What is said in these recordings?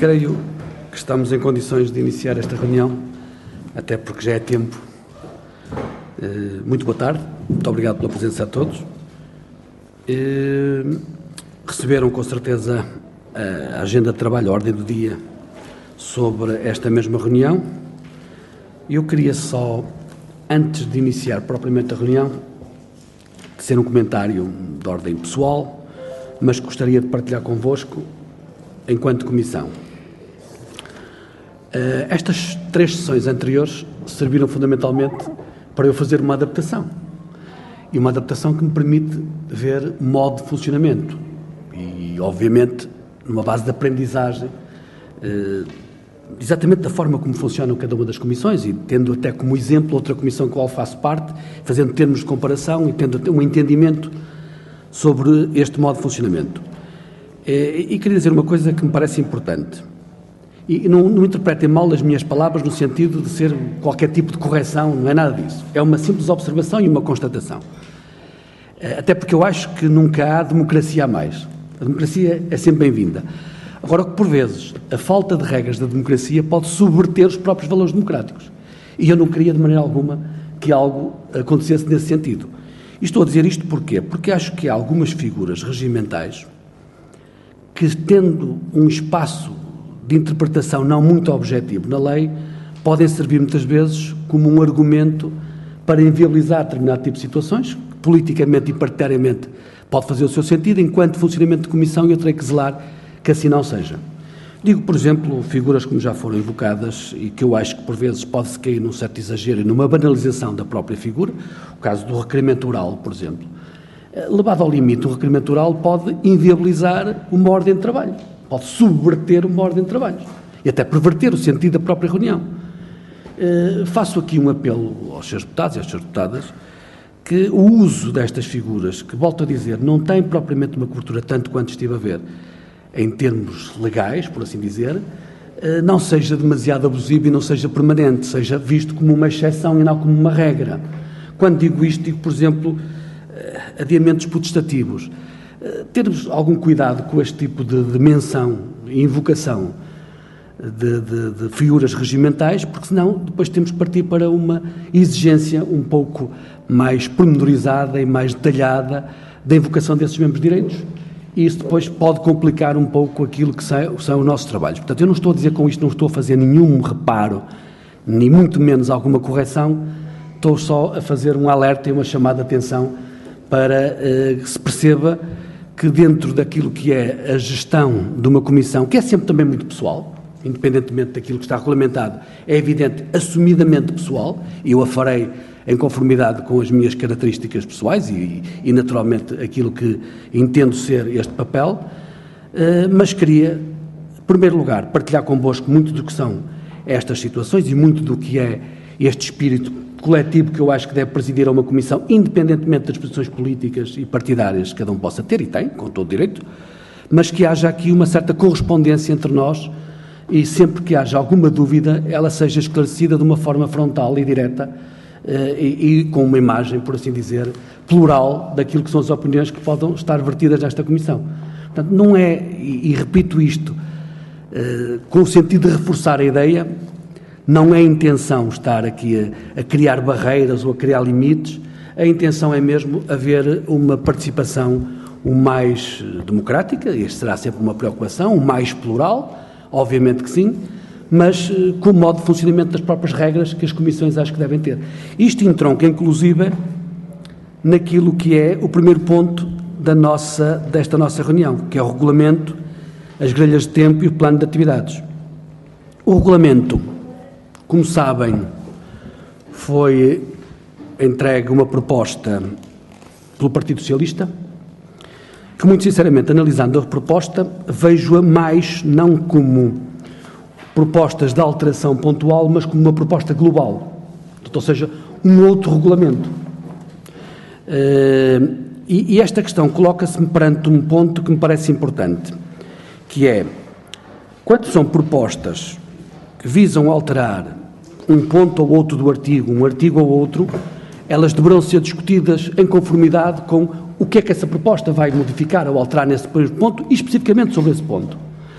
Creio que estamos em condições de iniciar esta reunião, até porque já é tempo. Muito boa tarde, muito obrigado pela presença a todos. Receberam com certeza a agenda de trabalho, a ordem do dia sobre esta mesma reunião. Eu queria só, antes de iniciar propriamente a reunião, ser um comentário de ordem pessoal, mas gostaria de partilhar convosco enquanto comissão. Estas 3 sessões anteriores serviram fundamentalmente para eu fazer uma adaptação. E uma adaptação que me permite ver modo de funcionamento. E, obviamente, numa base de aprendizagem, exatamente da forma como funcionam cada uma das comissões, e tendo até como exemplo outra comissão com a qual faço parte, fazendo termos de comparação e tendo um entendimento sobre este modo de funcionamento. E queria dizer uma coisa que me parece importante. E não interpretem mal as minhas palavras no sentido de ser qualquer tipo de correção, não é nada disso. É uma simples observação e uma constatação. Até porque eu acho que nunca há democracia a mais. A democracia é sempre bem-vinda. Agora, por vezes, a falta de regras da democracia pode subverter os próprios valores democráticos. E eu não queria de maneira alguma que algo acontecesse nesse sentido. E estou a dizer isto porquê? Porque acho que há algumas figuras regimentais que, tendo um espaço de interpretação não muito objetivo na lei, podem servir muitas vezes como um argumento para inviabilizar determinado tipo de situações, que politicamente e partidariamente pode fazer o seu sentido, enquanto funcionamento de comissão eu terei que zelar que assim não seja. Digo, por exemplo, figuras como já foram evocadas e que eu acho que por vezes pode-se cair num certo exagero e numa banalização da própria figura, o caso do requerimento oral, por exemplo. Levado ao limite, o requerimento oral pode inviabilizar uma ordem de trabalho, pode subverter uma ordem de trabalho e até perverter o sentido da própria reunião. Faço aqui um apelo aos seus deputados e às suas deputadas que o uso destas figuras, que volto a dizer, não tem propriamente uma cobertura tanto quanto estive a ver, em termos legais, por assim dizer, não seja demasiado abusivo e não seja permanente, seja visto como uma exceção e não como uma regra. Quando digo isto, digo, por exemplo, adiamentos potestativos. Termos algum cuidado com este tipo de menção e invocação de figuras regimentais, porque senão depois temos que partir para uma exigência um pouco mais pormenorizada e mais detalhada da invocação desses mesmos direitos, e isso depois pode complicar um pouco aquilo que são os nossos trabalhos. Portanto, eu não estou a dizer com isto, não estou a fazer nenhum reparo, nem muito menos alguma correção, estou só a fazer um alerta e uma chamada de atenção para que se perceba que dentro daquilo que é a gestão de uma comissão, que é sempre também muito pessoal, independentemente daquilo que está regulamentado, é evidente, assumidamente pessoal, e eu a farei em conformidade com as minhas características pessoais e naturalmente aquilo que entendo ser este papel, mas queria, em primeiro lugar, partilhar convosco muito do que são estas situações e muito do que é este espírito coletivo que eu acho que deve presidir a uma comissão, independentemente das posições políticas e partidárias que cada um possa ter, e tem, com todo o direito, mas que haja aqui uma certa correspondência entre nós e sempre que haja alguma dúvida, ela seja esclarecida de uma forma frontal e direta e com uma imagem, por assim dizer, plural daquilo que são as opiniões que podem estar vertidas nesta comissão. Portanto, não é, e repito isto, com o sentido de reforçar a ideia, não é a intenção estar aqui a criar barreiras ou a criar limites, a intenção é mesmo haver uma participação o mais democrática, e este será sempre uma preocupação, o mais plural, obviamente que sim, mas com o modo de funcionamento das próprias regras que as comissões acho que devem ter. Isto entronca, inclusive, naquilo que é o primeiro ponto desta nossa reunião, que é o regulamento, as grelhas de tempo e o plano de atividades. O regulamento, como sabem, foi entregue uma proposta pelo Partido Socialista, que muito sinceramente, analisando a proposta, vejo-a mais não como propostas de alteração pontual, mas como uma proposta global, ou seja, um outro regulamento. E esta questão coloca-se perante um ponto que me parece importante, que é, quando são propostas que visam alterar um ponto ou outro do artigo, um artigo ou outro, elas deverão ser discutidas em conformidade com o que é que essa proposta vai modificar ou alterar nesse ponto e especificamente sobre esse ponto.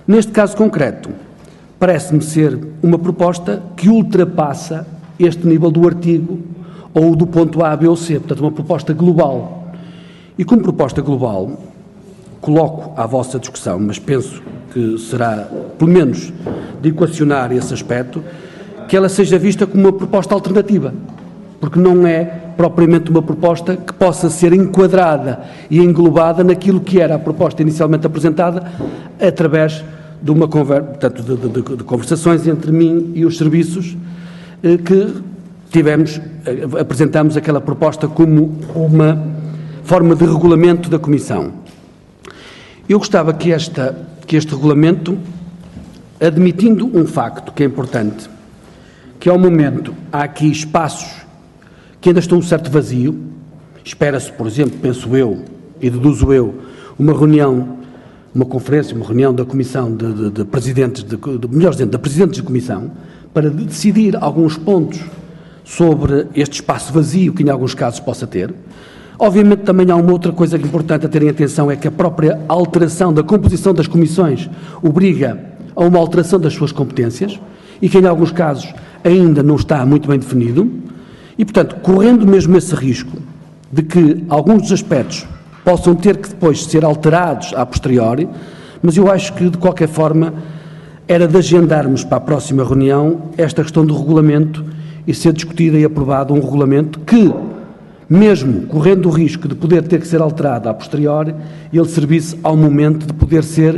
Neste caso concreto, parece-me ser uma proposta que ultrapassa este nível do artigo ou do ponto A, B ou C, portanto, uma proposta global. E como proposta global, coloco à vossa discussão, mas penso que será, pelo menos, de equacionar esse aspecto, que ela seja vista como uma proposta alternativa, porque não é propriamente uma proposta que possa ser enquadrada e englobada naquilo que era a proposta inicialmente apresentada através de uma portanto, de conversações entre mim e os serviços que apresentamos aquela proposta como uma forma de regulamento da Comissão. Eu gostava que este regulamento, admitindo um facto que é importante, que ao momento há aqui espaços que ainda estão um certo vazio, espera-se, por exemplo, penso eu, e deduzo eu, uma reunião, uma conferência, uma reunião da Comissão de Presidentes, melhor dizendo, da Presidentes de Comissão, para decidir alguns pontos sobre este espaço vazio que em alguns casos possa ter. Obviamente também há uma outra coisa importante a terem atenção, é que a própria alteração da composição das comissões obriga a uma alteração das suas competências e que em alguns casos ainda não está muito bem definido e, portanto, correndo mesmo esse risco de que alguns dos aspectos possam ter que depois ser alterados a posteriori, mas eu acho que, de qualquer forma, era de agendarmos para a próxima reunião esta questão do regulamento e ser discutida e aprovado um regulamento que, mesmo correndo o risco de poder ter que ser alterado a posteriori, ele servisse ao momento de poder ser,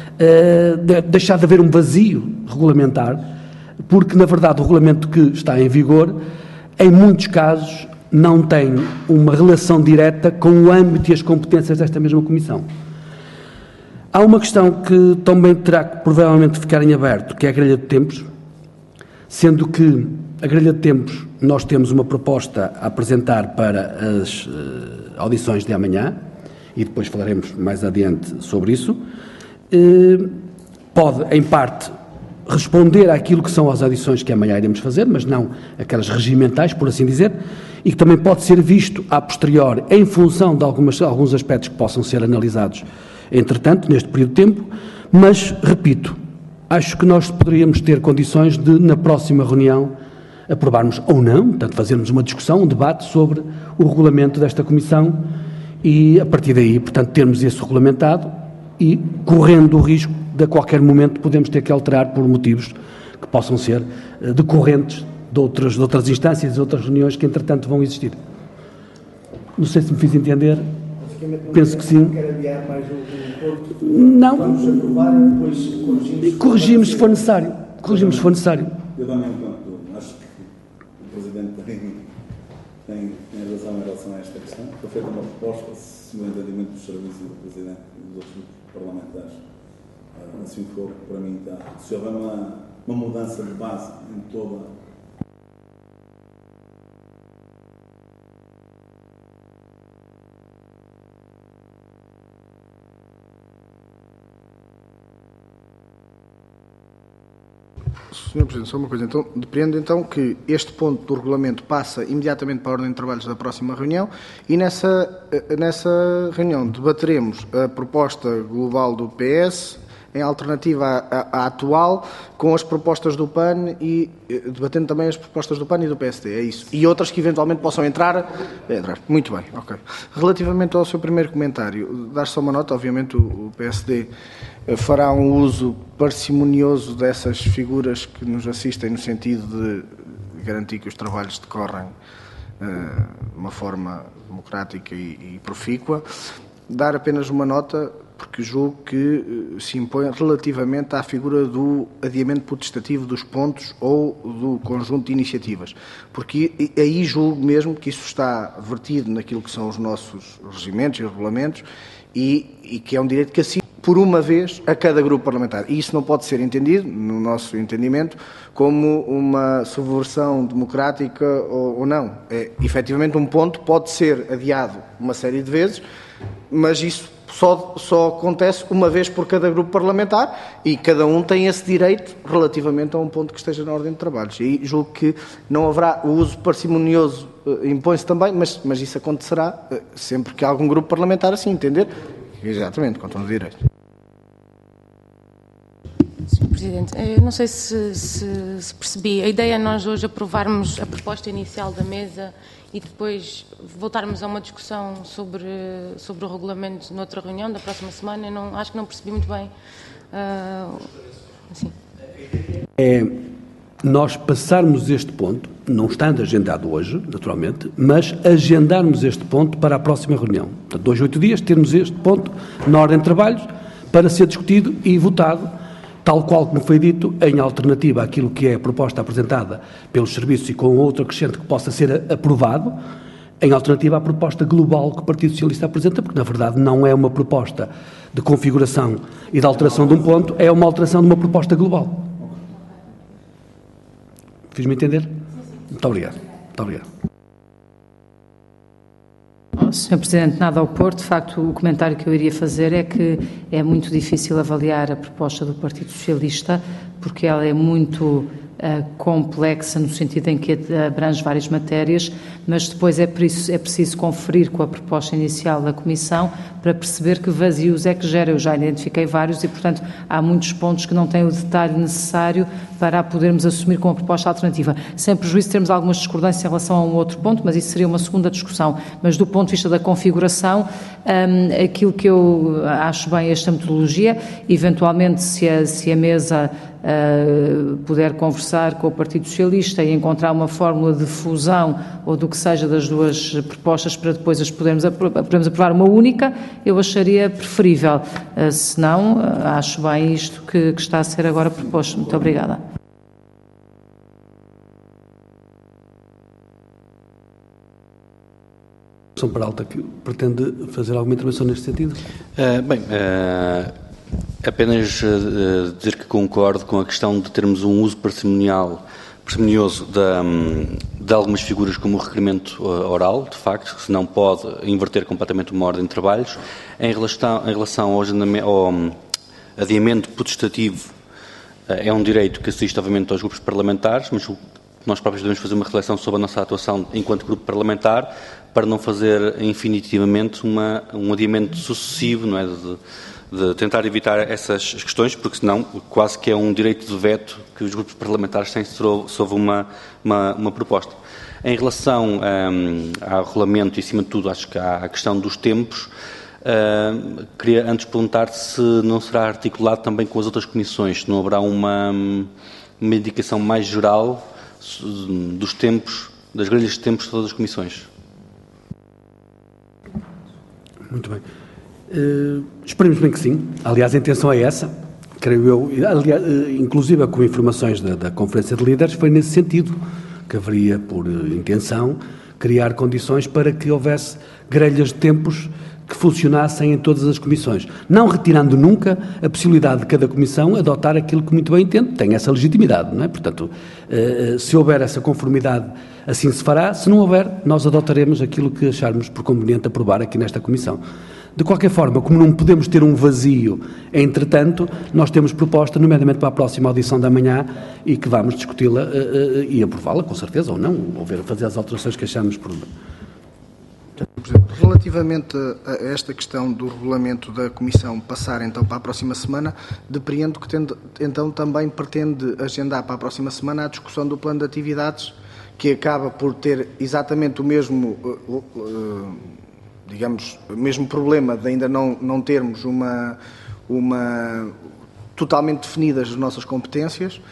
deixar de haver um vazio regulamentar, porque, na verdade, o regulamento que está em vigor, em muitos casos, não tem uma relação direta com o âmbito e as competências desta mesma Comissão. Há uma questão que também terá que provavelmente ficar em aberto, que é a grelha de tempos, sendo que a grelha de tempos nós temos uma proposta a apresentar para as audições de amanhã, e depois falaremos mais adiante sobre isso. Pode, em parte, responder àquilo que são as audições que amanhã iremos fazer, mas não aquelas regimentais, por assim dizer, e que também pode ser visto a posteriori em função de alguns aspectos que possam ser analisados, entretanto, neste período de tempo, mas, repito, acho que nós poderíamos ter condições de, na próxima reunião, aprovarmos ou não, portanto, fazermos uma discussão, um debate sobre o regulamento desta Comissão e, a partir daí, portanto, termos isso regulamentado e, correndo o risco de, a qualquer momento, podemos ter que alterar por motivos que possam ser decorrentes de outras instâncias e outras reuniões que, entretanto, vão existir. Não sei se me fiz entender. Penso que sim. Não. Vamos aprovar e depois corrigimos se for necessário. Corrigimos se for necessário. Eu também, acho que o Presidente tem razão em relação a esta questão. Foi feita uma proposta, se o entendimento dos serviços do Presidente e dos outros grupos parlamentares assim for, para mim está. Se houver uma mudança de base em toda Sr. Presidente, só uma coisa. Então, depende então que este ponto do regulamento passa imediatamente para a ordem de trabalhos da próxima reunião e nessa reunião debateremos a proposta global do PS em alternativa à atual com as propostas do PAN e debatendo também as propostas do PAN e do PSD, é isso. E outras que eventualmente possam entrar. Muito bem, ok. Relativamente ao seu primeiro comentário, dar só uma nota, obviamente o PSD fará um uso parcimonioso dessas figuras que nos assistem no sentido de garantir que os trabalhos decorrem de uma forma democrática e profícua. Dar apenas uma nota, porque julgo que se impõe relativamente à figura do adiamento potestativo dos pontos ou do conjunto de iniciativas, porque aí julgo mesmo que isso está vertido naquilo que são os nossos regimentos e regulamentos e que é um direito que assiste por uma vez a cada grupo parlamentar. E isso não pode ser entendido, no nosso entendimento, como uma subversão democrática ou não. Efetivamente, um ponto pode ser adiado uma série de vezes, mas isso só acontece uma vez por cada grupo parlamentar e cada um tem esse direito relativamente a um ponto que esteja na ordem de trabalhos. E julgo que não haverá o uso parcimonioso, impõe-se também, mas isso acontecerá sempre que algum grupo parlamentar assim entender. Exatamente, com todo o direito. Sr. Presidente, eu não sei se percebi. A ideia é nós hoje aprovarmos a proposta inicial da mesa e depois voltarmos a uma discussão sobre o regulamento noutra reunião da próxima semana. Eu acho que não percebi muito bem. Assim. Nós passarmos este ponto, não estando agendado hoje, naturalmente, mas agendarmos este ponto para a próxima reunião. Portanto, 2 a 8 dias, termos este ponto na ordem de trabalhos para ser discutido e votado, tal qual como foi dito, em alternativa àquilo que é a proposta apresentada pelos serviços e com outro acrescente que possa ser aprovado, em alternativa à proposta global que o Partido Socialista apresenta, porque na verdade não é uma proposta de configuração e de alteração de um ponto, é uma alteração de uma proposta global. Fiz-me entender? Muito obrigado. Muito obrigado. Sr. Presidente, nada a opor. De facto, o comentário que eu iria fazer é que é muito difícil avaliar a proposta do Partido Socialista, porque ela é muito complexa no sentido em que abrange várias matérias, mas depois é preciso conferir com a proposta inicial da Comissão para perceber que vazios é que gera. Eu já identifiquei vários e, portanto, há muitos pontos que não têm o detalhe necessário para a podermos assumir com a proposta alternativa. Sem prejuízo de termos algumas discordâncias em relação a um outro ponto, mas isso seria uma segunda discussão. Mas do ponto de vista da configuração, aquilo que eu acho bem esta metodologia, eventualmente se a mesa puder conversar com o Partido Socialista e encontrar uma fórmula de fusão ou do que seja das duas propostas para depois as podemos aprovar uma única, eu acharia preferível. Se não, acho bem isto que está a ser agora proposto. Muito obrigada. São Peralta, que pretende fazer alguma intervenção neste sentido? Apenas dizer que concordo com a questão de termos um uso parcimonioso de algumas figuras como o requerimento oral, de facto, que se não pode inverter completamente uma ordem de trabalhos. Em relação ao adiamento potestativo, é um direito que assiste, obviamente, aos grupos parlamentares, mas nós próprios devemos fazer uma reflexão sobre a nossa atuação enquanto grupo parlamentar para não fazer infinitivamente um adiamento sucessivo, não é, de tentar evitar essas questões, porque senão quase que é um direito de veto que os grupos parlamentares têm sobre uma proposta. Em relação ao regulamento e, acima de tudo, acho que há a questão dos tempos, queria antes perguntar se não será articulado também com as outras comissões, se não haverá uma indicação mais geral dos tempos, das grelhas de tempos de todas as comissões. Muito bem. Esperemos bem que sim. Aliás, a intenção é essa, creio eu, aliás, inclusive com informações da Conferência de Líderes, foi nesse sentido que haveria por intenção criar condições para que houvesse grelhas de tempos que funcionassem em todas as comissões, não retirando nunca a possibilidade de cada comissão adotar aquilo que muito bem entende, tem essa legitimidade, não é? Portanto, se houver essa conformidade, assim se fará. Se não houver, nós adotaremos aquilo que acharmos por conveniente aprovar aqui nesta comissão. De qualquer forma, como não podemos ter um vazio, entretanto, nós temos proposta, nomeadamente para a próxima audição da manhã, e que vamos discuti-la e aprová-la, com certeza, ou não, ou fazer as alterações que acharmos por... Relativamente a esta questão do regulamento da Comissão passar então para a próxima semana, depreendo que então também pretende agendar para a próxima semana a discussão do plano de atividades, que acaba por ter exatamente o mesmo, digamos, o mesmo problema de ainda não termos uma totalmente definidas as nossas competências.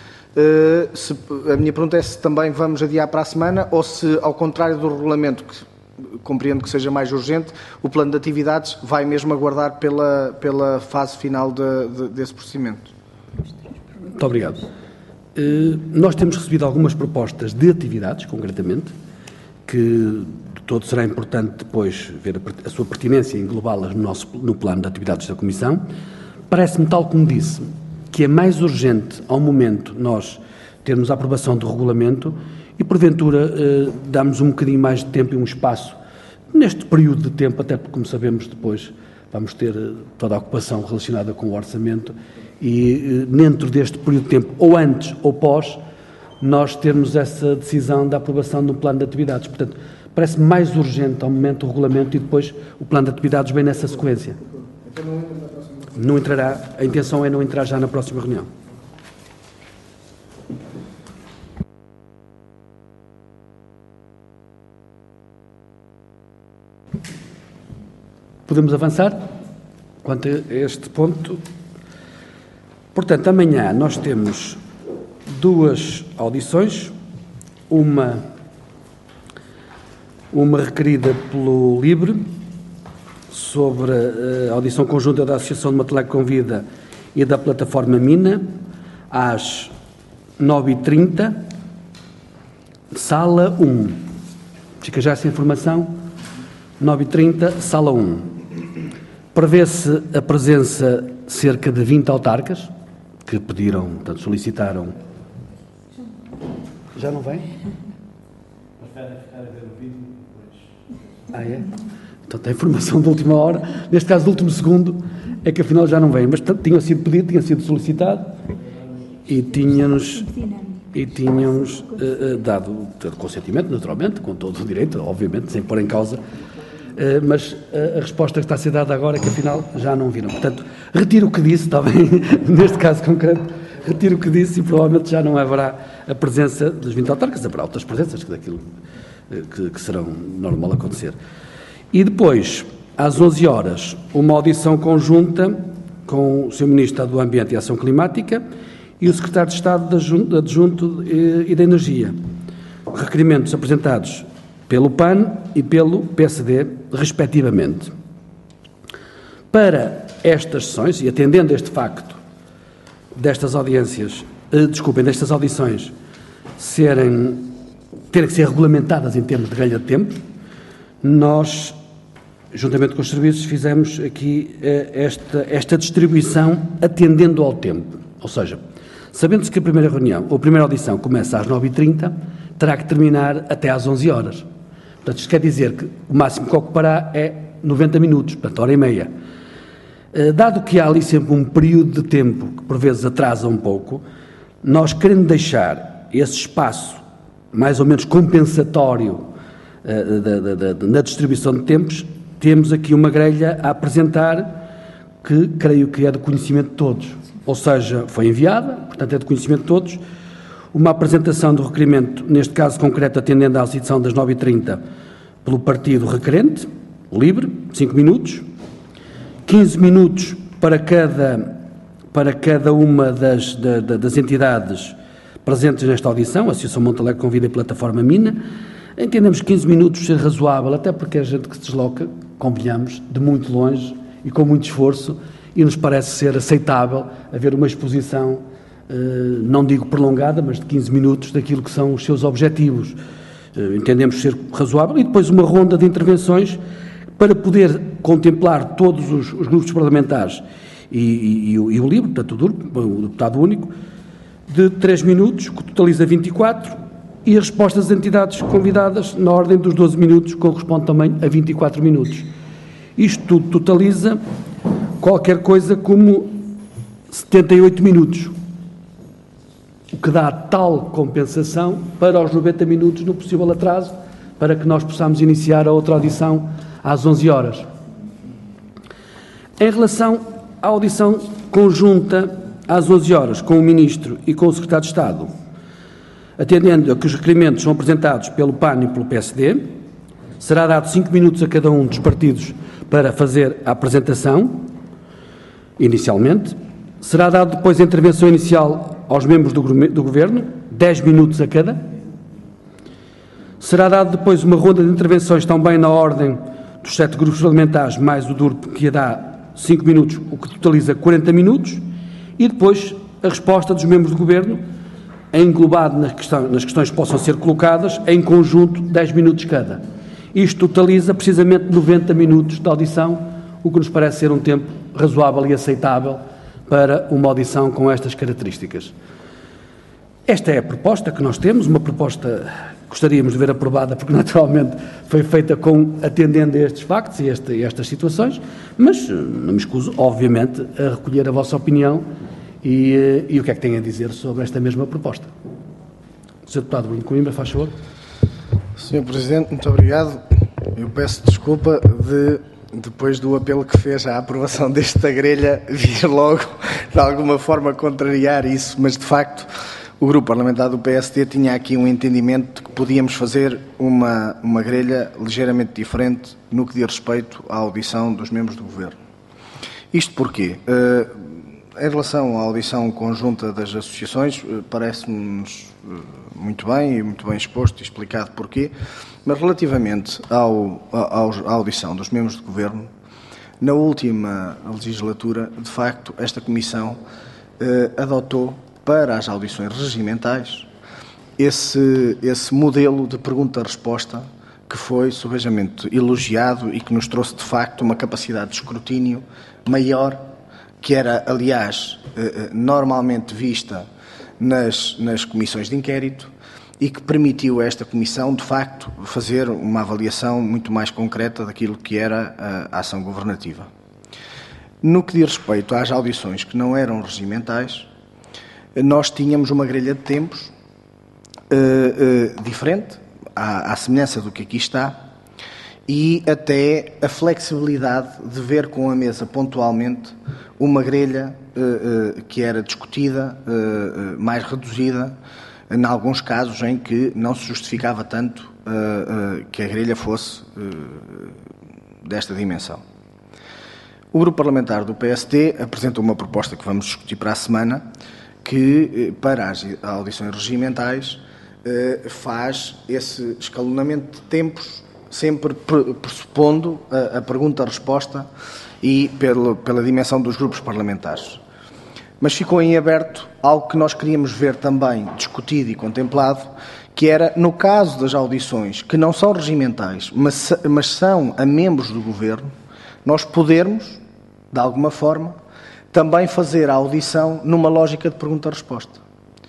A minha pergunta é se também vamos adiar para a semana ou se, ao contrário do regulamento, que compreendo que seja mais urgente, o plano de atividades vai mesmo aguardar pela fase final desse procedimento. Muito obrigado. Nós temos recebido algumas propostas de atividades, concretamente, que de todo será importante depois ver a sua pertinência e englobá-las no plano de atividades da Comissão. Parece-me, tal como disse, que é mais urgente, ao momento, nós termos a aprovação do regulamento e, porventura, damos um bocadinho mais de tempo e um espaço neste período de tempo, até porque, como sabemos, depois vamos ter toda a ocupação relacionada com o orçamento e, dentro deste período de tempo, ou antes ou pós, nós termos essa decisão da aprovação de um plano de atividades. Portanto, parece mais urgente, ao momento, o regulamento e depois o plano de atividades vem nessa sequência. Não entrará, a intenção é não entrar já na próxima reunião. Podemos avançar quanto a este ponto. Portanto, amanhã nós temos 2 audições, uma requerida pelo LIBRE, sobre a audição conjunta da Associação de Mateleco Convida e da plataforma Mina, às 9h30, sala 1. Fica já essa informação, 9h30, sala 1. Prevê-se a presença de cerca de 20 autarcas, que pediram, portanto, solicitaram. Já não vem? Preferem ficar a ver o vídeo depois. Ah, é? Então tem informação de última hora, neste caso do último segundo, é que afinal já não vem, mas tinha sido pedido, tinha sido solicitado e tínhamos dado consentimento, naturalmente, com todo o direito, obviamente, sem pôr em causa, mas a resposta que está a ser dada agora é que afinal já não viram. Portanto, retiro o que disse, está bem, neste caso concreto, retiro o que disse e provavelmente já não haverá a presença dos 20 autarcas, haverá outras presenças daquilo que serão normal acontecer. E depois, às 11 horas, uma audição conjunta com o Sr. Ministro do Ambiente e Ação Climática e o Secretário de Estado Adjunto e da Energia. Requerimentos apresentados pelo PAN e pelo PSD, respectivamente. Para estas sessões, e atendendo a este facto destas audiências, destas audições terem que ser regulamentadas em termos de ganho de tempo, nós, juntamente com os serviços, fizemos aqui esta distribuição atendendo ao tempo. Ou seja, sabendo-se que a primeira reunião, ou a primeira audição, começa às 9h30, terá que terminar até às 11 horas. Portanto, isto quer dizer que o máximo que ocupará é 90 minutos, portanto, hora e meia. Dado que há ali sempre um período de tempo que por vezes atrasa um pouco, nós querendo deixar esse espaço mais ou menos compensatório na distribuição de tempos, temos aqui uma grelha a apresentar que creio que é do conhecimento de todos. Ou seja, foi enviada, portanto é do conhecimento de todos, uma apresentação do requerimento, neste caso concreto, atendendo à audição das 9h30, pelo partido requerente, LIBRE, 5 minutos, 15 minutos para cada uma das entidades presentes nesta audição, a Associação Montalegre Convida e Plataforma Mina. Entendemos 15 minutos ser razoável, até porque é gente que se desloca, convenhamos, de muito longe e com muito esforço, e nos parece ser aceitável haver uma exposição, não digo prolongada, mas de 15 minutos daquilo que são os seus objetivos. Entendemos ser razoável, e depois uma ronda de intervenções para poder contemplar todos os grupos parlamentares e o LIBRE, portanto o deputado único, de 3 minutos, que totaliza 24, e as respostas das entidades convidadas na ordem dos 12 minutos, que corresponde também a 24 minutos. Isto tudo totaliza qualquer coisa como 78 minutos, o que dá tal compensação para os 90 minutos no possível atraso, para que nós possamos iniciar a outra audição às 11 horas. Em relação à audição conjunta às 11 horas com o Ministro e com o Secretário de Estado, atendendo a que os requerimentos são apresentados pelo PAN e pelo PSD, será dado 5 minutos a cada um dos partidos para fazer a apresentação, inicialmente. Será dado depois a intervenção inicial aos membros do Governo, 10 minutos a cada. Será dado depois uma ronda de intervenções também na ordem dos 7 grupos parlamentares, mais o DURP, que dá 5 minutos, o que totaliza 40 minutos, e depois a resposta dos membros do Governo, englobado nas questões que possam ser colocadas, em conjunto 10 minutos cada. Isto totaliza precisamente 90 minutos de audição, o que nos parece ser um tempo razoável e aceitável para uma audição com estas características. Esta é a proposta que nós temos, uma proposta que gostaríamos de ver aprovada, porque naturalmente foi feita atendendo a estes factos e estas situações, mas não me escuso, obviamente, a recolher a vossa opinião e o que é que têm a dizer sobre esta mesma proposta. Sr. Deputado Bruno Coimbra, faz favor. Sr. Presidente, muito obrigado. Eu peço desculpa depois do apelo que fez à aprovação desta grelha, vir logo, de alguma forma, contrariar isso, mas, de facto, O grupo parlamentar do PST tinha aqui um entendimento de que podíamos fazer uma grelha ligeiramente diferente no que diz respeito à audição dos membros do Governo. Isto porquê? Em relação à audição conjunta das associações, parece-nos muito bem exposto e explicado porquê, mas relativamente à audição dos membros do Governo, na última legislatura, de facto, esta Comissão adotou para as audições regimentais esse modelo de pergunta-resposta que foi subejamente elogiado e que nos trouxe, de facto, uma capacidade de escrutínio maior, que era, aliás, normalmente vista nas comissões de inquérito e que permitiu a esta Comissão, de facto, fazer uma avaliação muito mais concreta daquilo que era a ação governativa. No que diz respeito às audições que não eram regimentais, nós tínhamos uma grelha de tempos diferente, à semelhança do que aqui está, e até a flexibilidade de ver com a mesa pontualmente uma grelha que era discutida, mais reduzida, em alguns casos em que não se justificava tanto que a grelha fosse desta dimensão. O grupo parlamentar do PST apresentou uma proposta que vamos discutir para a semana, que para as audições regimentais faz esse escalonamento de tempos, sempre pressupondo a pergunta-resposta e pela dimensão dos grupos parlamentares. Mas ficou em aberto algo que nós queríamos ver também discutido e contemplado, que era, no caso das audições que não são regimentais, mas são a membros do Governo, nós podermos, de alguma forma, também fazer a audição numa lógica de pergunta-resposta.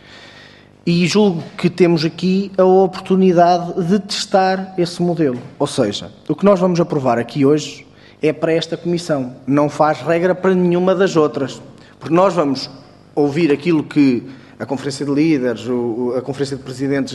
E julgo que temos aqui a oportunidade de testar esse modelo. Ou seja, o que nós vamos aprovar aqui hoje é para esta Comissão, não faz regra para nenhuma das outras. Porque nós vamos ouvir aquilo que a Conferência de Líderes, a Conferência de Presidentes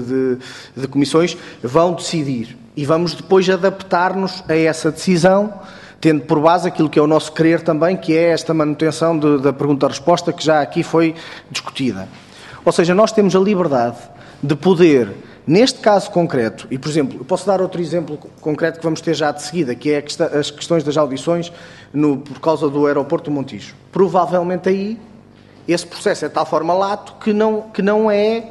de Comissões vão decidir. E vamos depois adaptar-nos a essa decisão, tendo por base aquilo que é o nosso querer também, que é esta manutenção da pergunta-resposta que já aqui foi discutida. Ou seja, nós temos a liberdade de poder, neste caso concreto, e por exemplo, eu posso dar outro exemplo concreto que vamos ter já de seguida, que é as questões das audições por causa do aeroporto do Montijo. Provavelmente aí esse processo é de tal forma lato que não é,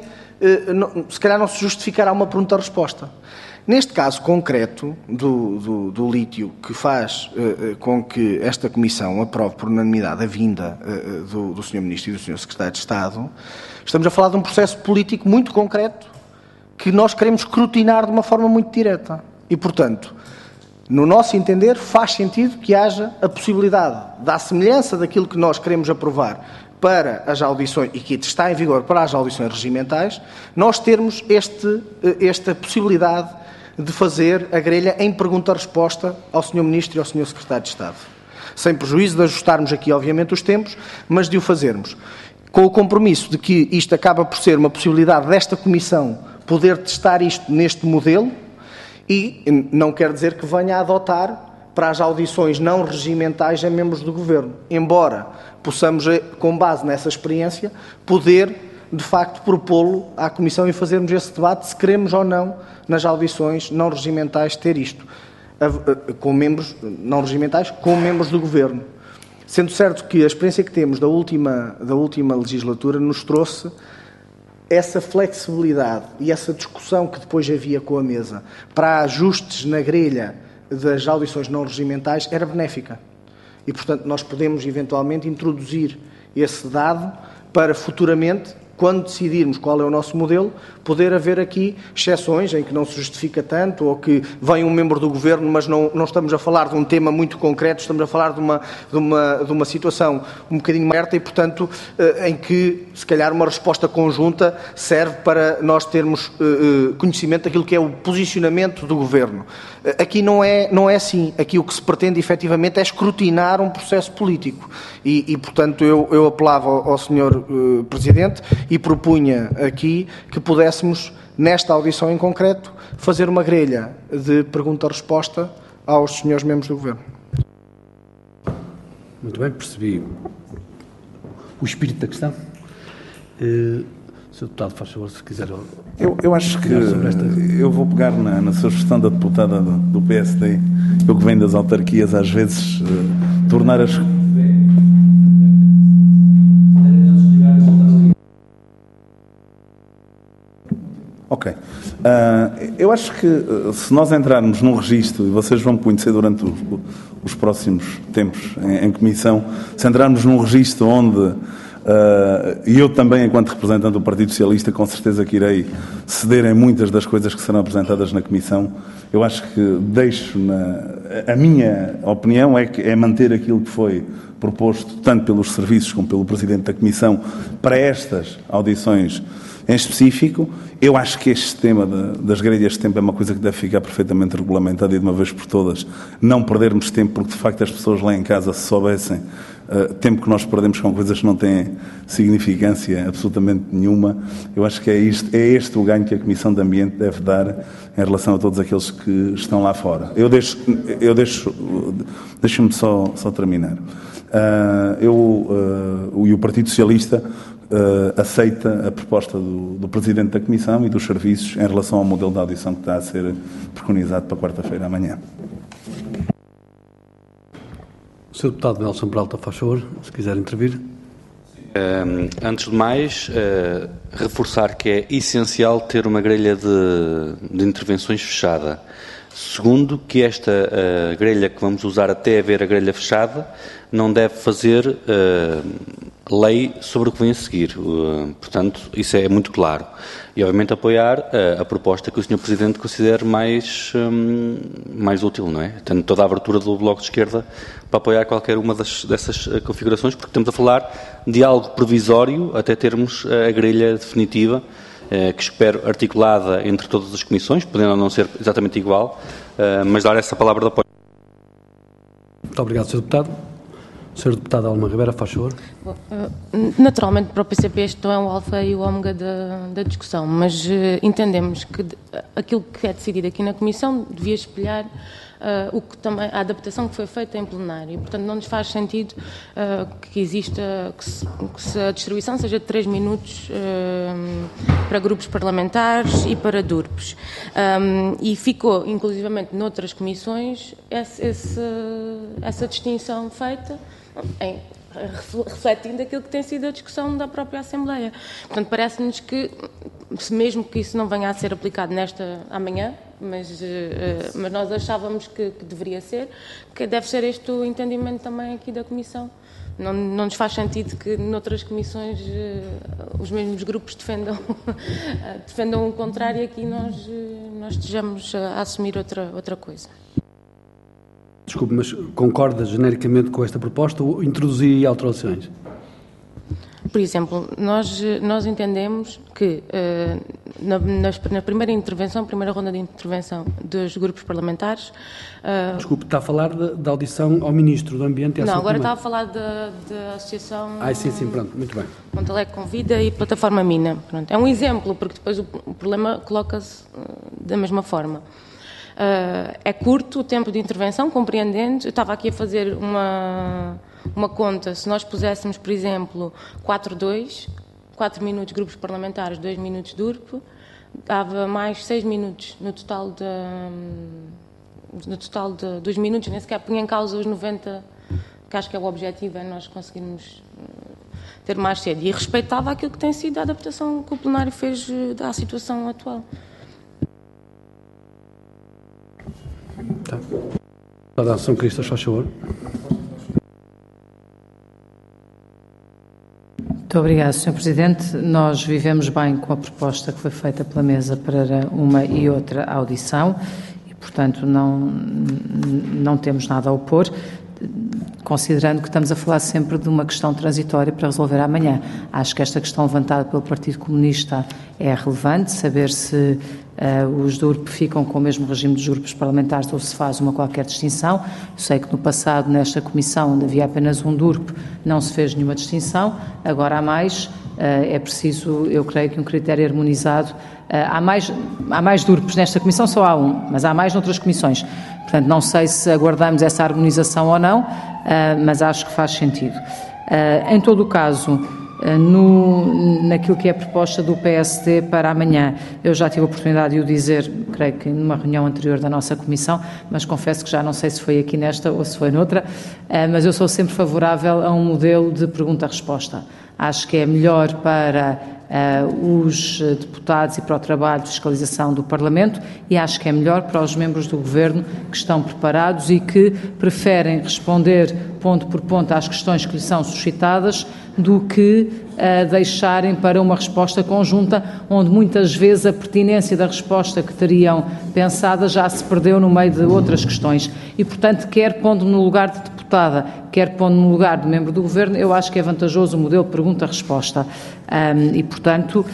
se calhar não se justificará uma pergunta-resposta. Neste caso concreto do lítio, que faz com que esta Comissão aprove por unanimidade a vinda do Sr. Ministro e do Sr. Secretário de Estado, estamos a falar de um processo político muito concreto que nós queremos escrutinar de uma forma muito direta. E, portanto, no nosso entender, faz sentido que haja a possibilidade, da semelhança daquilo que nós queremos aprovar para as audições, e que está em vigor para as audições regimentais, nós termos esta possibilidade de fazer a grelha em pergunta-resposta ao Sr. Ministro e ao Sr. Secretário de Estado. Sem prejuízo de ajustarmos aqui, obviamente, os tempos, mas de o fazermos. Com o compromisso de que isto acaba por ser uma possibilidade desta Comissão poder testar isto neste modelo, e não quer dizer que venha a adotar para as audições não regimentais a membros do Governo. Embora possamos, com base nessa experiência, poder, de facto, propô-lo à Comissão e fazermos esse debate se queremos ou não, nas audições não regimentais, ter isto, com membros não regimentais, com membros do Governo. Sendo certo que a experiência que temos da última legislatura nos trouxe essa flexibilidade e essa discussão que depois havia com a mesa para ajustes na grelha das audições não regimentais era benéfica. E, portanto, nós podemos eventualmente introduzir esse dado para futuramente, quando decidirmos qual é o nosso modelo, poder haver aqui exceções em que não se justifica tanto, ou que vem um membro do Governo, mas não estamos a falar de um tema muito concreto, estamos a falar de uma situação um bocadinho mais aberta e, portanto, em que, se calhar, uma resposta conjunta serve para nós termos conhecimento daquilo que é o posicionamento do Governo. Aqui não é assim. Aqui o que se pretende, efetivamente, é escrutinar um processo político. E portanto, eu apelava ao Sr. Presidente e propunha aqui que pudéssemos, nesta audição em concreto, fazer uma grelha de pergunta-resposta aos senhores membros do Governo. Muito bem, percebi o espírito da questão. Sr. Deputado, faz favor, se quiser. Eu acho que eu vou pegar na sugestão da deputada do PSD, eu que venho das autarquias, às vezes tornar as... Ok. Eu acho que se nós entrarmos num registro, e vocês vão conhecer durante os próximos tempos em comissão, se entrarmos num registro onde, e eu também, enquanto representante do Partido Socialista, com certeza que irei ceder em muitas das coisas que serão apresentadas na comissão, eu acho que a minha opinião é manter aquilo que foi proposto, tanto pelos serviços como pelo Presidente da Comissão, para estas audições em específico. Eu acho que este tema das grelhas de tempo é uma coisa que deve ficar perfeitamente regulamentada e de uma vez por todas não perdermos tempo, porque de facto as pessoas lá em casa, se soubessem tempo que nós perdemos com coisas que não têm significância absolutamente nenhuma, eu acho que é este o ganho que a Comissão de Ambiente deve dar em relação a todos aqueles que estão lá fora. Deixa-me só terminar. E o Partido Socialista aceita a proposta do Presidente da Comissão e dos serviços em relação ao modelo de audição que está a ser preconizado para quarta-feira amanhã. Sr. Deputado Nelson Peralta, faz favor, se quiser intervir. Antes de mais, reforçar que é essencial ter uma grelha de intervenções fechada. Segundo, que esta grelha que vamos usar até haver a grelha fechada não deve fazer lei sobre o que vem a seguir. Portanto, isso é muito claro. E, obviamente, apoiar a proposta que o Sr. Presidente considere mais útil, não é? Tendo toda a abertura do Bloco de Esquerda para apoiar qualquer uma dessas configurações, porque estamos a falar de algo provisório até termos a grelha definitiva, que espero articulada entre todas as comissões, podendo não ser exatamente igual, mas dar essa palavra de apoio. Muito obrigado, Sr. Deputado. Sr. Deputado Alma Ribeira, faz favor. Naturalmente, para o PCP este não é o alfa e o ômega da discussão, mas entendemos que aquilo que é decidido aqui na Comissão devia espelhar a adaptação que foi feita em plenário. Portanto, não nos faz sentido que a distribuição seja de 3 minutos para grupos parlamentares e para DURPs. E ficou, inclusivamente, noutras comissões, essa distinção feita, refletindo aquilo que tem sido a discussão da própria Assembleia. Portanto, parece-nos que, mesmo que isso não venha a ser aplicado amanhã, mas nós achávamos que deveria ser, que deve ser este o entendimento também aqui da Comissão. Não nos faz sentido que noutras comissões os mesmos grupos defendam o contrário e aqui nós estejamos a assumir outra coisa. Desculpe, mas concorda genericamente com esta proposta ou introduzir alterações? Por exemplo, nós entendemos que na primeira ronda de intervenção dos grupos parlamentares... Desculpe, está a falar da audição ao Ministro do Ambiente e Não, agora está a falar da Associação... Sim, pronto, muito bem. Montalegre Convida e Plataforma Mina. Pronto, é um exemplo, porque depois o problema coloca-se da mesma forma. É curto o tempo de intervenção, compreendendo. Eu estava aqui a fazer uma conta. Se nós puséssemos, por exemplo, 4-2, 4 minutos grupos parlamentares, 2 minutos DURP, dava mais 6 minutos no total de 2 minutos, nem sequer punha em causa os 90, que acho que é o objetivo, é nós conseguirmos ter mais cedo. E respeitava aquilo que tem sido a adaptação que o plenário fez à situação atual. Tá. Deputado São Cristas, faz favor. Muito obrigada, Sr. Presidente. Nós vivemos bem com a proposta que foi feita pela mesa para uma e outra audição e, portanto, não temos nada a opor, considerando que estamos a falar sempre de uma questão transitória para resolver amanhã. Acho que esta questão levantada pelo Partido Comunista é relevante, saber se os DURP ficam com o mesmo regime dos grupos parlamentares ou se faz uma qualquer distinção. Eu sei que no passado, nesta comissão, onde havia apenas um DURP, não se fez nenhuma distinção. Agora há mais, é preciso, eu creio que um critério harmonizado. Há mais DURPs nesta comissão, só há um, mas há mais noutras comissões. Portanto, não sei se aguardamos essa harmonização ou não, mas acho que faz sentido. Em todo o caso, naquilo que é a proposta do PSD para amanhã. Eu já tive a oportunidade de o dizer, creio que numa reunião anterior da nossa Comissão, mas confesso que já não sei se foi aqui nesta ou se foi noutra, mas eu sou sempre favorável a um modelo de pergunta-resposta. Acho que é melhor para os deputados e para o trabalho de fiscalização do Parlamento e acho que é melhor para os membros do Governo que estão preparados e que preferem responder ponto por ponto às questões que lhes são suscitadas do que deixarem para uma resposta conjunta, onde muitas vezes a pertinência da resposta que teriam pensada já se perdeu no meio de outras questões. E, portanto, quer pondo-me no lugar de deputada, quer pondo-me no lugar de membro do Governo, eu acho que é vantajoso o modelo pergunta-resposta. E, portanto,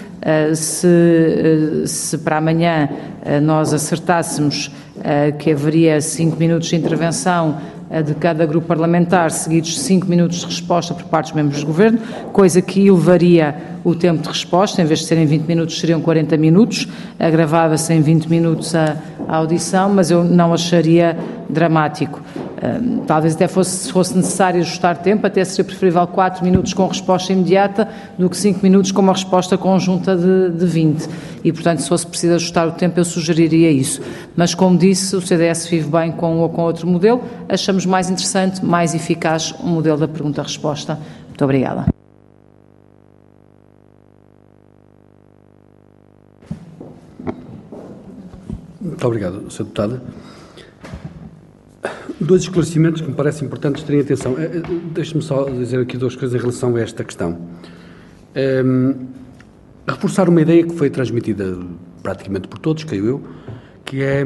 se para amanhã nós acertássemos que haveria 5 minutos de intervenção de cada grupo parlamentar, seguidos de 5 minutos de resposta por parte dos membros do Governo, coisa que elevaria o tempo de resposta, em vez de serem 20 minutos, seriam 40 minutos, agravava-se em 20 minutos a audição, mas eu não acharia dramático. Talvez até se fosse necessário ajustar tempo, até seria preferível 4 minutos com resposta imediata do que 5 minutos com uma resposta conjunta de 20. E, portanto, se fosse preciso ajustar o tempo, eu sugeriria isso. Mas, como disse, o CDS vive bem com um ou com outro modelo. Achamos mais interessante, mais eficaz o modelo da pergunta-resposta. Muito obrigada. Muito obrigado, Sra. Deputada. Dois esclarecimentos que me parecem importantes terem atenção. Deixe-me só dizer aqui duas coisas em relação a esta questão. Reforçar uma ideia que foi transmitida praticamente por todos, creio eu, que é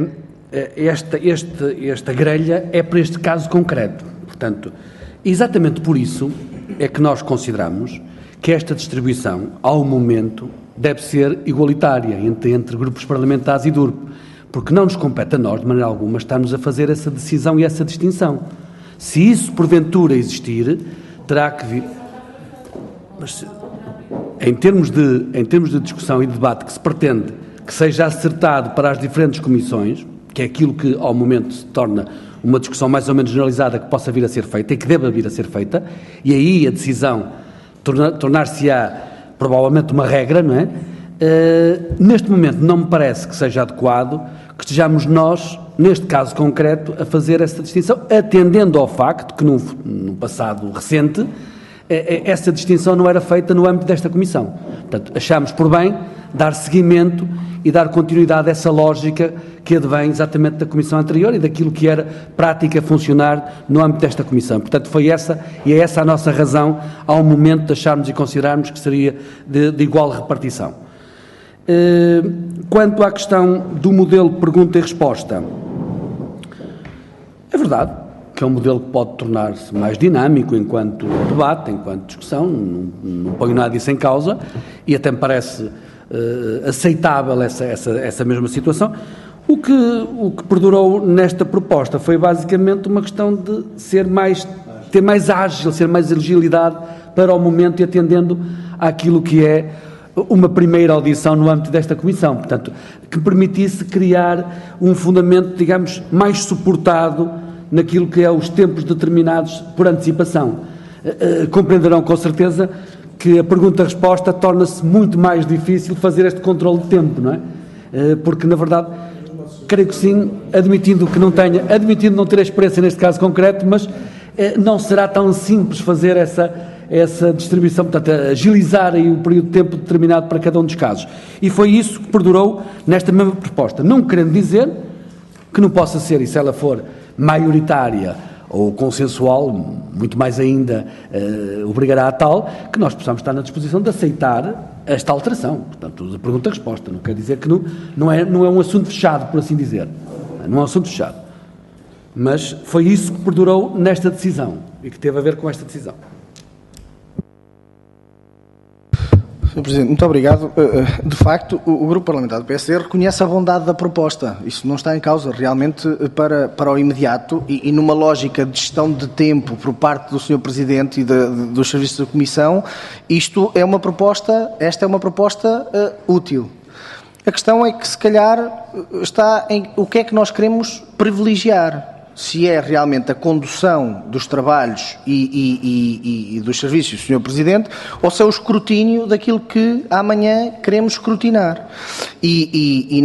esta grelha é para este caso concreto. Portanto, exatamente por isso é que nós consideramos que esta distribuição, ao momento, deve ser igualitária entre grupos parlamentares e DURP, porque não nos compete a nós, de maneira alguma, estarmos a fazer essa decisão e essa distinção. Se isso, porventura, existir, terá que vir... Mas, em termos de discussão e de debate que se pretende que seja acertado para as diferentes comissões, que é aquilo que, ao momento, se torna uma discussão mais ou menos generalizada que possa vir a ser feita e que deva vir a ser feita, e aí a decisão tornar-se-á provavelmente uma regra, não é? Neste momento não me parece que seja adequado que estejamos nós, neste caso concreto, a fazer essa distinção, atendendo ao facto que num passado recente essa distinção não era feita no âmbito desta Comissão. Portanto, achámos por bem dar seguimento e dar continuidade a essa lógica que advém exatamente da Comissão anterior e daquilo que era prática funcionar no âmbito desta Comissão. Portanto, foi essa, e é essa a nossa razão ao momento de acharmos e considerarmos que seria de igual repartição. Quanto à questão do modelo de pergunta e resposta, é verdade que é um modelo que pode tornar-se mais dinâmico enquanto debate, enquanto discussão, não ponho nada disso em causa, e até me parece aceitável essa mesma situação. O que perdurou nesta proposta foi basicamente uma questão de ter mais ágil, ser mais agilidade para o momento e atendendo àquilo que é uma primeira audição no âmbito desta Comissão, portanto, que permitisse criar um fundamento, digamos, mais suportado naquilo que é os tempos determinados por antecipação. Compreenderão com certeza que a pergunta-resposta torna-se muito mais difícil fazer este controle de tempo, não é? Porque, na verdade, creio que sim, admitindo não ter experiência neste caso concreto, mas não será tão simples fazer essa distribuição, portanto, agilizar aí o período de tempo determinado para cada um dos casos. E foi isso que perdurou nesta mesma proposta. Não querendo dizer que não possa ser, e se ela for maioritária ou consensual, muito mais ainda obrigará a tal, que nós possamos estar na disposição de aceitar esta alteração. Portanto, a pergunta-resposta. Não quer dizer que não é um assunto fechado, por assim dizer. Não é um assunto fechado. Mas foi isso que perdurou nesta decisão e que teve a ver com esta decisão. Sr. Presidente, muito obrigado. De facto, o Grupo Parlamentar do PSD reconhece a bondade da proposta. Isso não está em causa. Realmente, para o imediato e numa lógica de gestão de tempo por parte do Sr. Presidente e dos serviços da Comissão, esta é uma proposta útil. A questão é que, se calhar, está em o que é que nós queremos privilegiar. se é realmente a condução dos trabalhos e dos serviços do Sr. Presidente, ou se é o escrutínio daquilo que amanhã queremos escrutinar. E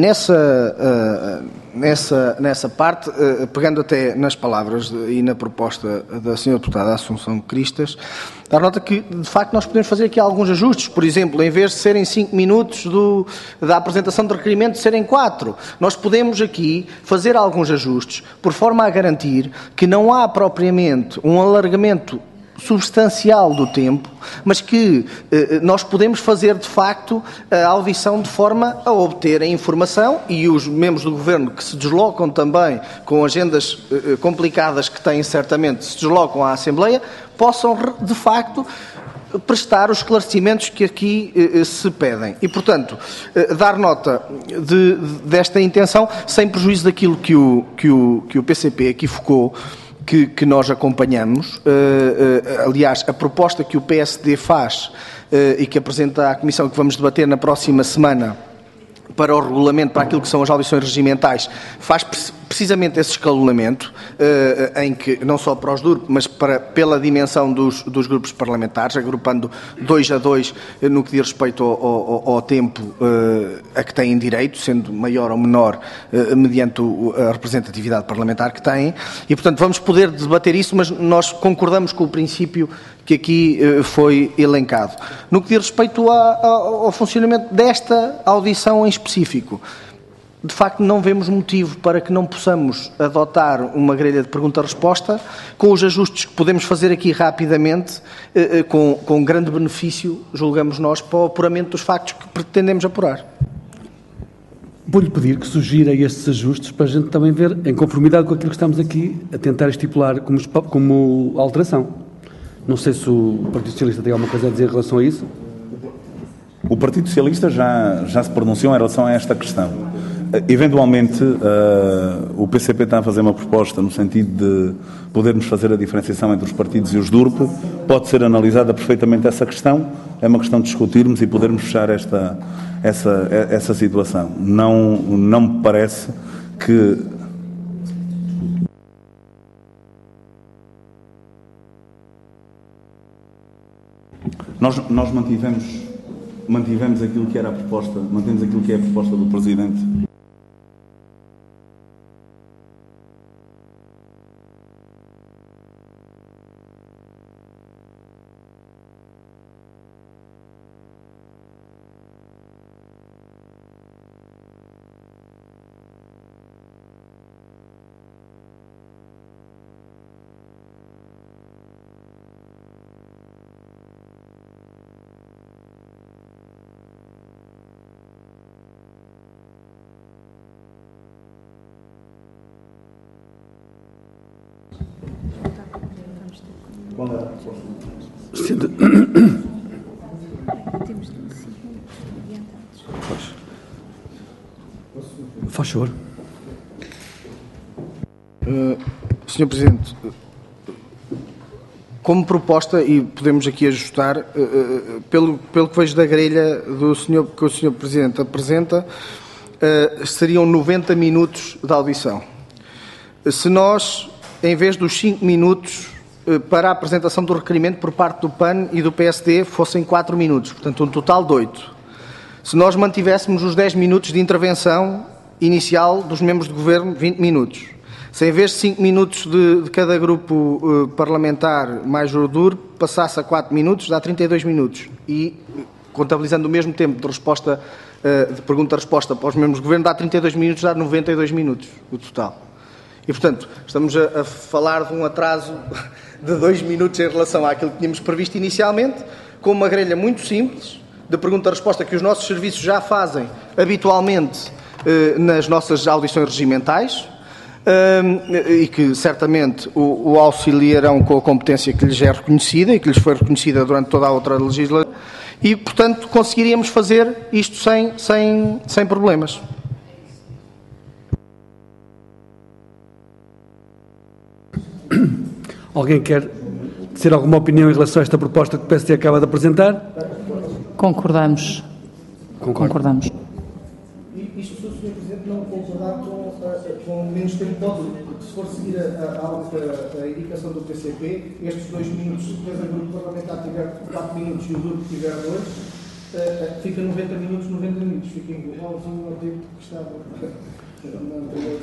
nessa parte, pegando até nas palavras e na proposta da Sra. Deputada Assunção Cristas, dá nota que, de facto, nós podemos fazer aqui alguns ajustes. Por exemplo, em vez de serem 5 minutos da apresentação de requerimento, serem 4. Nós podemos aqui fazer alguns ajustes, por forma a garantir que não há propriamente um alargamento substancial do tempo, mas que nós podemos fazer, de facto, a audição de forma a obter a informação, e os membros do Governo que se deslocam também com agendas complicadas que têm, certamente, se deslocam à Assembleia, possam, de facto, prestar os esclarecimentos que aqui se pedem. E, portanto, dar nota desta intenção, sem prejuízo daquilo que o PCP aqui focou, que nós acompanhamos. Aliás, a proposta que o PSD faz e que apresenta à Comissão, que vamos debater na próxima semana, para o regulamento, para aquilo que são as audições regimentais, faz precisamente esse escalonamento, em que, não só para os DURP, mas pela dimensão dos grupos parlamentares, agrupando 2 a 2 no que diz respeito ao tempo a que têm direito, sendo maior ou menor, mediante a representatividade parlamentar que têm, e, portanto, vamos poder debater isso, mas nós concordamos com o princípio que aqui foi elencado. No que diz respeito ao funcionamento desta audição em específico, de facto não vemos motivo para que não possamos adotar uma grelha de pergunta-resposta, com os ajustes que podemos fazer aqui rapidamente, com grande benefício, julgamos nós, para o apuramento dos factos que pretendemos apurar. Vou-lhe pedir que sugira estes ajustes para a gente também ver, em conformidade com aquilo que estamos aqui a tentar estipular como alteração. Não sei se o Partido Socialista tem alguma coisa a dizer em relação a isso. O Partido Socialista já se pronunciou em relação a esta questão. Eventualmente, o PCP está a fazer uma proposta no sentido de podermos fazer a diferenciação entre os partidos e os DURP. Pode ser analisada perfeitamente essa questão. É uma questão de discutirmos e podermos fechar essa situação. Não me parece que... Nós mantivemos aquilo que era a proposta, mantemos aquilo que é a proposta do Presidente. Qual era a proposta? Faz favor. Sr. Presidente, como proposta, e podemos aqui ajustar, pelo que vejo da grelha que o Sr. Presidente apresenta, seriam 90 minutos de audição. Se nós, em vez dos 5 minutos para a apresentação do requerimento por parte do PAN e do PSD, fossem 4 minutos, portanto um total de 8. Se nós mantivéssemos os 10 minutos de intervenção inicial dos membros do Governo, 20 minutos. Se em vez de 5 minutos de cada grupo parlamentar mais o DURP, passasse a 4 minutos, dá 32 minutos. E, contabilizando o mesmo tempo de resposta, de pergunta-resposta para os membros do Governo, dá 32 minutos, dá 92 minutos o total. E, portanto, estamos a falar de um atraso de 2 minutos em relação àquilo que tínhamos previsto inicialmente, com uma grelha muito simples, de pergunta-resposta que os nossos serviços já fazem habitualmente nas nossas audições regimentais, e que certamente o auxiliarão com a competência que lhes é reconhecida e que lhes foi reconhecida durante toda a outra legislatura, e, portanto, conseguiríamos fazer isto sem problemas. Alguém quer dizer alguma opinião em relação a esta proposta que o PSD acaba de apresentar? Concordamos. Concordamos. Isto se o Sr. Presidente não concordar com menos tempo pode, porque se for seguir a indicação do PCP, estes 2 minutos, se depois o grupo parlamentar tiver 4 minutos e o grupo tiver 2, fica 90 minutos, 90 minutos. Fica igualzinho ao tempo que estava na anterior.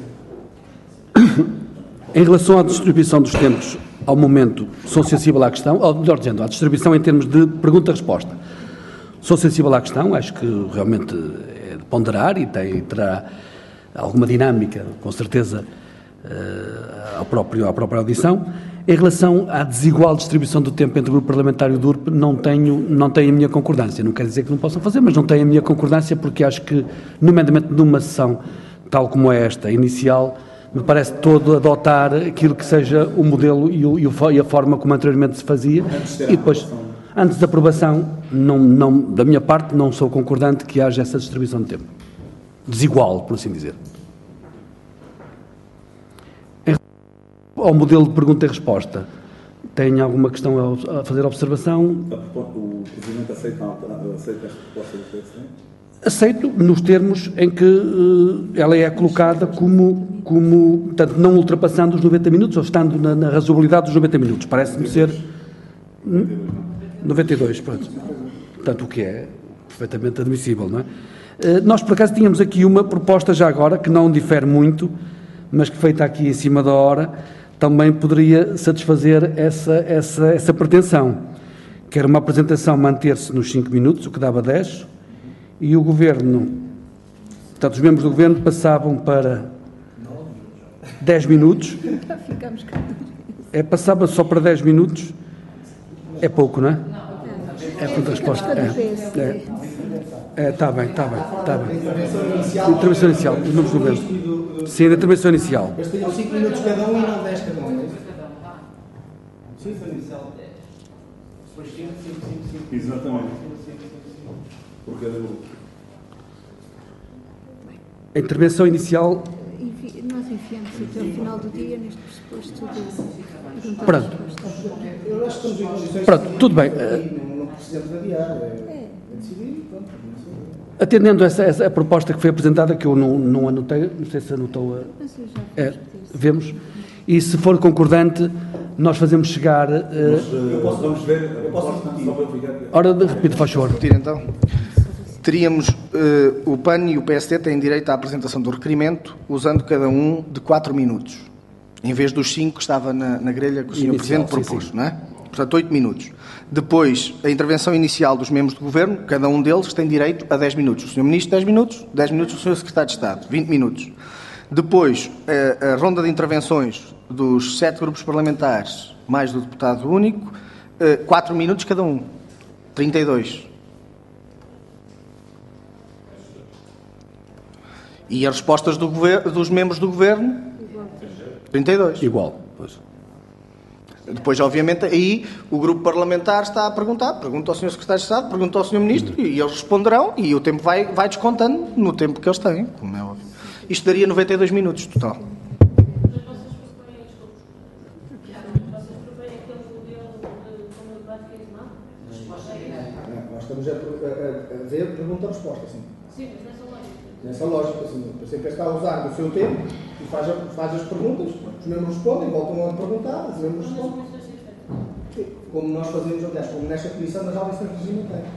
Em relação à distribuição dos tempos, ao momento, sou sensível à questão, ou melhor dizendo, à distribuição em termos de pergunta-resposta. Sou sensível à questão, acho que realmente é de ponderar e terá alguma dinâmica, com certeza, à própria audição. Em relação à desigual distribuição do tempo entre o grupo parlamentar e o DURP, não tenho a minha concordância. Não quer dizer que não possam fazer, mas não tenho a minha concordância, porque acho que, nomeadamente numa sessão tal como é esta, inicial, me parece todo adotar aquilo que seja o modelo e a forma como anteriormente se fazia. E depois, antes da aprovação, da minha parte, não sou concordante que haja essa distribuição de tempo. Desigual, por assim dizer. Em relação ao modelo de pergunta e resposta, tem alguma questão a fazer observação? O Presidente aceita esta proposta do PSD? Aceito, nos termos em que ela é colocada como portanto, não ultrapassando os 90 minutos, ou estando na razoabilidade dos 90 minutos. Parece-me ser 92, pronto. Portanto, o que é perfeitamente admissível, não é? Nós, por acaso, tínhamos aqui uma proposta já agora, que não difere muito, mas que feita aqui em cima da hora, também poderia satisfazer essa pretensão, que era uma apresentação manter-se nos 5 minutos, o que dava 10, e o Governo, portanto, os membros do Governo passavam para 10 minutos. Passava só para 10 minutos. É pouco, não é? É para a resposta. Está bem. Intervenção inicial, os membros do Governo. Sim, a intervenção inicial. Eles tinham 5 minutos cada um e não 10 cada um. Exatamente. Por cada grupo. A intervenção inicial. Nós enfiamos até ao final do dia neste pressuposto de. Pronto. Eu acho que estamos em condições. Pronto, tudo bem. Não precisamos adiar. É decidir, pronto. Atendendo a proposta que foi apresentada, que eu não anotei, não sei se anotou. Vemos. E se for concordante, nós fazemos chegar. Vamos ver a proposta. Ora, repito, faz favor. Repetir então. Teríamos, o PAN e o PSD têm direito à apresentação do requerimento, usando cada um de 4 minutos, em vez dos 5 que estava na grelha que o Sr. Presidente propôs, não é? Portanto, 8 minutos. Depois, a intervenção inicial dos membros do Governo, cada um deles tem direito a 10 minutos. O Sr. Ministro, 10 minutos, 10 minutos o Sr. Secretário de Estado, 20 minutos. Depois, a ronda de intervenções dos 7 grupos parlamentares, mais do deputado único, 4 minutos cada um, 32. E as respostas dos membros do Governo, 32. Igual, pois. Depois, obviamente, aí o grupo parlamentar está a pergunta ao Sr. Secretário de Estado, pergunta ao Sr. Ministro, e eles responderão, e o tempo vai descontando no tempo que eles têm, como é óbvio. Isto daria 92 minutos total. Nós estamos a ver pergunta-resposta, sim. Sim, mas nessa lógica, assim, o PCP está a usar o seu tempo e faz as perguntas, os membros respondem, voltam a perguntar, os membros respondem. Como nós fazemos, aliás, como nesta comissão das audições regimentais.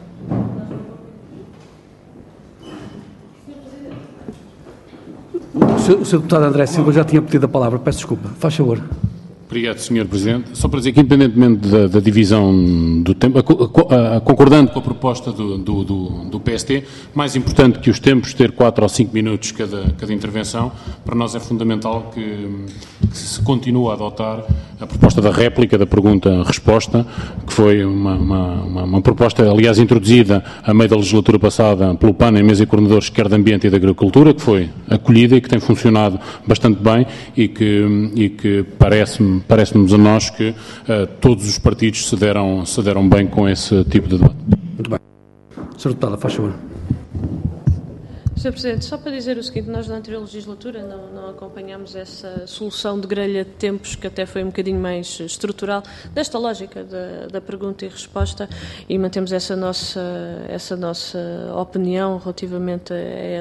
O Sr. Deputado André Silva já tinha pedido a palavra, peço desculpa, faz favor. Obrigado, Sr. Presidente. Só para dizer que, independentemente da divisão do tempo, concordando com a proposta do PST, mais importante que os tempos, ter 4 ou 5 minutos cada intervenção, para nós é fundamental que se continue a adotar a proposta da réplica, da pergunta-resposta, que foi uma proposta, aliás, introduzida a meio da legislatura passada pelo PAN em mesa de coordenadores, quer de Ambiente e de Agricultura, que foi acolhida e que tem funcionado bastante bem e que parece-nos a nós que todos os partidos se deram bem com esse tipo de debate. Muito bem. Sr. Deputada, faz favor. Sr. Presidente, só para dizer o seguinte, nós na anterior legislatura não acompanhámos essa solução de grelha de tempos, que até foi um bocadinho mais estrutural, desta lógica da pergunta e resposta, e mantemos essa nossa opinião relativamente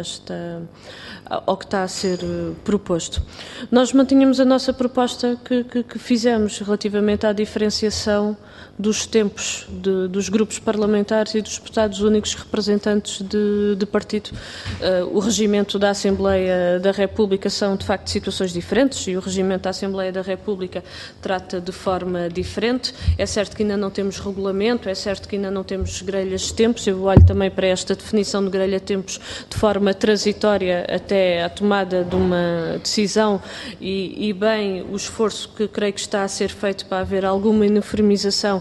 ao que está a ser proposto. Nós mantínhamos a nossa proposta que fizemos relativamente à diferenciação dos tempos dos grupos parlamentares e dos deputados únicos representantes de partido. O regimento da Assembleia da República são, de facto, situações diferentes e o regimento da Assembleia da República trata de forma diferente. É certo que ainda não temos regulamento, é certo que ainda não temos grelhas de tempos. Eu olho também para esta definição de grelha de tempos de forma transitória até a tomada de uma decisão e bem o esforço que creio que está a ser feito para haver alguma uniformização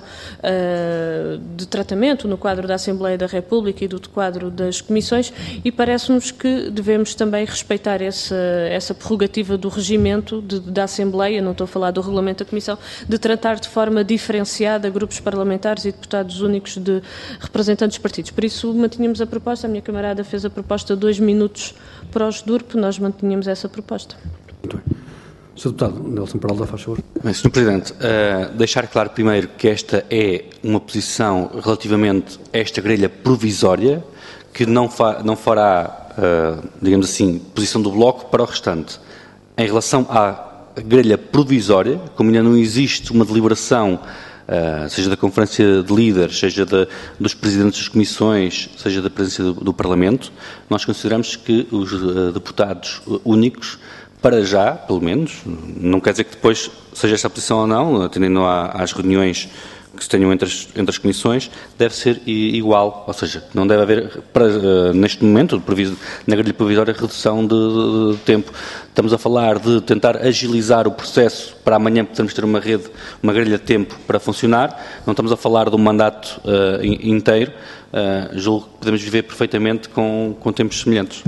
de tratamento no quadro da Assembleia da República e do quadro das comissões, e parece-nos que devemos também respeitar essa prerrogativa do regimento da Assembleia, não estou a falar do regulamento da Comissão, de tratar de forma diferenciada grupos parlamentares e deputados únicos de representantes de partidos. Por isso mantínhamos a proposta, a minha camarada fez a proposta de 2 minutos para os DURP, nós mantínhamos essa proposta. Muito bem. Sr. Deputado Nelson Peralta, faz favor. Bem, Sr. Presidente, deixar claro primeiro que esta é uma posição relativamente a esta grelha provisória, que não fará, digamos assim, posição do Bloco para o restante. Em relação à grelha provisória, como ainda não existe uma deliberação, seja da Conferência de Líderes, seja dos Presidentes das Comissões, seja da Presidência do Parlamento, nós consideramos que os deputados únicos, para já, pelo menos, não quer dizer que depois seja esta a posição ou não, atendendo às reuniões que se tenham entre as comissões, deve ser igual, ou seja, não deve haver, neste momento, na grelha provisória, redução de tempo. Estamos a falar de tentar agilizar o processo para amanhã podermos ter uma grelha de tempo para funcionar, não estamos a falar de um mandato inteiro, julgo que podemos viver perfeitamente com tempos semelhantes.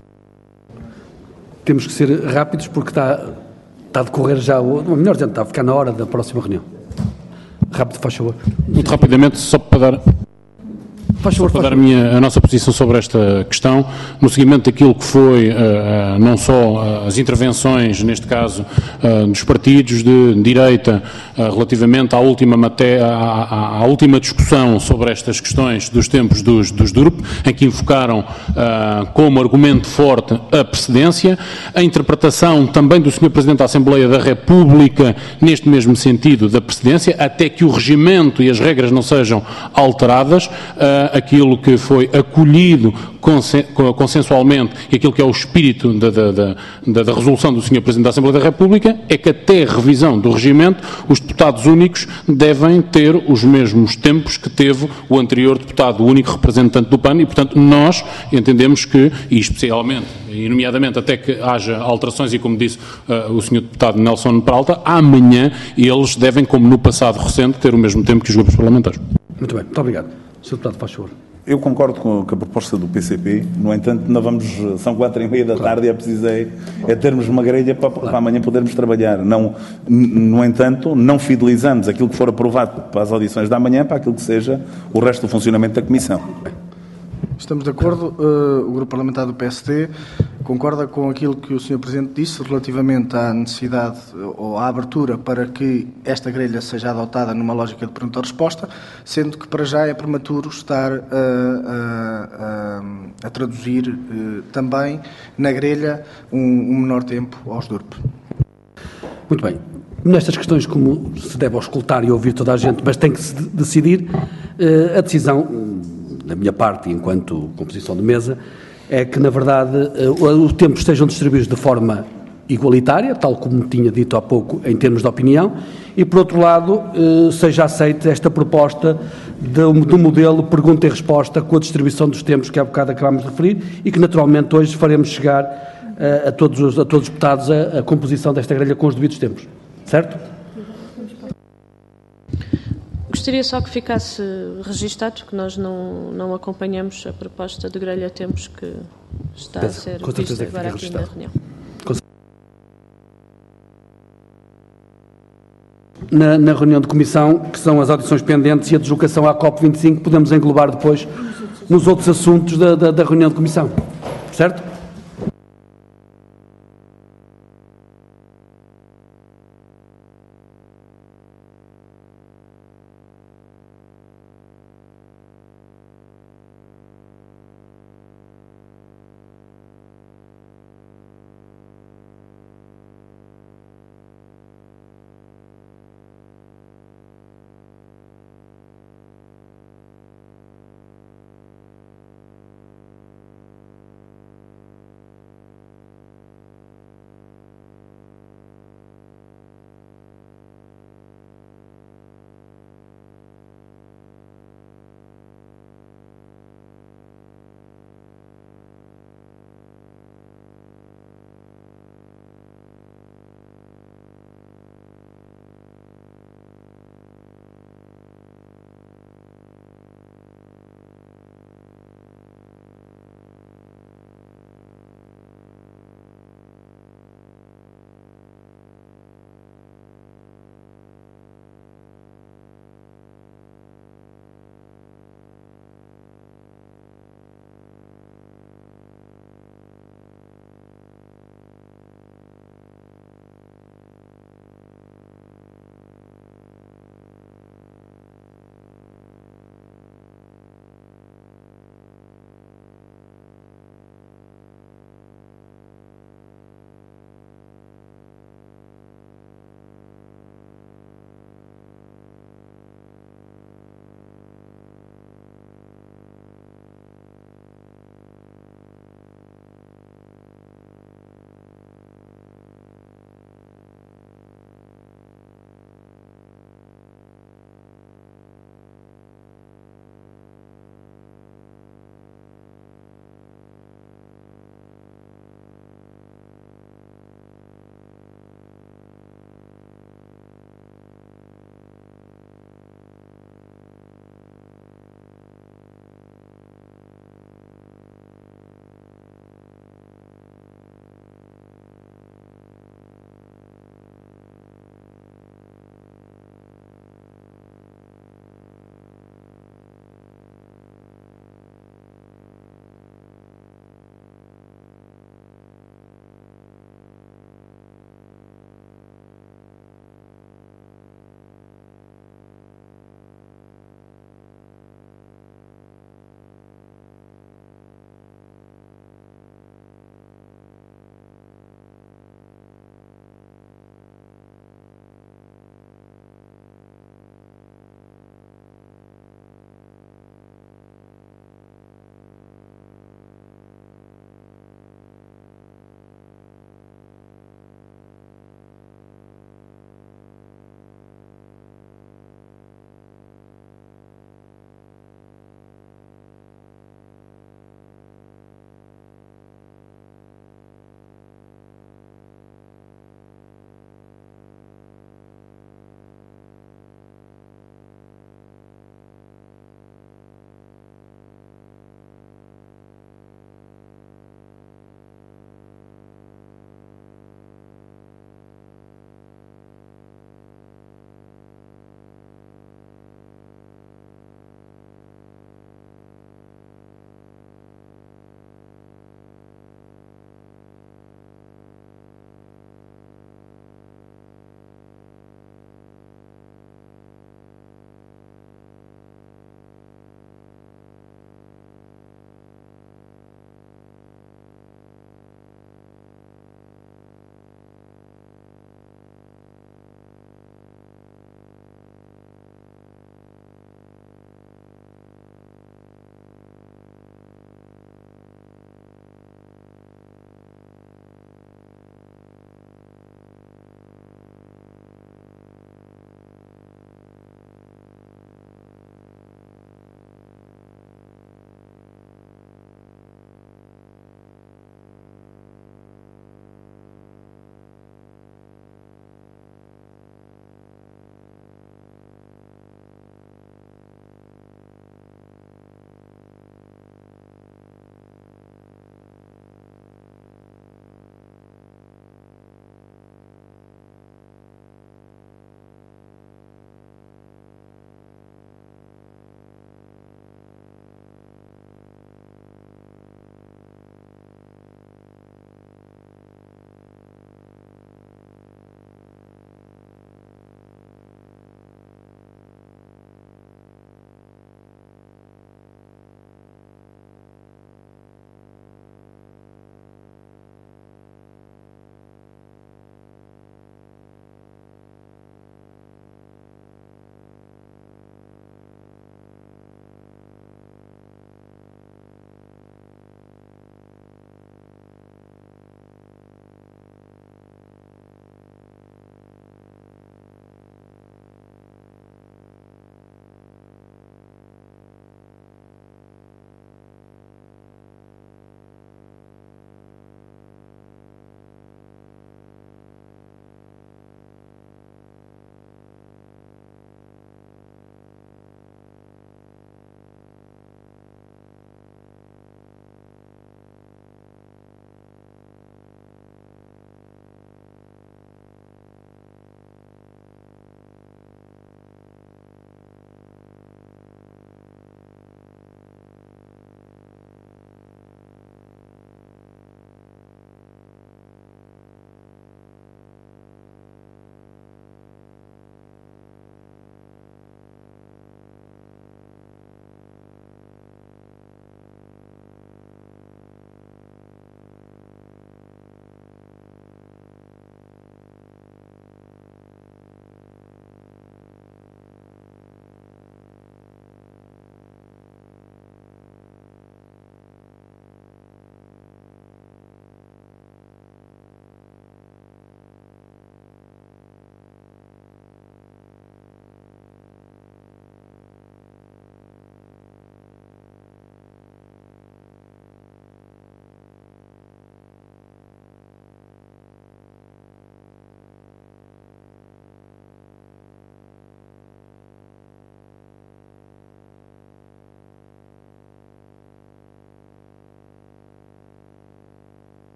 Temos que ser rápidos porque está a decorrer já, melhor dizendo, está a ficar na hora da próxima reunião. Rápido, faz favor. Muito rapidamente, só para dar... Para dar a nossa posição sobre esta questão, no seguimento daquilo que foi não só as intervenções, neste caso, dos partidos de direita, relativamente à última discussão sobre estas questões dos tempos dos DURP, em que invocaram como argumento forte a precedência, a interpretação também do Sr. Presidente da Assembleia da República, neste mesmo sentido da precedência, até que o regimento e as regras não sejam alteradas, aquilo que foi acolhido consensualmente e aquilo que é o espírito da resolução do Sr. Presidente da Assembleia da República é que até a revisão do regimento os deputados únicos devem ter os mesmos tempos que teve o anterior deputado único representante do PAN e, portanto, nós entendemos que, e especialmente e nomeadamente até que haja alterações e, como disse o Sr. Deputado Nelson Peralta, amanhã eles devem, como no passado recente, ter o mesmo tempo que os grupos parlamentares. Muito bem, muito obrigado. Sr. Deputado, faz favor. Eu concordo com a proposta do PCP, no entanto, são 4h30 da tarde e é preciso termos uma grelha para amanhã podermos trabalhar. No entanto, não fidelizamos aquilo que for aprovado para as audições da manhã para aquilo que seja o resto do funcionamento da Comissão. Estamos de acordo. O Grupo Parlamentar do PSD concorda com aquilo que o Sr. Presidente disse relativamente à necessidade ou à abertura para que esta grelha seja adotada numa lógica de pergunta-resposta, sendo que para já é prematuro estar a traduzir também na grelha um menor tempo aos DURP. Muito bem. Nestas questões, como se deve auscultar e ouvir toda a gente, mas tem que se decidir, a decisão, da minha parte, enquanto composição de mesa, é que, na verdade, os tempos estejam distribuídos de forma igualitária, tal como tinha dito há pouco, em termos de opinião, e, por outro lado, seja aceita esta proposta do modelo pergunta e resposta com a distribuição dos tempos que há bocado acabámos de referir e que, naturalmente, hoje faremos chegar a todos os deputados a composição desta grelha com os devidos tempos. Certo? Gostaria só que ficasse registado que nós não acompanhamos a proposta de grelha a tempos que está a ser vista agora aqui na reunião. Na reunião de comissão, que são as audições pendentes e a deslocação à COP25, podemos englobar depois nos outros assuntos da reunião de comissão. Certo?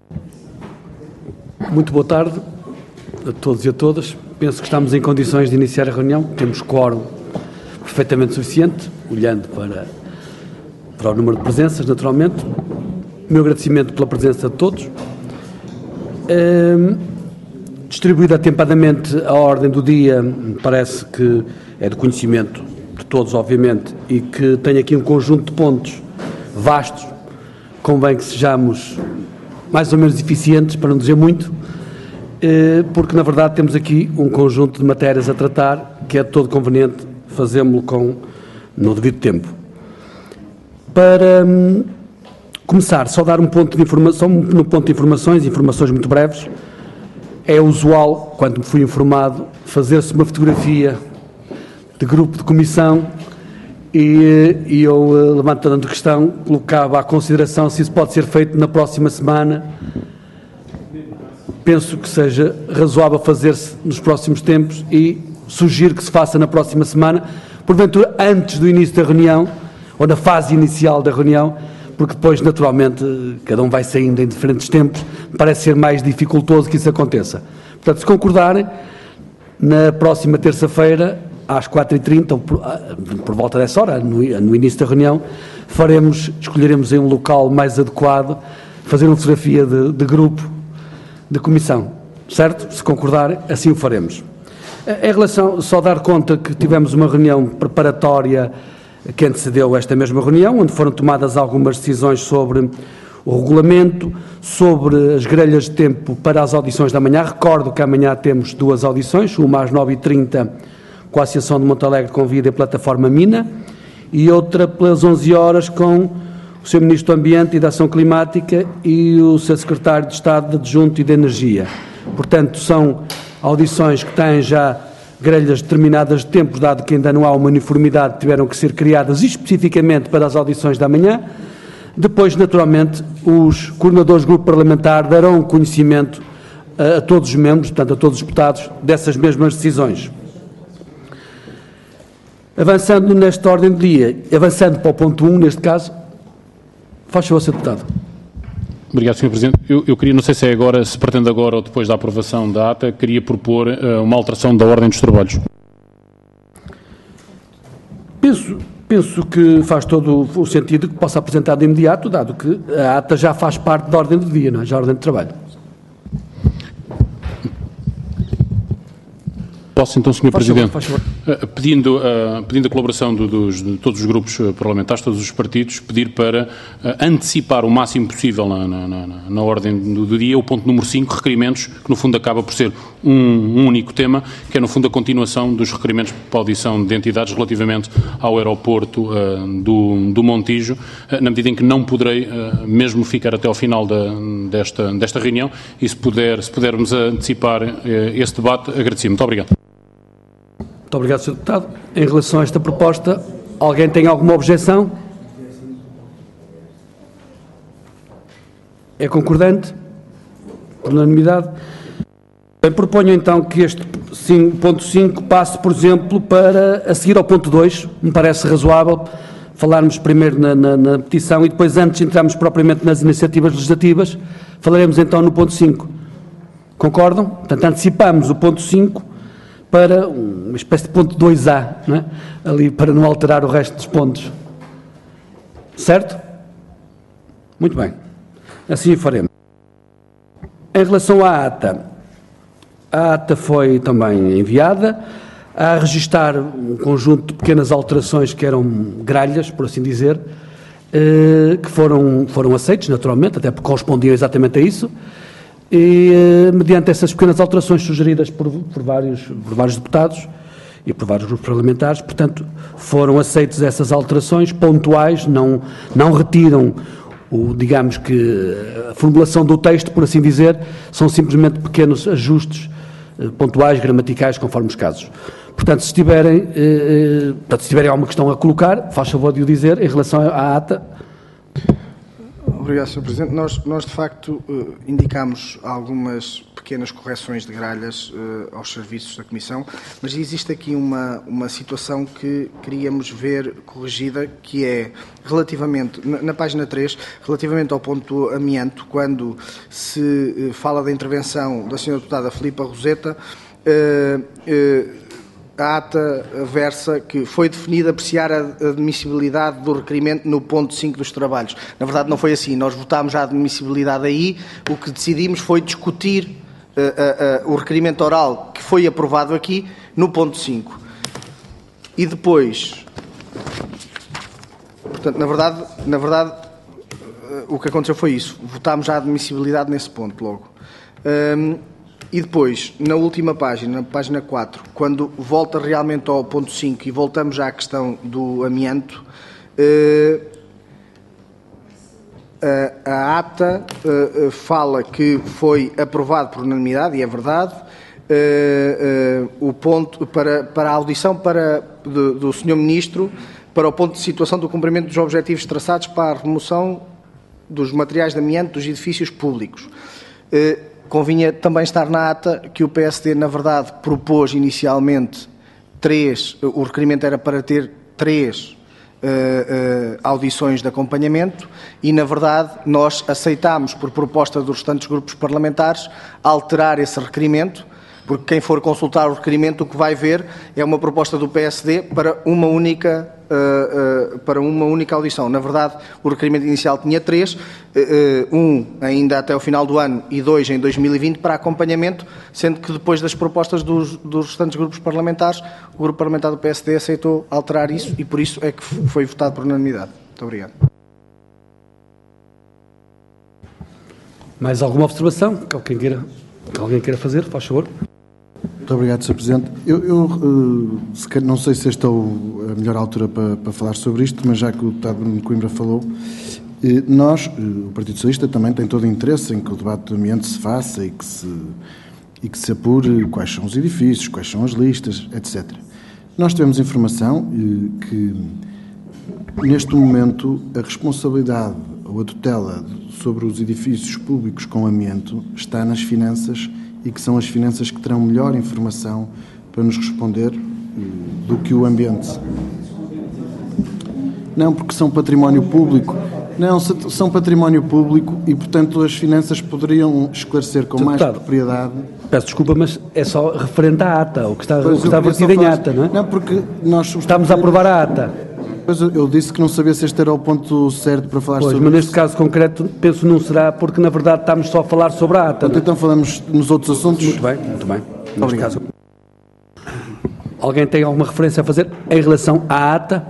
Muito boa tarde a todos e a todas. Penso que estamos em condições de iniciar a reunião. Temos quórum perfeitamente suficiente, olhando para o número de presenças, naturalmente. O meu agradecimento pela presença de todos. Distribuída atempadamente a ordem do dia, me parece que é do conhecimento de todos, obviamente, e que tem aqui um conjunto de pontos vastos. Convém que sejamos mais ou menos eficientes, para não dizer muito, porque, na verdade, temos aqui um conjunto de matérias a tratar que é todo conveniente fazê-lo no devido tempo. Para começar, só dar um ponto de informação, no ponto de informações muito breves. É usual, quando me fui informado, fazer-se uma fotografia de grupo de comissão e eu, levantando a questão, colocava à consideração se isso pode ser feito na próxima semana. Penso que seja razoável fazer-se nos próximos tempos e sugiro que se faça na próxima semana, porventura antes do início da reunião, ou na fase inicial da reunião, porque depois, naturalmente, cada um vai saindo em diferentes tempos, parece ser mais dificultoso que isso aconteça. Portanto, se concordarem, na próxima terça-feira, às 4h30, ou por volta dessa hora, no início da reunião, escolheremos em um local mais adequado, fazer uma fotografia de grupo, de comissão, certo? Se concordarem, assim o faremos. Em relação, só dar conta que tivemos uma reunião preparatória que antecedeu esta mesma reunião, onde foram tomadas algumas decisões sobre o regulamento, sobre as grelhas de tempo para as audições da manhã. Recordo que amanhã temos duas audições, uma às 9h30 com a Associação de Montalegre Convida e a Plataforma Mina, e outra pelas 11 horas com o Sr. Ministro do Ambiente e da Ação Climática e o Sr. Secretário de Estado de Adjunto e de Energia. Portanto, são audições que têm já grelhas determinadas de tempo, dado que ainda não há uma uniformidade, tiveram que ser criadas especificamente para as audições da manhã. Depois, naturalmente, os coordenadores do grupo parlamentar darão conhecimento a todos os membros, portanto, a todos os deputados, dessas mesmas decisões. Avançando nesta ordem do dia, avançando para o ponto 1, neste caso, faz favor, Sr. Deputado. Obrigado, Sr. Presidente. Eu queria, não sei se é agora, se pretende agora ou depois da aprovação da ata, queria propor uma alteração da ordem dos trabalhos. Penso que faz todo o sentido que possa apresentar de imediato, dado que a ata já faz parte da ordem do dia, não é? Já a ordem de trabalho. Posso então, Sr. Presidente, faz favor. Pedindo a colaboração de todos os grupos parlamentares, todos os partidos, pedir para antecipar o máximo possível na ordem do dia o ponto número 5, requerimentos, que no fundo acaba por ser um único tema, que é no fundo a continuação dos requerimentos para audição de entidades relativamente ao aeroporto do Montijo, na medida em que não poderei mesmo ficar até ao final desta reunião, e se pudermos antecipar esse debate, agradecia. Muito obrigado. Muito obrigado, Sr. Deputado. Em relação a esta proposta, alguém tem alguma objeção? É concordante? Por unanimidade? Bem, proponho então que este ponto 5 passe, por exemplo, para a seguir ao ponto 2, me parece razoável falarmos primeiro na petição e depois, antes de entrarmos propriamente nas iniciativas legislativas, falaremos então no ponto 5. Concordam? Portanto, antecipamos o ponto 5 para uma espécie de ponto 2A, não é? Ali, para não alterar o resto dos pontos. Certo? Muito bem. Assim o faremos. Em relação à ata, a ata foi também enviada a registar um conjunto de pequenas alterações que eram gralhas, por assim dizer, que foram aceitos, naturalmente, até porque correspondiam exatamente a isso. E, mediante essas pequenas alterações sugeridas por vários deputados e por vários grupos parlamentares, portanto, foram aceitas essas alterações pontuais, não retiram, digamos que, a formulação do texto, por assim dizer, são simplesmente pequenos ajustes pontuais, gramaticais, conforme os casos. Portanto, se tiverem alguma questão a colocar, faz favor de o dizer em relação à ata. Obrigado, Sr. Presidente. Nós de facto, indicámos algumas pequenas correções de gralhas aos serviços da Comissão, mas existe aqui uma situação que queríamos ver corrigida, que é relativamente, na página 3, relativamente ao ponto do amianto, quando se fala da intervenção da Sra. Deputada Filipa Roseta, a ata versa que foi definida apreciar a admissibilidade do requerimento no ponto 5 dos trabalhos. Na verdade não foi assim, nós votámos a admissibilidade aí, o que decidimos foi discutir o requerimento oral que foi aprovado aqui no ponto 5. E depois, portanto, na verdade o que aconteceu foi isso, votámos a admissibilidade nesse ponto logo. E depois, na última página, na página 4, quando volta realmente ao ponto 5 e voltamos à questão do amianto, a ata fala que foi aprovado por unanimidade, e é verdade, o ponto para a audição do Sr. Ministro para o ponto de situação do cumprimento dos objetivos traçados para a remoção dos materiais de amianto dos edifícios públicos. Convinha também estar na ata que o PSD, na verdade, propôs inicialmente 3, o requerimento era para ter 3 audições de acompanhamento e, na verdade, nós aceitámos, por proposta dos restantes grupos parlamentares, alterar esse requerimento, porque quem for consultar o requerimento o que vai ver é uma proposta do PSD para uma única audição. Na verdade, o requerimento inicial tinha 3, um ainda até o final do ano e 2 em 2020 para acompanhamento, sendo que depois das propostas dos restantes grupos parlamentares, o grupo parlamentar do PSD aceitou alterar isso e por isso é que foi votado por unanimidade. Muito obrigado. Mais alguma observação que alguém queira fazer? Faz favor. Muito obrigado, Sr. Presidente. Eu não sei se esta é a melhor altura para falar sobre isto, mas já que o deputado Bruno Coimbra falou, nós, o Partido Socialista, também tem todo o interesse em que o debate do ambiente se faça e que se apure quais são os edifícios, quais são as listas, etc. Nós tivemos informação que, neste momento, a responsabilidade ou a tutela sobre os edifícios públicos com amianto está nas finanças e que são as finanças que terão melhor informação para nos responder do que o ambiente. Não, porque são património público. Não, são património público e, portanto, as finanças poderiam esclarecer com mais propriedade. Peço desculpa, mas é só referente à ata, o que está vertido em ata, não é? Não, porque nós estamos a aprovar a ata. Pois eu disse que não sabia se este era o ponto certo para falar sobre isso. Mas neste caso concreto, penso não será, porque na verdade estamos só a falar sobre a ata. Então falamos nos outros assuntos. Muito bem. Neste caso. Alguém tem alguma referência a fazer em relação à ata?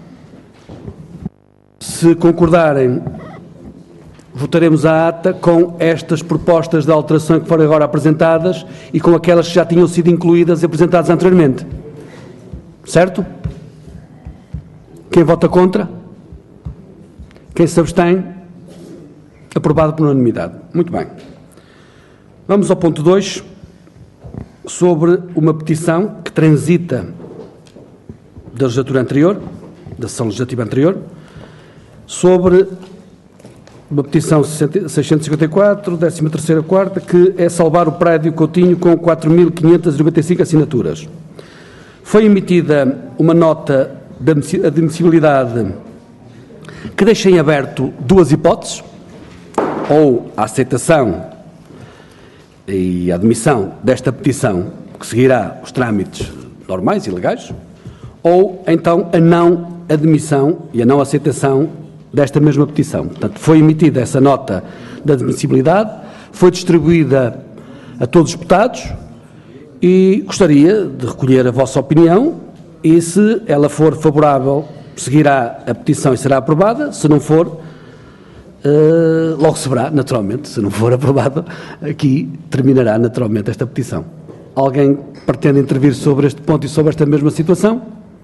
Se concordarem, votaremos a ata com estas propostas de alteração que foram agora apresentadas e com aquelas que já tinham sido incluídas e apresentadas anteriormente. Certo? Quem vota contra? Quem se abstém? Aprovado por unanimidade. Muito bem. Vamos ao ponto 2, sobre uma petição que transita da legislatura anterior, da sessão legislativa anterior, sobre uma petição 654, 13ª quarta, que é salvar o prédio Coutinho com 4.595 assinaturas. Foi emitida uma nota de admissibilidade que deixa em aberto 2 hipóteses, ou a aceitação e a admissão desta petição, que seguirá os trâmites normais e legais, ou então a não admissão e a não aceitação desta mesma petição. Portanto, foi emitida essa nota de admissibilidade, foi distribuída a todos os deputados e gostaria de recolher a vossa opinião. E se ela for favorável, seguirá a petição e será aprovada. Se não for, logo se verá, naturalmente. Se não for aprovada, aqui terminará naturalmente esta petição. Alguém pretende intervir sobre este ponto e sobre esta mesma situação?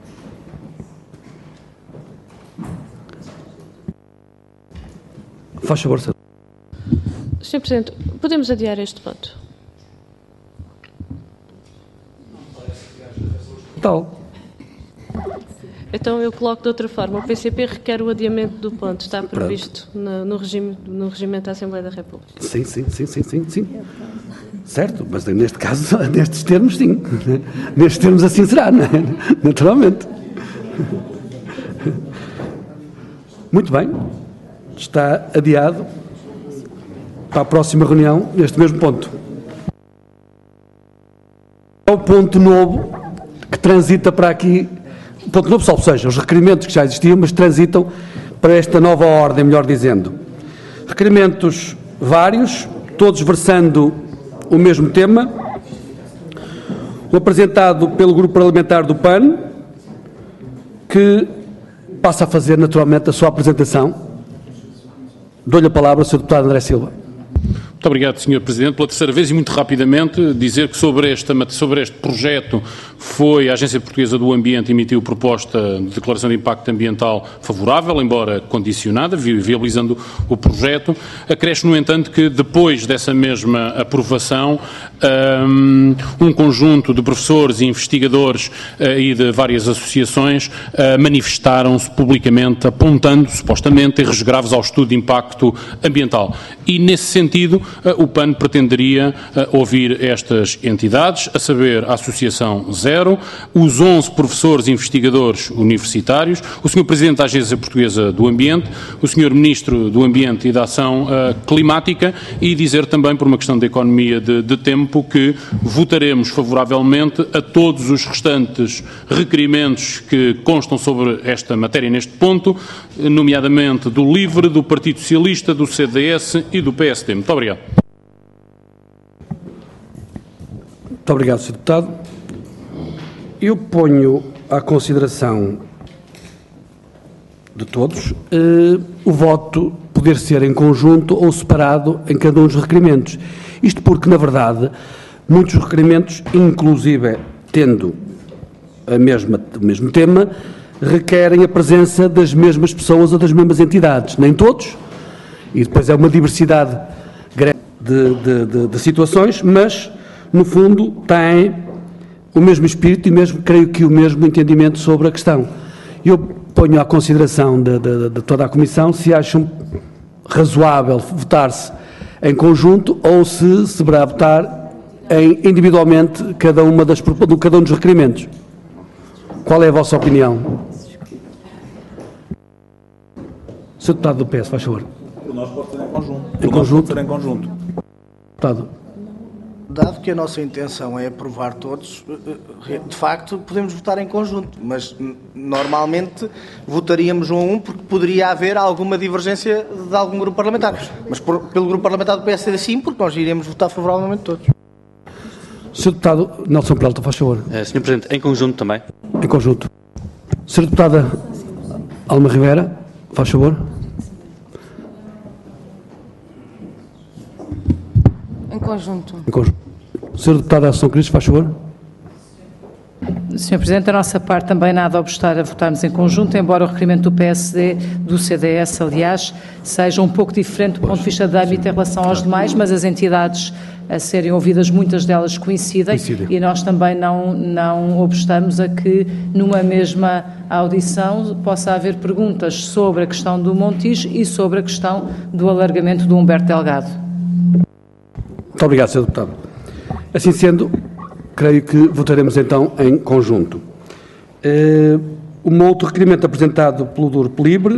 Faz favor, Sr. Sr. Presidente, podemos adiar este ponto? Tal. Então eu coloco de outra forma. O PCP requer o adiamento do ponto. Está previsto no regimento da Assembleia da República. Sim. Certo, mas neste caso, nestes termos, sim. Nestes termos assim será, não é? Naturalmente. Muito bem. Está adiado para a próxima reunião neste mesmo ponto. É o ponto novo que transita para aqui, ponto novo, ou seja, os requerimentos que já existiam, mas transitam para esta nova ordem, melhor dizendo. Requerimentos vários, todos versando o mesmo tema. O apresentado pelo Grupo Parlamentar do PAN, que passa a fazer naturalmente a sua apresentação. Dou-lhe a palavra ao Sr. Deputado André Silva. Muito obrigado, Sr. Presidente. Pela terceira vez e muito rapidamente dizer que sobre este projeto foi a Agência Portuguesa do Ambiente emitiu proposta de declaração de impacto ambiental favorável, embora condicionada, viabilizando o projeto. Acresce, no entanto, que depois dessa mesma aprovação, um conjunto de professores e investigadores e de várias associações manifestaram-se publicamente apontando, supostamente, erros graves ao estudo de impacto ambiental. E, nesse sentido, o PAN pretenderia ouvir estas entidades, a saber, a Associação Zero, os 11 professores e investigadores universitários, o Sr. Presidente da Agência Portuguesa do Ambiente, o Sr. Ministro do Ambiente e da Ação Climática, e dizer também, por uma questão de economia de tempo, que votaremos favoravelmente a todos os restantes requerimentos que constam sobre esta matéria neste ponto, nomeadamente do LIVRE, do Partido Socialista, do CDS e do PSD. Muito obrigado. Muito obrigado, Sr. Deputado. Eu ponho à consideração de todos o voto poder ser em conjunto ou separado em cada um dos requerimentos. Isto porque, na verdade, muitos requerimentos, inclusive tendo o mesmo tema, requerem a presença das mesmas pessoas ou das mesmas entidades. Nem todos, e depois é uma diversidade de situações, mas, no fundo, têm o mesmo espírito e mesmo, creio que o mesmo entendimento sobre a questão. Eu ponho à consideração de toda a Comissão se acham razoável votar-se em conjunto ou se deverá votar individualmente cada um dos requerimentos. Qual é a vossa opinião? Sr. Deputado do PS, faz favor. Por nós pode ser em conjunto. Em conjunto? Pode ser em conjunto. Deputado. Dado que a nossa intenção é aprovar todos, de facto podemos votar em conjunto, mas normalmente votaríamos um a um porque poderia haver alguma divergência de algum grupo parlamentar. Mas pelo grupo parlamentar do PSD sim, porque nós iremos votar favoravelmente todos. Sr. Deputado Nelson Peralta, faz favor. Sr. Presidente, em conjunto também. Em conjunto. Sra. Deputada Alma Rivera, faz favor. Em conjunto. Em conjunto. Sra. Deputada Assunção Cristos, faz favor. Sr. Presidente, da nossa parte também nada a obstar a votarmos em conjunto, embora o requerimento do PSD, do CDS, aliás, seja um pouco diferente do ponto de vista da âmbito em relação aos demais, mas as entidades a serem ouvidas, muitas delas coincidem. E nós também não obstamos a que numa mesma audição possa haver perguntas sobre a questão do Montijo e sobre a questão do alargamento do Humberto Delgado. Muito obrigado, Sr. Deputado. Assim sendo, creio que votaremos então em conjunto. Um outro requerimento apresentado pelo Grupo Livre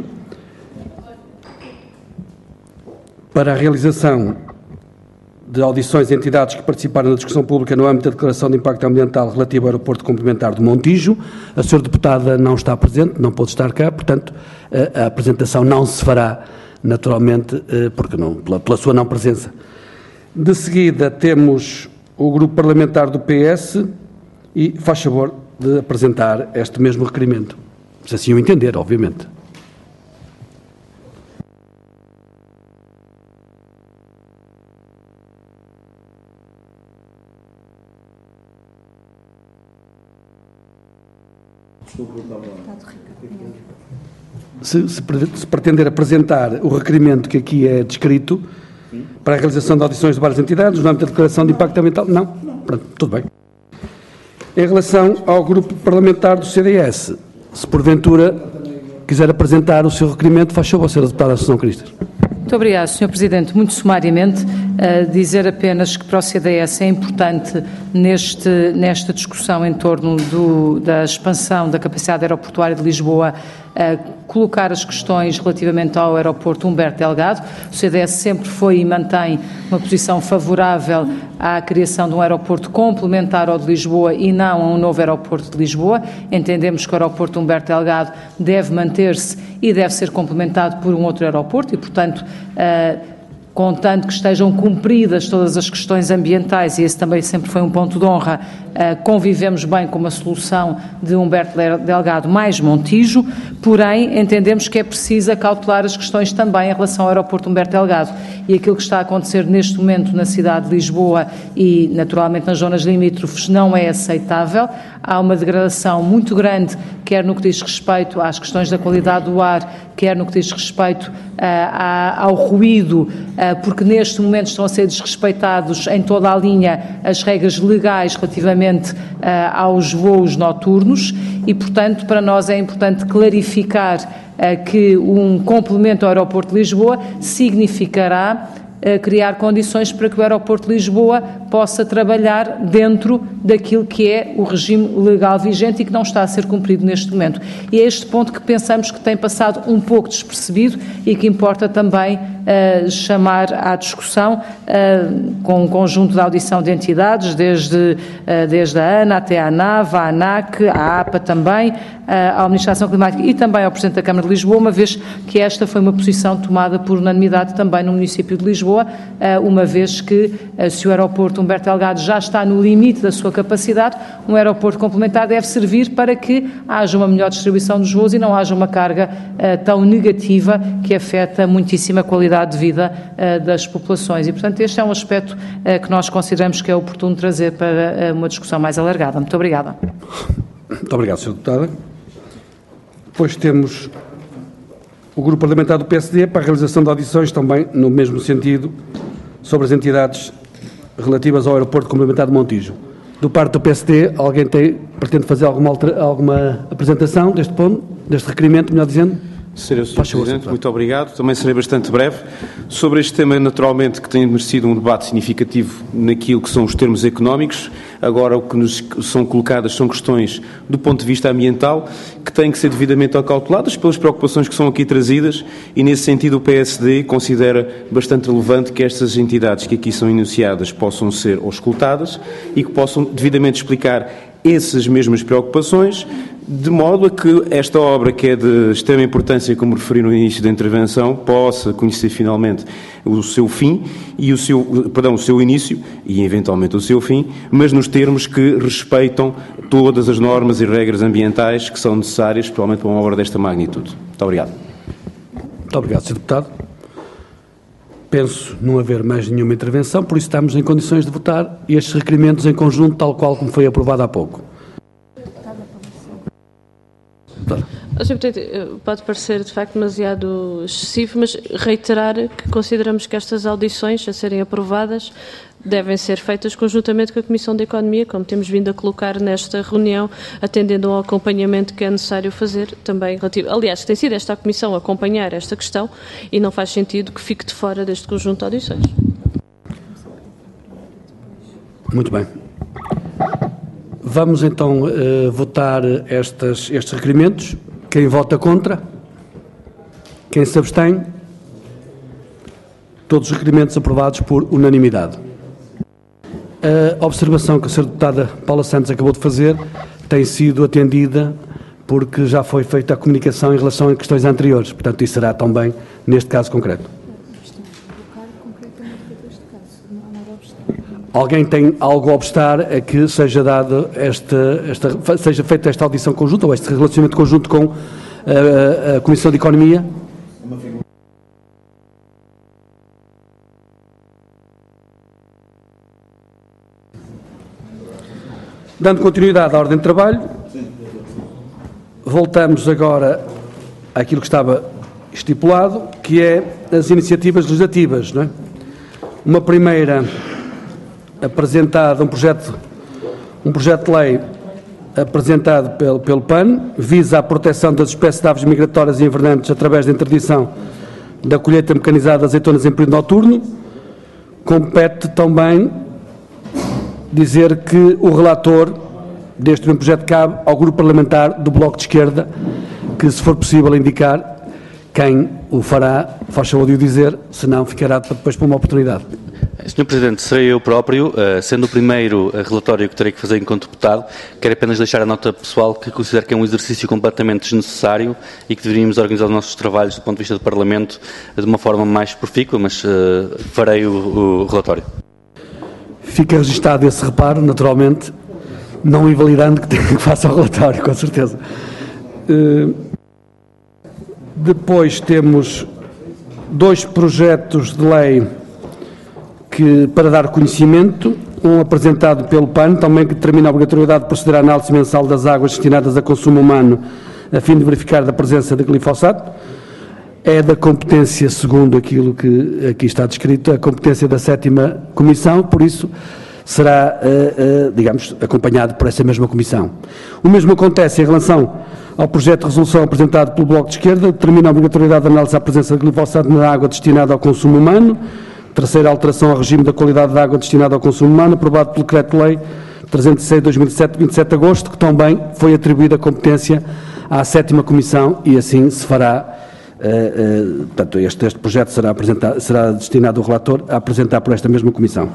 para a realização de audições de entidades que participaram da discussão pública no âmbito da declaração de impacto ambiental relativo ao aeroporto complementar do Montijo. A Sra. Deputada não está presente, não pôde estar cá, portanto, a apresentação não se fará, naturalmente, porque não, pela sua não presença. De seguida, temos o Grupo Parlamentar do PS e faz favor de apresentar este mesmo requerimento, se assim o entender, obviamente. Se pretender apresentar o requerimento que aqui é descrito para a realização de audições de várias entidades no âmbito da declaração de impacto ambiental, não. Pronto, tudo bem. Em relação ao grupo parlamentar do CDS, Se porventura quiser apresentar o seu requerimento, faz favor, Sra. Deputada Assunção Cristas. Muito obrigada, Sr. Presidente. Muito sumariamente, dizer apenas que para o CDS é importante nesta discussão em torno da expansão da capacidade aeroportuária de Lisboa colocar as questões relativamente ao aeroporto Humberto Delgado. O CDS sempre foi e mantém uma posição favorável à criação de um aeroporto complementar ao de Lisboa e não a um novo aeroporto de Lisboa. Entendemos que o aeroporto Humberto Delgado deve manter-se e deve ser complementado por um outro aeroporto e, portanto, contanto que estejam cumpridas todas as questões ambientais, e esse também sempre foi um ponto de honra, convivemos bem com uma solução de Humberto Delgado mais Montijo, porém entendemos que é preciso acautelar as questões também em relação ao aeroporto Humberto Delgado, e aquilo que está a acontecer neste momento na cidade de Lisboa e naturalmente nas zonas limítrofes não é aceitável. Há uma degradação muito grande, quer no que diz respeito às questões da qualidade do ar, quer no que diz respeito ao ruído, porque neste momento estão a ser desrespeitados em toda a linha as regras legais relativamente aos voos noturnos e, portanto, para nós é importante clarificar que um complemento ao aeroporto de Lisboa significará criar condições para que o aeroporto de Lisboa possa trabalhar dentro daquilo que é o regime legal vigente e que não está a ser cumprido neste momento. E é este ponto que pensamos que tem passado um pouco despercebido e que importa também chamar à discussão com um conjunto de audição de entidades, desde a ANA até a ANAV, a ANAC, a APA também, à Administração Climática e também ao Presidente da Câmara de Lisboa, uma vez que esta foi uma posição tomada por unanimidade também no município de Lisboa, uma vez que se o aeroporto Humberto Delgado já está no limite da sua capacidade, um aeroporto complementar deve servir para que haja uma melhor distribuição dos voos e não haja uma carga tão negativa que afeta muitíssimo a qualidade de vida das populações. E, portanto, este é um aspecto que nós consideramos que é oportuno trazer para uma discussão mais alargada. Muito obrigada. Muito obrigado, Sra. Deputada. Depois temos o Grupo Parlamentar do PSD para a realização de audições também no mesmo sentido sobre as entidades relativas ao aeroporto complementar de Montijo. Do parte do PSD, alguém pretende fazer alguma apresentação deste ponto, deste requerimento, melhor dizendo? Sr. Presidente, muito obrigado. Também serei bastante breve. Sobre este tema, naturalmente, que tem merecido um debate significativo naquilo que são os termos económicos, agora o que nos são colocadas são questões do ponto de vista ambiental, que têm que ser devidamente acauteladas pelas preocupações que são aqui trazidas e, nesse sentido, o PSD considera bastante relevante que estas entidades que aqui são enunciadas possam ser auscultadas e que possam devidamente explicar essas mesmas preocupações, de modo a que esta obra, que é de extrema importância, como referi no início da intervenção, possa conhecer finalmente o seu fim e o seu início e eventualmente o seu fim, mas nos termos que respeitam todas as normas e regras ambientais que são necessárias, especialmente para uma obra desta magnitude. Muito obrigado. Muito obrigado, Sr. Deputado. Penso não haver mais nenhuma intervenção, por isso estamos em condições de votar estes requerimentos em conjunto, tal qual como foi aprovado há pouco. Sr. Presidente, pode parecer de facto demasiado excessivo, mas reiterar que consideramos que estas audições a serem aprovadas devem ser feitas conjuntamente com a Comissão de Economia, como temos vindo a colocar nesta reunião, atendendo ao acompanhamento que é necessário fazer também relativo. Aliás, tem sido esta a Comissão a acompanhar esta questão e não faz sentido que fique de fora deste conjunto de audições. Muito bem. Vamos então votar estes requerimentos. Quem vota contra? Quem se abstém? Todos os requerimentos aprovados por unanimidade. A observação que a Sra. Deputada Paula Santos acabou de fazer tem sido atendida porque já foi feita a comunicação em relação a questões anteriores. Portanto, isso será também neste caso concreto. Alguém tem algo a obstar a que seja dado seja feita esta audição conjunta ou este relacionamento conjunto com a Comissão de Economia? Dando continuidade à ordem de trabalho, voltamos agora àquilo que estava estipulado, que é as iniciativas legislativas, não é? Uma primeira apresentada, um projeto de lei apresentado pelo PAN visa a proteção das espécies de aves migratórias e invernantes através da interdição da colheita mecanizada de azeitonas em período noturno. Compete também dizer que o relator deste mesmo projeto cabe ao grupo parlamentar do Bloco de Esquerda, que, se for possível, indicar quem o fará, faz favor de o dizer, senão ficará depois para uma oportunidade. Sr. Presidente, serei eu próprio, sendo o primeiro relatório que terei que fazer enquanto deputado, quero apenas deixar a nota pessoal que considero que é um exercício completamente desnecessário e que deveríamos organizar os nossos trabalhos do ponto de vista do Parlamento de uma forma mais profícua, mas farei o relatório. Fica registado esse reparo, naturalmente, não invalidando que faça o relatório, com certeza. Depois temos 2 projetos de lei para dar conhecimento, um apresentado pelo PAN, também que determina a obrigatoriedade de proceder à análise mensal das águas destinadas a consumo humano, a fim de verificar a presença de glifosato. É da competência, segundo aquilo que aqui está descrito, a competência da 7ª Comissão, por isso será, digamos, acompanhado por essa mesma Comissão. O mesmo acontece em relação ao projeto de resolução apresentado pelo Bloco de Esquerda, determina a obrigatoriedade de análise à presença de glifosato na água destinada ao consumo humano. Terceira alteração ao regime da qualidade da água destinada ao consumo humano, aprovado pelo Decreto-Lei 306/2007, de 27 de agosto, que também foi atribuída a competência à 7ª Comissão e assim se fará. Portanto, este projeto será destinado ao relator a apresentar por esta mesma Comissão.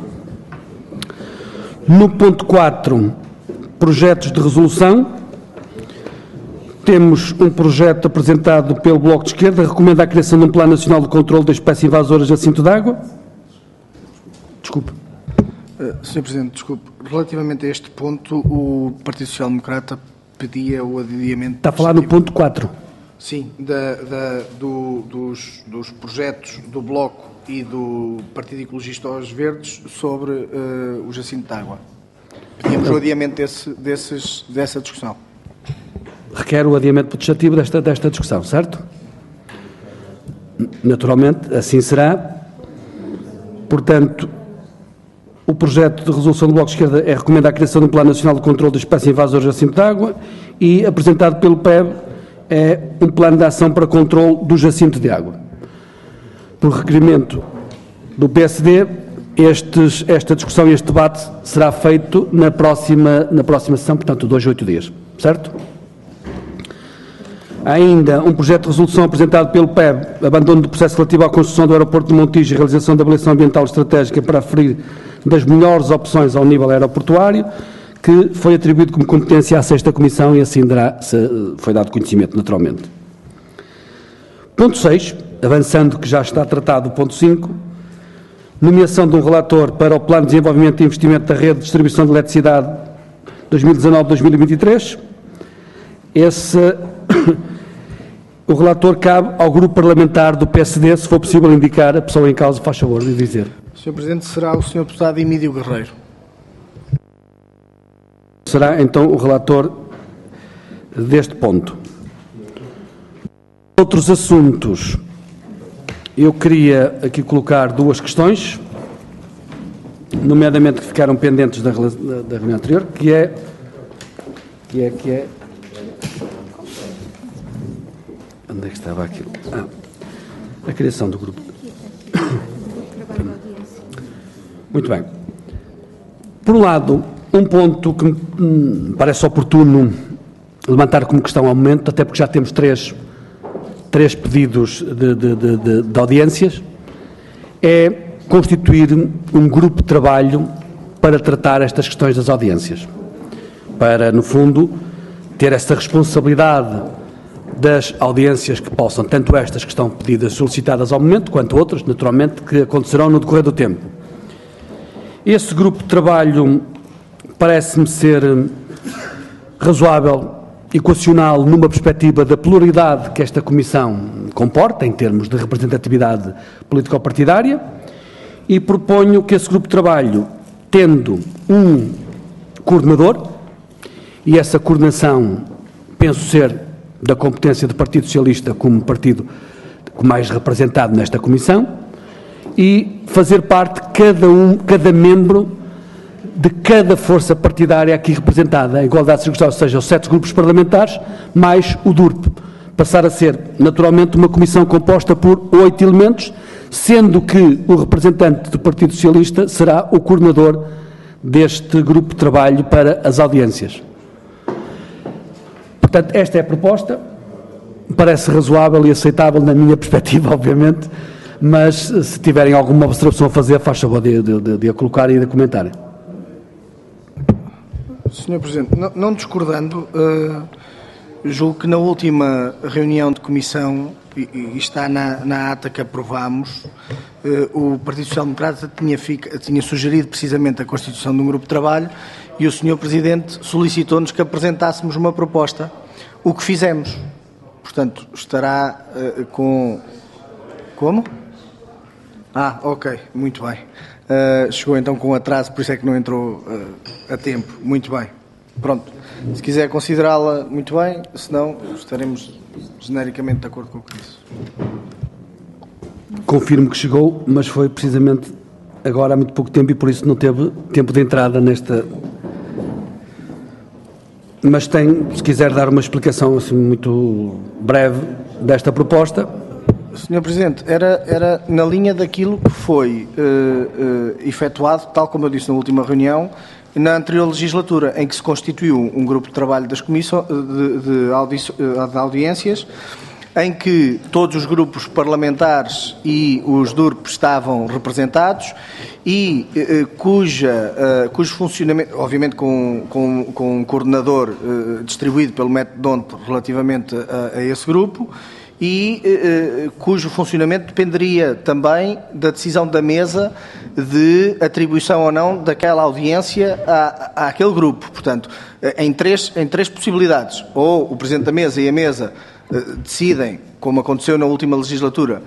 No ponto 4, projetos de resolução, temos um projeto apresentado pelo Bloco de Esquerda, recomenda a criação de um Plano Nacional de Controlo das Espécies Invasoras de jacinto de água. Desculpe. Sr. Presidente, desculpe. Relativamente a este ponto, o Partido Social Democrata pedia o adiamento... Está a falar no ponto 4. Sim, dos projetos do Bloco e do Partido Ecologista aos Verdes sobre o jacinto de água. Pedíamos o adiamento dessa discussão. Requer o adiamento legislativo desta discussão, certo? Naturalmente, assim será. Portanto, o projeto de resolução do Bloco de Esquerda recomenda a criação de um Plano Nacional de Controlo das Espécies Invasoras de jacinto de água e, apresentado pelo PEB, é um plano de ação para controlo do jacinto de água. Por requerimento do PSD, esta discussão e este debate será feito na próxima sessão, portanto, 2 a 8 dias, certo? Há ainda um projeto de resolução apresentado pelo PEB, abandono do processo relativo à construção do aeroporto de Montijo e realização da avaliação ambiental estratégica para aferir das melhores opções ao nível aeroportuário, que foi atribuído como competência à 6ª Comissão e assim foi dado conhecimento, naturalmente. Ponto 6, avançando que já está tratado o ponto 5, nomeação de um relator para o Plano de Desenvolvimento e Investimento da Rede de Distribuição de Eletricidade 2019-2023. O relator cabe ao grupo parlamentar do PSD, se for possível indicar a pessoa em causa, faz favor de dizer. Sr. Presidente, será o Sr. Deputado Emílio Guerreiro. Será então o relator deste ponto. Outros assuntos. Eu queria aqui colocar 2 questões, nomeadamente que ficaram pendentes da reunião anterior, que é onde é que estava aquilo? A criação do grupo. Muito bem. Por um lado, um ponto que me parece oportuno levantar como questão ao momento, até porque já temos três pedidos de audiências, é constituir um grupo de trabalho para tratar estas questões das audiências. Para, no fundo, ter essa responsabilidade das audiências que possam, tanto estas que estão pedidas, solicitadas ao momento, quanto outras, naturalmente, que acontecerão no decorrer do tempo. Esse grupo de trabalho parece-me ser razoável, equacional, numa perspectiva da pluralidade que esta Comissão comporta, em termos de representatividade político-partidária, e proponho que esse grupo de trabalho, tendo um coordenador, e essa coordenação, penso ser da competência do Partido Socialista como partido mais representado nesta Comissão, e fazer parte cada membro de cada força partidária aqui representada, em igualdade de circunstâncias, ou seja, os 7 grupos parlamentares, mais o DURP. Passar a ser, naturalmente, uma comissão composta por 8 elementos, sendo que o representante do Partido Socialista será o coordenador deste grupo de trabalho para as audiências. Portanto, esta é a proposta, parece razoável e aceitável na minha perspectiva, obviamente, mas se tiverem alguma observação a fazer, faz favor de a colocar e de a comentarem. Sr. Presidente, não discordando, julgo que na última reunião de comissão, e está na ata que aprovámos, o Partido Social Democrata tinha sugerido precisamente a constituição de um grupo de trabalho e o Sr. Presidente solicitou-nos que apresentássemos uma proposta, o que fizemos. Portanto, estará com... Como? Ok, muito bem. Chegou então com atraso, por isso é que não entrou a tempo. Muito bem. Pronto. Se quiser considerá-la, muito bem, senão estaremos genericamente de acordo com o que disse. Confirmo que chegou, mas foi precisamente agora há muito pouco tempo e por isso não teve tempo de entrada nesta... Mas se quiser dar uma explicação assim muito breve desta proposta... Sr. Presidente, era na linha daquilo que foi efetuado, tal como eu disse na última reunião, na anterior legislatura, em que se constituiu um grupo de trabalho das comissões de audiências, em que todos os grupos parlamentares e os DURP estavam representados e cujo funcionamento, obviamente com um coordenador distribuído pelo método DONT relativamente a esse grupo, e cujo funcionamento dependeria também da decisão da mesa de atribuição ou não daquela audiência àquele grupo. Portanto, em três possibilidades. Ou o Presidente da Mesa e a mesa decidem, como aconteceu na última legislatura,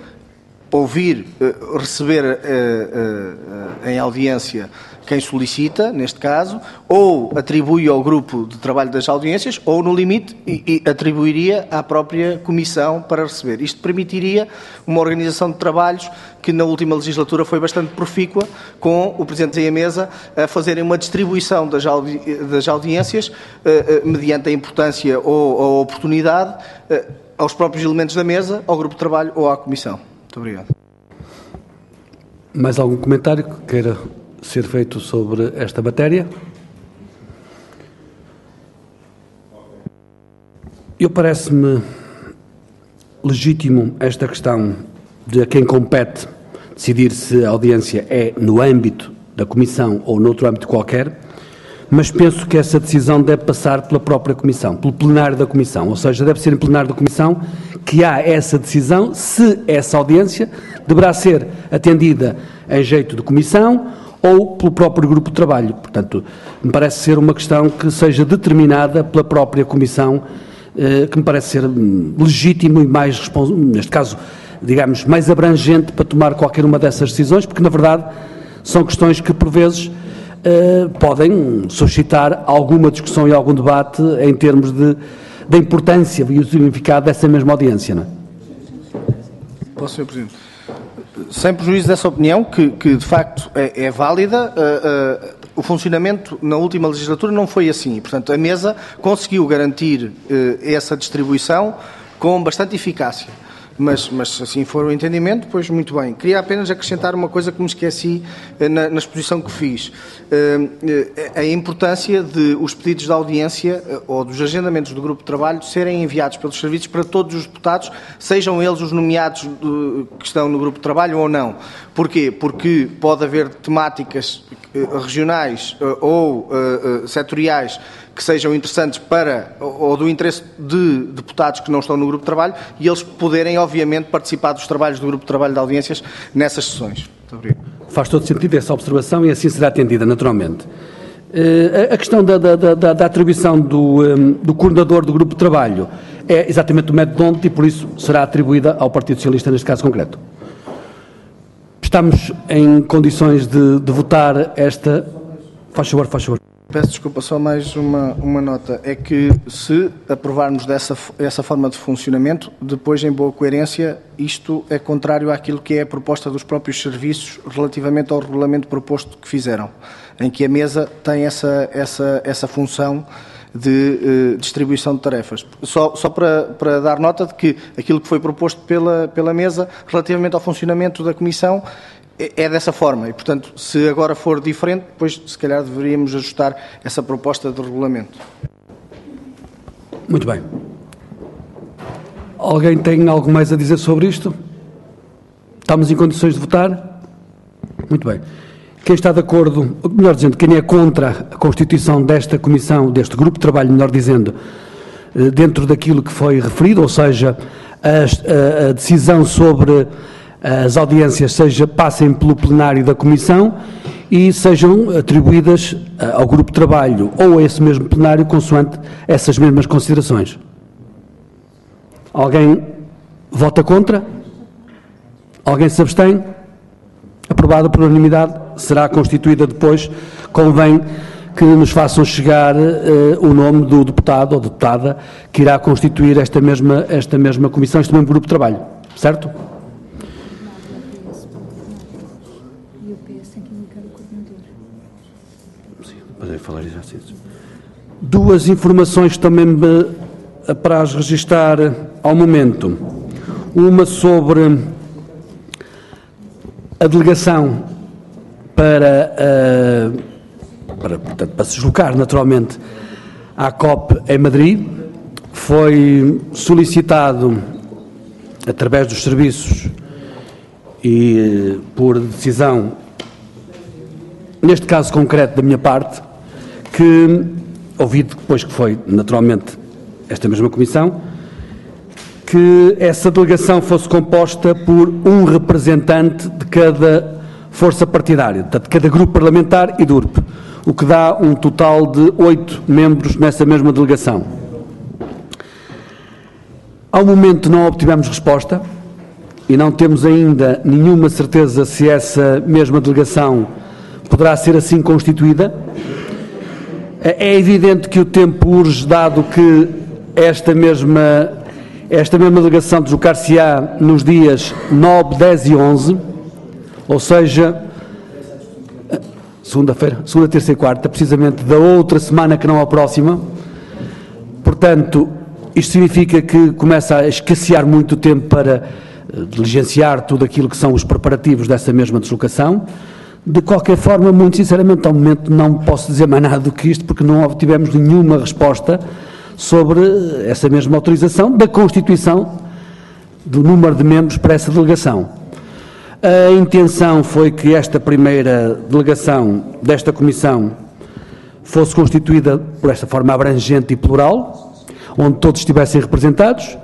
receber em audiência quem solicita, neste caso, ou atribui ao grupo de trabalho das audiências, ou, no limite, atribuiria à própria comissão para receber. Isto permitiria uma organização de trabalhos que na última legislatura foi bastante profícua, com o Presidente e a mesa a fazerem uma distribuição das audiências, mediante a importância ou a oportunidade, aos próprios elementos da mesa, ao grupo de trabalho ou à comissão. Muito obrigado. Mais algum comentário que queira ser feito sobre esta matéria? Parece-me legítimo esta questão de a quem compete decidir se a audiência é no âmbito da Comissão ou noutro âmbito qualquer, mas penso que essa decisão deve passar pela própria Comissão, pelo plenário da Comissão, ou seja, deve ser em plenário da Comissão que há essa decisão se essa audiência deverá ser atendida em jeito de Comissão ou pelo próprio grupo de trabalho. Portanto, me parece ser uma questão que seja determinada pela própria Comissão, que me parece ser legítimo e mais, neste caso, digamos, mais abrangente para tomar qualquer uma dessas decisões, porque, na verdade, são questões que, por vezes, podem suscitar alguma discussão e algum debate em termos da importância e o significado dessa mesma audiência, não é? Posso, Sr. Presidente? Sem prejuízo dessa opinião, que de facto é válida, o funcionamento na última legislatura não foi assim. Portanto, a mesa conseguiu garantir essa distribuição com bastante eficácia. Mas se assim for o entendimento, pois muito bem. Queria apenas acrescentar uma coisa que me esqueci na exposição que fiz. A importância de os pedidos de audiência ou dos agendamentos do grupo de trabalho serem enviados pelos serviços para todos os deputados, sejam eles os nomeados que estão no grupo de trabalho ou não. Porquê? Porque pode haver temáticas regionais ou setoriais que sejam interessantes ou do interesse de deputados que não estão no grupo de trabalho e eles poderem, obviamente, participar dos trabalhos do grupo de trabalho de audiências nessas sessões. Muito obrigado. Faz todo sentido essa observação e assim será atendida, naturalmente. A questão da atribuição do coordenador do grupo de trabalho é exatamente o método DONT e, por isso, será atribuída ao Partido Socialista neste caso concreto. Estamos em condições de votar esta... Faz favor. Peço desculpa, só mais uma nota. É que se aprovarmos essa forma de funcionamento, depois, em boa coerência, isto é contrário àquilo que é a proposta dos próprios serviços relativamente ao regulamento proposto que fizeram, em que a mesa tem essa função de distribuição de tarefas. Só para dar nota de que aquilo que foi proposto pela mesa relativamente ao funcionamento da Comissão é dessa forma e, portanto, se agora for diferente, depois se calhar deveríamos ajustar essa proposta de regulamento. Muito bem. Alguém tem algo mais a dizer sobre isto? Estamos em condições de votar? Muito bem. Quem está de acordo, melhor dizendo, quem é contra a constituição desta comissão, deste grupo de trabalho, melhor dizendo, dentro daquilo que foi referido, ou seja, a decisão sobre as audiências passem pelo plenário da Comissão e sejam atribuídas ao grupo de trabalho ou a esse mesmo plenário, consoante essas mesmas considerações. Alguém vota contra? Alguém se abstém? Aprovada por unanimidade, será constituída depois. Convém que nos façam chegar o nome do deputado ou deputada que irá constituir esta mesma comissão, este mesmo grupo de trabalho. Certo? Duas informações também para as registar ao momento. Uma sobre a delegação para se deslocar naturalmente à COP em Madrid. Foi solicitado através dos serviços e por decisão, neste caso concreto da minha parte, que, ouvido depois que foi naturalmente esta mesma comissão, que essa delegação fosse composta por um representante de cada força partidária, de cada grupo parlamentar e do URP, o que dá um total de 8 membros nessa mesma delegação. Ao momento não obtivemos resposta e não temos ainda nenhuma certeza se essa mesma delegação poderá ser assim constituída. É evidente que o tempo urge, dado que esta mesma delegação deslocar-se-á nos dias 9, 10 e 11, ou seja, segunda, terça e quarta, precisamente da outra semana que não a próxima. Portanto, isto significa que começa a escassear muito tempo para diligenciar tudo aquilo que são os preparativos dessa mesma deslocação. De qualquer forma, muito sinceramente, ao momento não posso dizer mais nada do que isto, porque não obtivemos nenhuma resposta sobre essa mesma autorização da constituição do número de membros para essa delegação. A intenção foi que esta primeira delegação desta comissão fosse constituída por esta forma abrangente e plural, onde todos estivessem representados.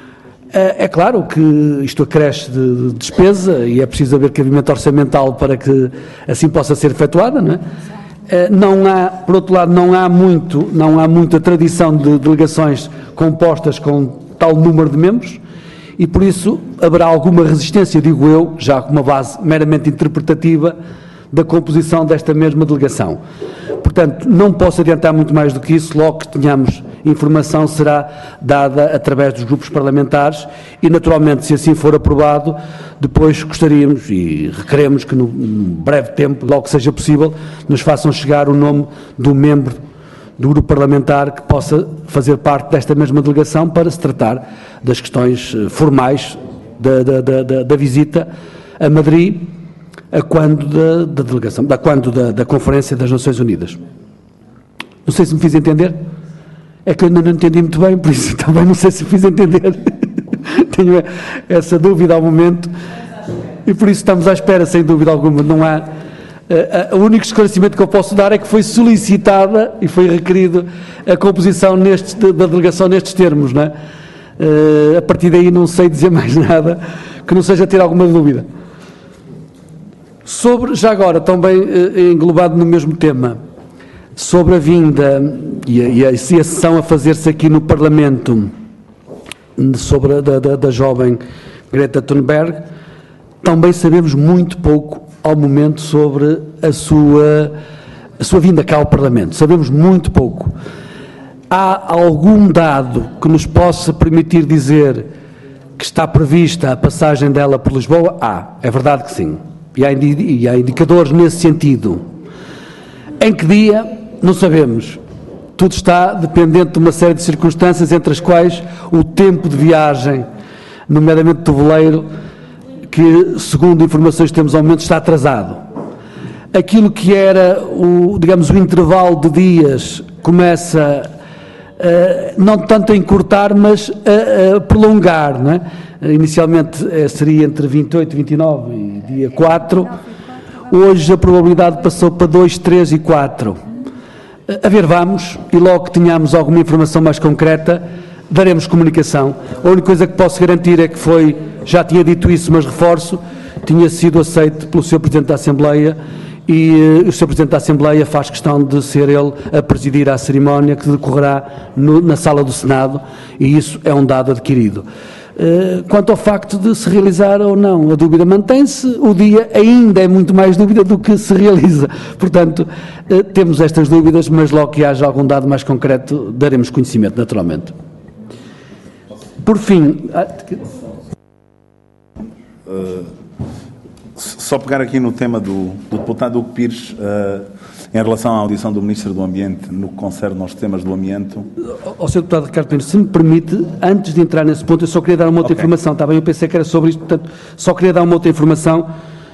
É claro que isto acresce de despesa e é preciso haver cabimento orçamental para que assim possa ser efetuada, não é? Não há, por outro lado, não há muita tradição de delegações compostas com tal número de membros e por isso haverá alguma resistência, digo eu, já com uma base meramente interpretativa da composição desta mesma delegação. Portanto, não posso adiantar muito mais do que isso, logo que tenhamos informação será dada através dos grupos parlamentares e, naturalmente, se assim for aprovado, depois gostaríamos e requeremos que, no breve tempo, logo que seja possível, nos façam chegar o nome do membro do grupo parlamentar que possa fazer parte desta mesma delegação para se tratar das questões formais da visita a Madrid, a quando da delegação, da Conferência das Nações Unidas. Não sei se me fiz entender. É que eu ainda não entendi muito bem, por isso também não sei se me fiz entender. Tenho essa dúvida ao momento e por isso estamos à espera, sem dúvida alguma. Não há. O único esclarecimento que eu posso dar é que foi solicitada e foi requerido a composição da delegação nestes termos, não é? A partir daí não sei dizer mais nada que não seja ter alguma dúvida. Sobre, já agora, também englobado no mesmo tema, sobre a vinda e a sessão a fazer-se aqui no Parlamento sobre da jovem Greta Thunberg, também sabemos muito pouco ao momento sobre a sua a sua vinda cá ao Parlamento. Sabemos muito pouco. Há algum dado que nos possa permitir dizer que está prevista a passagem dela por Lisboa? É verdade que sim. E há indicadores nesse sentido. Em que dia? Não sabemos. Tudo está dependente de uma série de circunstâncias, entre as quais o tempo de viagem, nomeadamente do veleiro, que, segundo informações que temos ao momento, está atrasado. Aquilo que era o intervalo de dias começa não tanto a encurtar, mas a prolongar, não é? Inicialmente seria entre 28, 29 e dia 4. Hoje a probabilidade passou para 2, 3 e 4. A ver, vamos, e logo que tenhamos alguma informação mais concreta, daremos comunicação. A única coisa que posso garantir é que já tinha dito isso, mas reforço, tinha sido aceito pelo Sr. Presidente da Assembleia, e o Sr. Presidente da Assembleia faz questão de ser ele a presidir a cerimónia que decorrerá na sala do Senado, e isso é um dado adquirido. Quanto ao facto de se realizar ou não, a dúvida mantém-se, o dia ainda é muito mais dúvida do que se realiza. Portanto, temos estas dúvidas, mas logo que haja algum dado mais concreto, daremos conhecimento, naturalmente. Por fim... Só pegar aqui no tema do deputado Hugo Pires, em relação à audição do Ministro do Ambiente, no que concerne aos temas do amianto. Ao Sr. Deputado Ricardo Pires, se me permite, antes de entrar nesse ponto, eu só queria dar uma outra informação, está bem? Eu pensei que era sobre isto, portanto, só queria dar uma outra informação.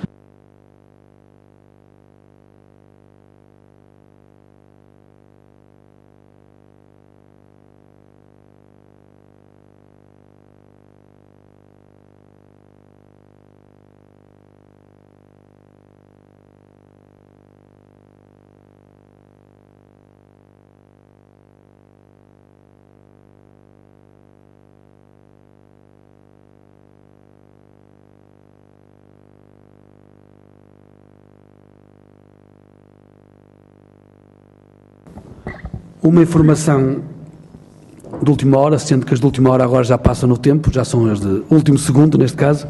Uma informação de última hora, sendo que as de última hora agora já passam no tempo, já são as de último segundo, neste caso,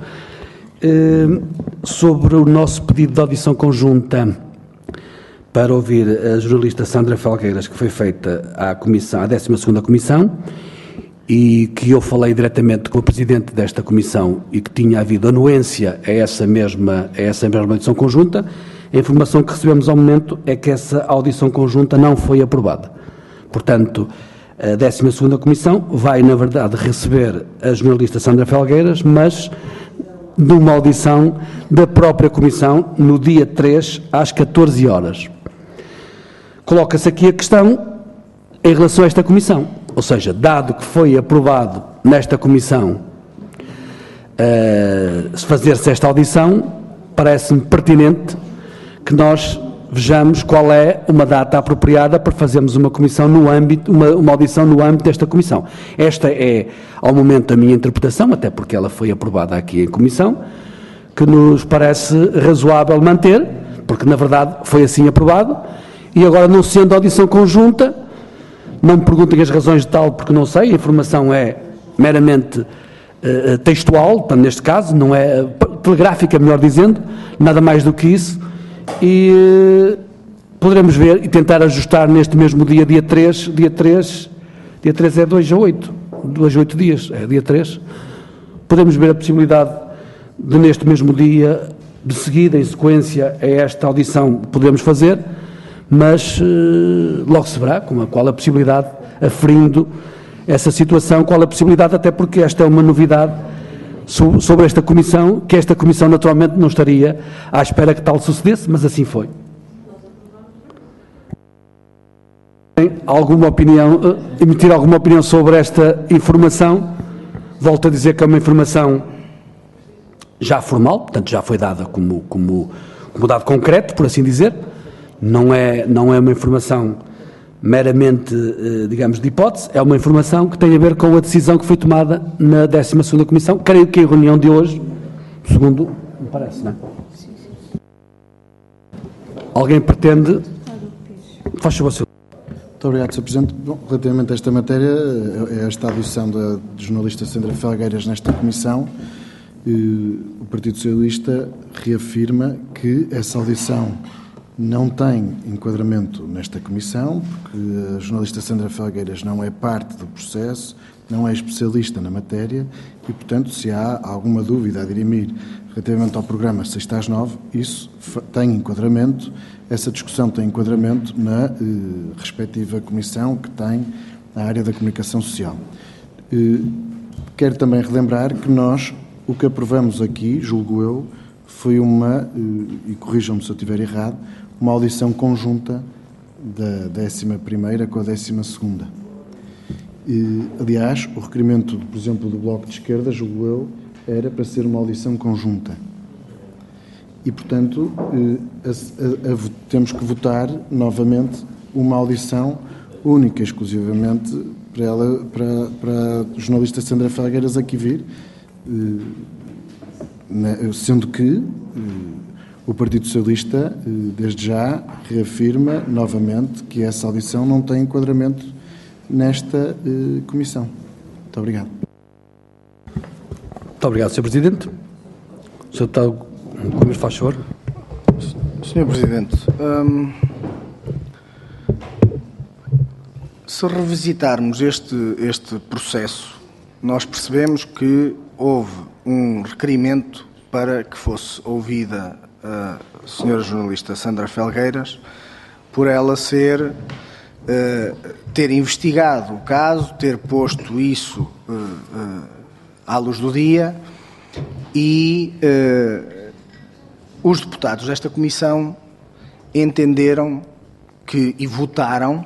sobre o nosso pedido de audição conjunta para ouvir a jornalista Sandra Felgueiras, que foi feita à comissão, à 12ª Comissão, e que eu falei diretamente com o Presidente desta Comissão e que tinha havido anuência a essa mesma audição conjunta. A informação que recebemos ao momento é que essa audição conjunta não foi aprovada. Portanto, a 12ª Comissão vai, na verdade, receber a jornalista Sandra Felgueiras, mas numa audição da própria Comissão, no dia 3, às 14 horas. Coloca-se aqui a questão em relação a esta Comissão, ou seja, dado que foi aprovado nesta Comissão fazer-se esta audição, parece-me pertinente que nós vejamos qual é uma data apropriada para fazermos uma comissão uma audição no âmbito desta comissão. Esta é, ao momento, a minha interpretação, até porque ela foi aprovada aqui em comissão, que nos parece razoável manter, porque na verdade foi assim aprovado, e agora, não sendo audição conjunta, não me perguntem as razões de tal, porque não sei, a informação é meramente textual, portanto, neste caso, não é telegráfica, melhor dizendo, nada mais do que isso. E poderemos ver e tentar ajustar neste mesmo dia 3 é 2 a 8 dias, é dia 3, podemos ver a possibilidade de neste mesmo dia, de seguida, em sequência a esta audição, podemos fazer, mas logo se verá qual a possibilidade, aferindo essa situação, qual a possibilidade, até porque esta é uma novidade sobre esta Comissão, que esta Comissão naturalmente não estaria à espera que tal sucedesse, mas assim foi. Tem alguma opinião, emitir alguma opinião sobre esta informação? Volto a dizer que é uma informação já formal, portanto já foi dada como dado concreto, por assim dizer, não é uma informação meramente, digamos, de hipótese, é uma informação que tem a ver com a decisão que foi tomada na 12ª Comissão, creio que em reunião de hoje, segundo me parece, não é? Alguém pretende? Faz favor, senhor. Muito obrigado, Sr. Presidente. Bom, relativamente a esta matéria, esta audição da jornalista Sandra Felgueiras nesta Comissão, o Partido Socialista reafirma que essa audição não tem enquadramento nesta comissão, porque a jornalista Sandra Felgueiras não é parte do processo, não é especialista na matéria e, portanto, se há alguma dúvida a dirimir relativamente ao programa 6-9, isso tem enquadramento, essa discussão tem enquadramento na respectiva comissão que tem a área da comunicação social. Quero também relembrar que nós, o que aprovamos aqui, julgo eu, foi e corrijam-me se eu estiver errado, uma audição conjunta da 11ª com a 12ª. Aliás, o requerimento, por exemplo, do Bloco de Esquerda, julgo eu, era para ser uma audição conjunta. E, portanto, temos que votar novamente uma audição única, exclusivamente, para a jornalista Sandra Felgueiras aqui vir, sendo que o Partido Socialista, desde já, reafirma novamente que essa audição não tem enquadramento nesta comissão. Muito obrigado. Muito obrigado, Sr. Presidente. O Sr. Deputado Gomes, faz favor. Sr. Presidente, se revisitarmos este processo, nós percebemos que houve um requerimento para que fosse ouvida a senhora jornalista Sandra Felgueiras, por ela ter investigado o caso, ter posto isso à luz do dia e os deputados desta comissão entenderam e votaram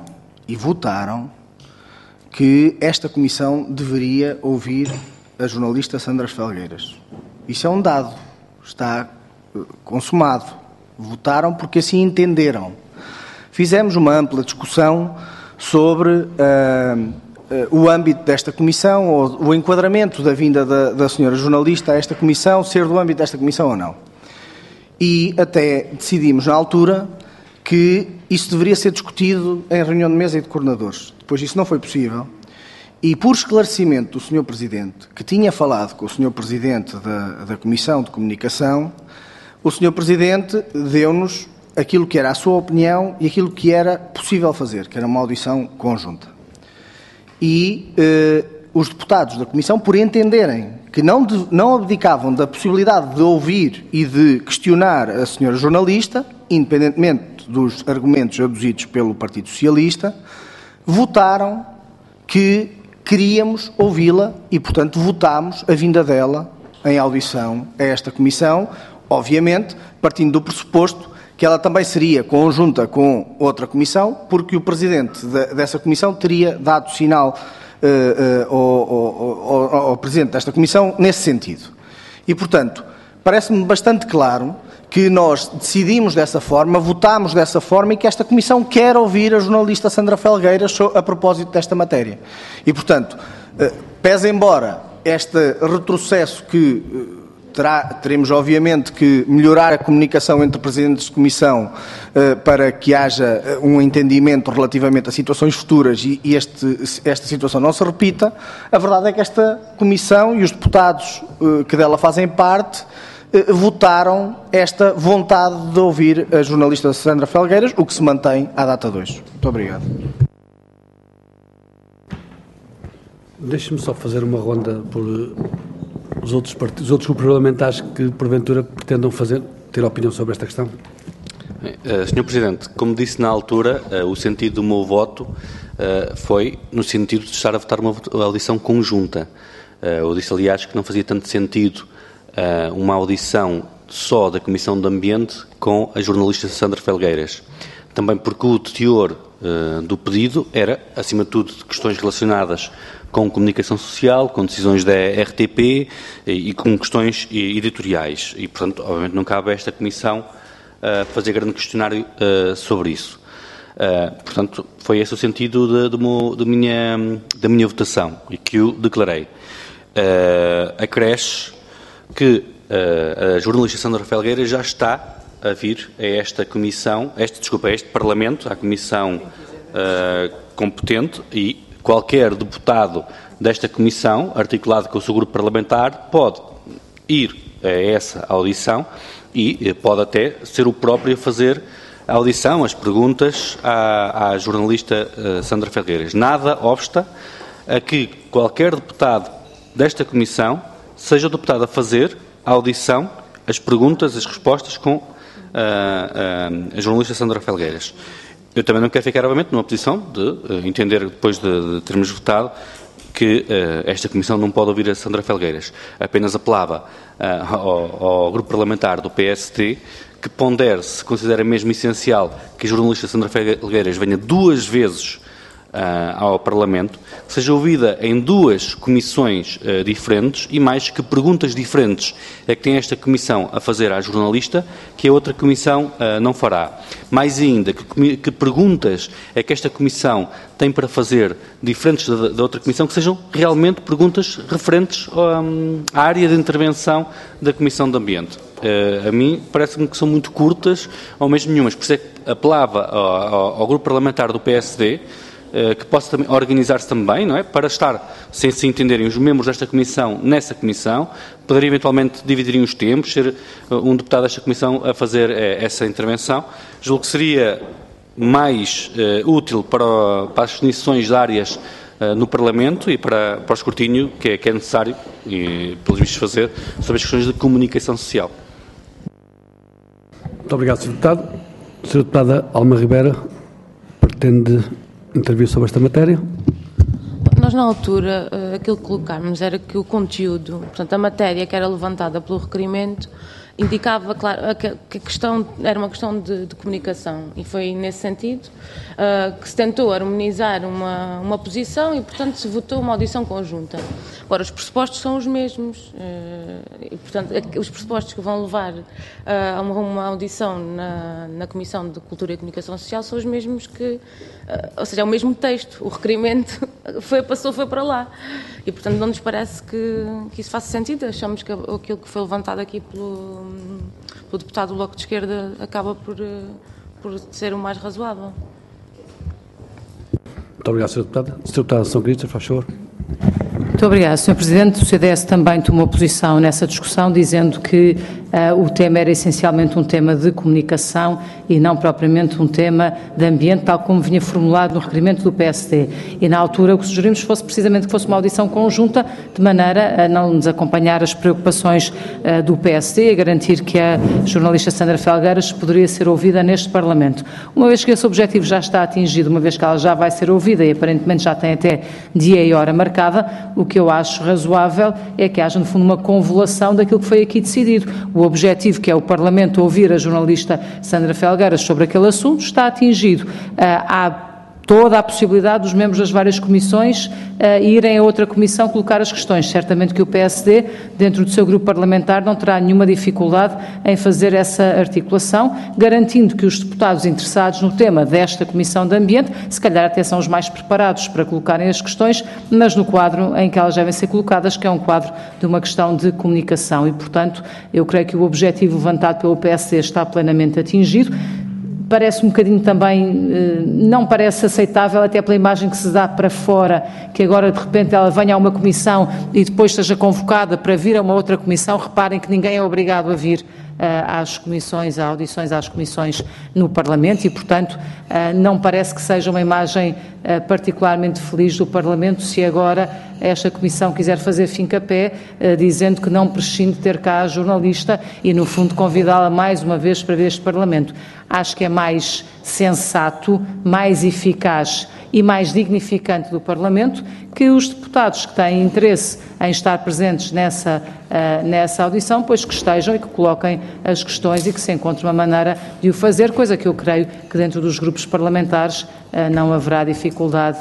que esta comissão deveria ouvir a jornalista Sandra Felgueiras. Isso é um dado, está consumado. Votaram porque assim entenderam. Fizemos uma ampla discussão sobre o âmbito desta comissão, ou o enquadramento da vinda da senhora jornalista a esta comissão, ser do âmbito desta comissão ou não. E até decidimos, na altura, que isso deveria ser discutido em reunião de mesa e de coordenadores. Depois isso não foi possível. E por esclarecimento do Sr. Presidente, que tinha falado com o Sr. Presidente da Comissão de Comunicação, o Sr. Presidente deu-nos aquilo que era a sua opinião e aquilo que era possível fazer, que era uma audição conjunta. E os deputados da Comissão, por entenderem que não abdicavam da possibilidade de ouvir e de questionar a senhora jornalista, independentemente dos argumentos aduzidos pelo Partido Socialista, votaram que queríamos ouvi-la e, portanto, votámos a vinda dela em audição a esta Comissão, obviamente, partindo do pressuposto que ela também seria conjunta com outra Comissão, porque o Presidente dessa Comissão teria dado sinal ao Presidente desta Comissão nesse sentido. E, portanto, parece-me bastante claro que nós decidimos dessa forma, votámos dessa forma e que esta Comissão quer ouvir a jornalista Sandra Felgueiras a propósito desta matéria. E, portanto, pese embora este retrocesso que teremos, obviamente, que melhorar a comunicação entre presidentes de comissão para que haja um entendimento relativamente a situações futuras e esta situação não se repita, a verdade é que esta comissão e os deputados que dela fazem parte votaram esta vontade de ouvir a jornalista Sandra Felgueiras, o que se mantém à data 2. Muito obrigado. Deixe-me só fazer uma ronda por os outros grupos parlamentares que, porventura, pretendam ter opinião sobre esta questão. Sr. Presidente, como disse na altura, o sentido do meu voto foi no sentido de estar a votar uma audição conjunta. Eu disse, aliás, que não fazia tanto sentido uma audição só da Comissão de Ambiente com a jornalista Sandra Felgueiras. Também porque o teor do pedido era, acima de tudo, de questões relacionadas com comunicação social, com decisões da RTP e com questões editoriais. E, portanto, obviamente não cabe a esta Comissão fazer grande questionário sobre isso. Portanto, foi esse o sentido da minha votação e que eu declarei. Acresce que a jornalista Sandra Felgueiras já está a vir a esta Comissão, a este Parlamento, à Comissão competente, e qualquer deputado desta Comissão, articulado com o seu grupo parlamentar, pode ir a essa audição e pode até ser o próprio a fazer a audição, as perguntas à jornalista Sandra Felgueiras. Nada obsta a que qualquer deputado desta Comissão seja o deputado a fazer a audição, as perguntas, as respostas com a jornalista Sandra Felgueiras. Eu também não quero ficar, obviamente, numa posição de entender, depois de termos votado, que esta Comissão não pode ouvir a Sandra Felgueiras. Apenas apelava ao grupo parlamentar do PSD que pondere se considera mesmo essencial que a jornalista Sandra Felgueiras venha 2 vezes ao Parlamento, que seja ouvida em 2 comissões diferentes e mais que perguntas diferentes é que tem esta Comissão a fazer à jornalista que a outra Comissão não fará. Mais ainda, que perguntas é que esta Comissão tem para fazer diferentes da outra Comissão, que sejam realmente perguntas referentes à área de intervenção da Comissão de Ambiente. A mim parece-me que são muito curtas ou mesmo nenhumas. Por isso é que apelava ao grupo parlamentar do PSD que possa também organizar-se também, não é? Para estar, sem se entenderem os membros desta Comissão nessa Comissão, poder eventualmente dividirem os tempos, ser um deputado desta Comissão a fazer essa intervenção. Julgo que seria mais útil para as definições de áreas no Parlamento e para o escrutínio que é necessário, e pelos vistos fazer, sobre as questões de comunicação social. Muito obrigado, Sr. Deputado. Sra. Deputada Alma Ribeira pretende intervir sobre esta matéria? Nós, na altura, aquilo que colocámos era que o conteúdo, portanto, a matéria que era levantada pelo requerimento, indicava, claro, que a questão era uma questão de comunicação, e foi nesse sentido que se tentou harmonizar uma posição e, portanto, se votou uma audição conjunta. Agora, os pressupostos são os mesmos, e, portanto, os pressupostos que vão levar a uma audição na Comissão de Cultura e Comunicação Social são os mesmos que, ou seja, é o mesmo texto, o requerimento foi para lá, e, portanto, não nos parece que isso faça sentido. Achamos que aquilo que foi levantado aqui pelo deputado do Bloco de Esquerda acaba por ser o mais razoável. Muito obrigado, Sr. Deputado. Sr. Deputado São Cristas, faz favor. Muito obrigada, Sr. Presidente. O CDS também tomou posição nessa discussão, dizendo que o tema era essencialmente um tema de comunicação e não propriamente um tema de ambiente, tal como vinha formulado no requerimento do PSD. E, na altura, o que sugerimos fosse precisamente que fosse uma audição conjunta, de maneira a não nos acompanhar as preocupações do PSD, a garantir que a jornalista Sandra Felgueiras poderia ser ouvida neste Parlamento. Uma vez que esse objetivo já está atingido, uma vez que ela já vai ser ouvida e aparentemente já tem até dia e hora marcada, o que eu acho razoável é que haja, no fundo, uma convolução daquilo que foi aqui decidido. O objetivo, que é o Parlamento ouvir a jornalista Sandra Felgueiras sobre aquele assunto, está atingido. Há toda a possibilidade dos membros das várias comissões irem a outra comissão colocar as questões. Certamente que o PSD, dentro do seu grupo parlamentar, não terá nenhuma dificuldade em fazer essa articulação, garantindo que os deputados interessados no tema desta Comissão de Ambiente, se calhar até são os mais preparados para colocarem as questões, mas no quadro em que elas devem ser colocadas, que é um quadro de uma questão de comunicação. E, portanto, eu creio que o objetivo levantado pelo PSD está plenamente atingido. Parece um bocadinho também, não parece aceitável, até pela imagem que se dá para fora, que agora de repente ela venha a uma comissão e depois seja convocada para vir a uma outra comissão. Reparem que ninguém é obrigado a vir às comissões, a audições às comissões no Parlamento e, portanto, não parece que seja uma imagem particularmente feliz do Parlamento se agora esta comissão quiser fazer fim-capé, dizendo que não prescinde de ter cá a jornalista e, no fundo, convidá-la mais uma vez para ver este Parlamento. Acho que é mais sensato, mais eficaz e mais dignificante do Parlamento que os deputados que têm interesse em estar presentes nessa audição, pois que estejam e que coloquem as questões e que se encontre uma maneira de o fazer, coisa que eu creio que dentro dos grupos parlamentares não haverá dificuldade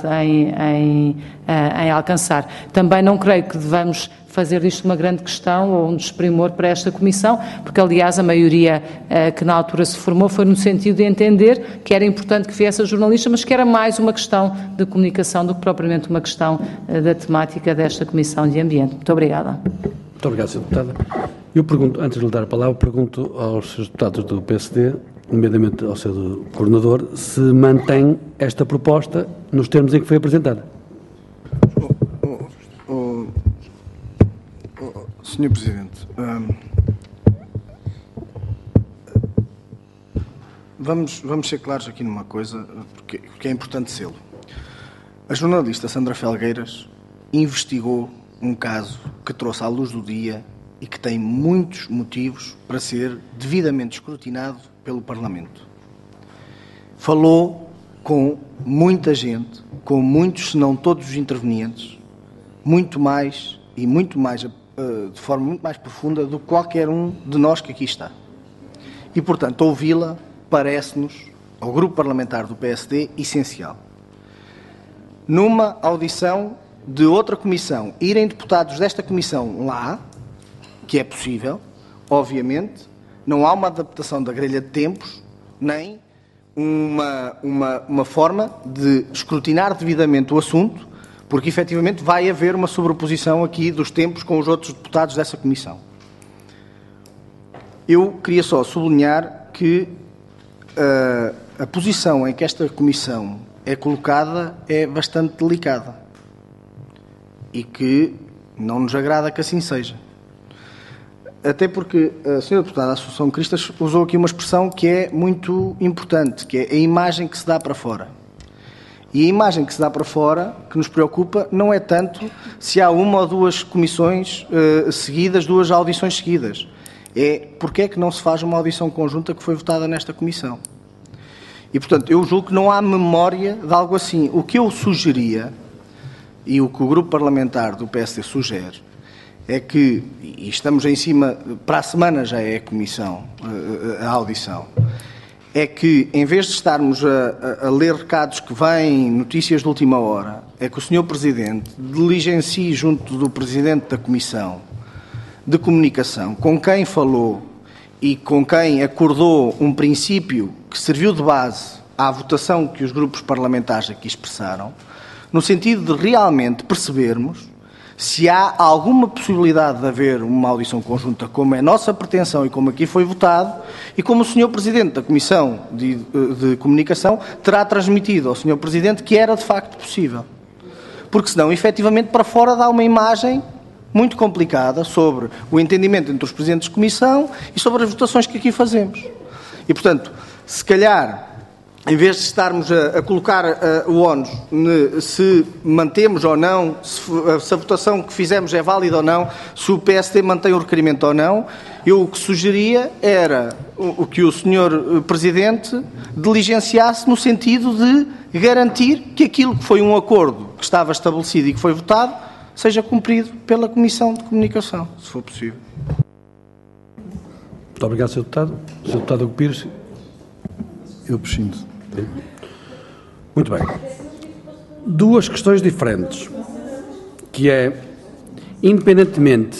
em alcançar. Também não creio que devamos fazer disto uma grande questão ou um desprimor para esta Comissão, porque, aliás, a maioria que na altura se formou foi no sentido de entender que era importante que viesse a jornalista, mas que era mais uma questão de comunicação do que propriamente uma questão da temática desta Comissão de Ambiente. Muito obrigada. Muito obrigado, Sr. Deputada. Eu pergunto, antes de lhe dar a palavra, pergunto aos Srs. Deputados do PSD, nomeadamente ao seu coordenador, se mantém esta proposta nos termos em que foi apresentada. Sr. Presidente, vamos ser claros aqui numa coisa, porque é importante sê-lo. A jornalista Sandra Felgueiras investigou um caso que trouxe à luz do dia e que tem muitos motivos para ser devidamente escrutinado pelo Parlamento. Falou com muita gente, com muitos, se não todos os intervenientes, muito mais, de forma muito mais profunda do que qualquer um de nós que aqui está. E, portanto, ouvi-la parece-nos, ao grupo parlamentar do PSD, essencial. Numa audição de outra comissão, irem deputados desta comissão lá, que é possível, obviamente, não há uma adaptação da grelha de tempos, nem uma forma de escrutinar devidamente o assunto, porque efetivamente vai haver uma sobreposição aqui dos tempos com os outros deputados dessa comissão. Eu queria só sublinhar que a posição em que esta comissão é colocada é bastante delicada e que não nos agrada que assim seja. Até porque a Sra. Deputada Assunção Cristas usou aqui uma expressão que é muito importante, que é a imagem que se dá para fora. E a imagem que se dá para fora, que nos preocupa, não é tanto se há uma ou duas comissões seguidas, duas audições seguidas. É porque é que não se faz uma audição conjunta que foi votada nesta comissão. E, portanto, eu julgo que não há memória de algo assim. O que eu sugeria, e o que o grupo parlamentar do PSD sugere, é que, e estamos em cima, para a semana já é a comissão, a audição, é que, em vez de estarmos a ler recados que vêm, notícias de última hora, é que o Sr. Presidente diligencie junto do Presidente da Comissão de Comunicação, com quem falou e com quem acordou um princípio que serviu de base à votação que os grupos parlamentares aqui expressaram, no sentido de realmente percebermos se há alguma possibilidade de haver uma audição conjunta, como é nossa pretensão e como aqui foi votado, e como o Sr. Presidente da Comissão de Comunicação terá transmitido ao Sr. Presidente que era de facto possível. Porque senão, efetivamente, para fora dá uma imagem muito complicada sobre o entendimento entre os Presidentes de Comissão e sobre as votações que aqui fazemos. E, portanto, se calhar, em vez de estarmos a colocar o ónus se mantemos ou não, se a votação que fizemos é válida ou não, se o PSD mantém o requerimento ou não, eu o que sugeria era o que o Sr. Presidente diligenciasse no sentido de garantir que aquilo que foi um acordo que estava estabelecido e que foi votado seja cumprido pela Comissão de Comunicação, se for possível. Muito obrigado, Sr. Deputado. Sr. Deputado Hugo Pires. Eu prescindo. Muito bem. Duas questões diferentes, que é, independentemente...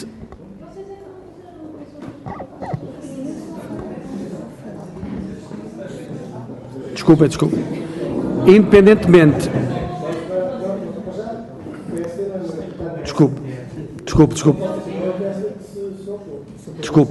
Desculpe. Independentemente... Desculpe.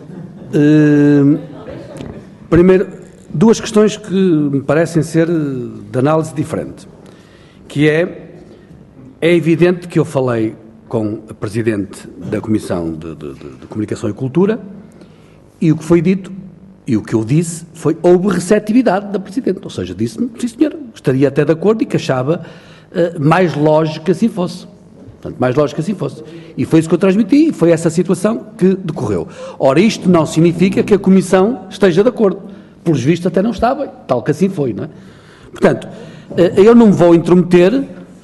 Primeiro, duas questões que me parecem ser de análise diferente, que é evidente que eu falei com a Presidente da Comissão de Comunicação e Cultura e o que foi dito e o que eu disse foi houve receptividade da Presidente, ou seja, disse-me, sim senhora, estaria até de acordo e que achava mais lógico que assim fosse. Portanto, mais lógico que assim fosse. E foi isso que eu transmiti e foi essa situação que decorreu. Ora, isto não significa que a Comissão esteja de acordo. Pelos vistos até não estava, tal que assim foi, não é? Portanto, eu não me vou intrometer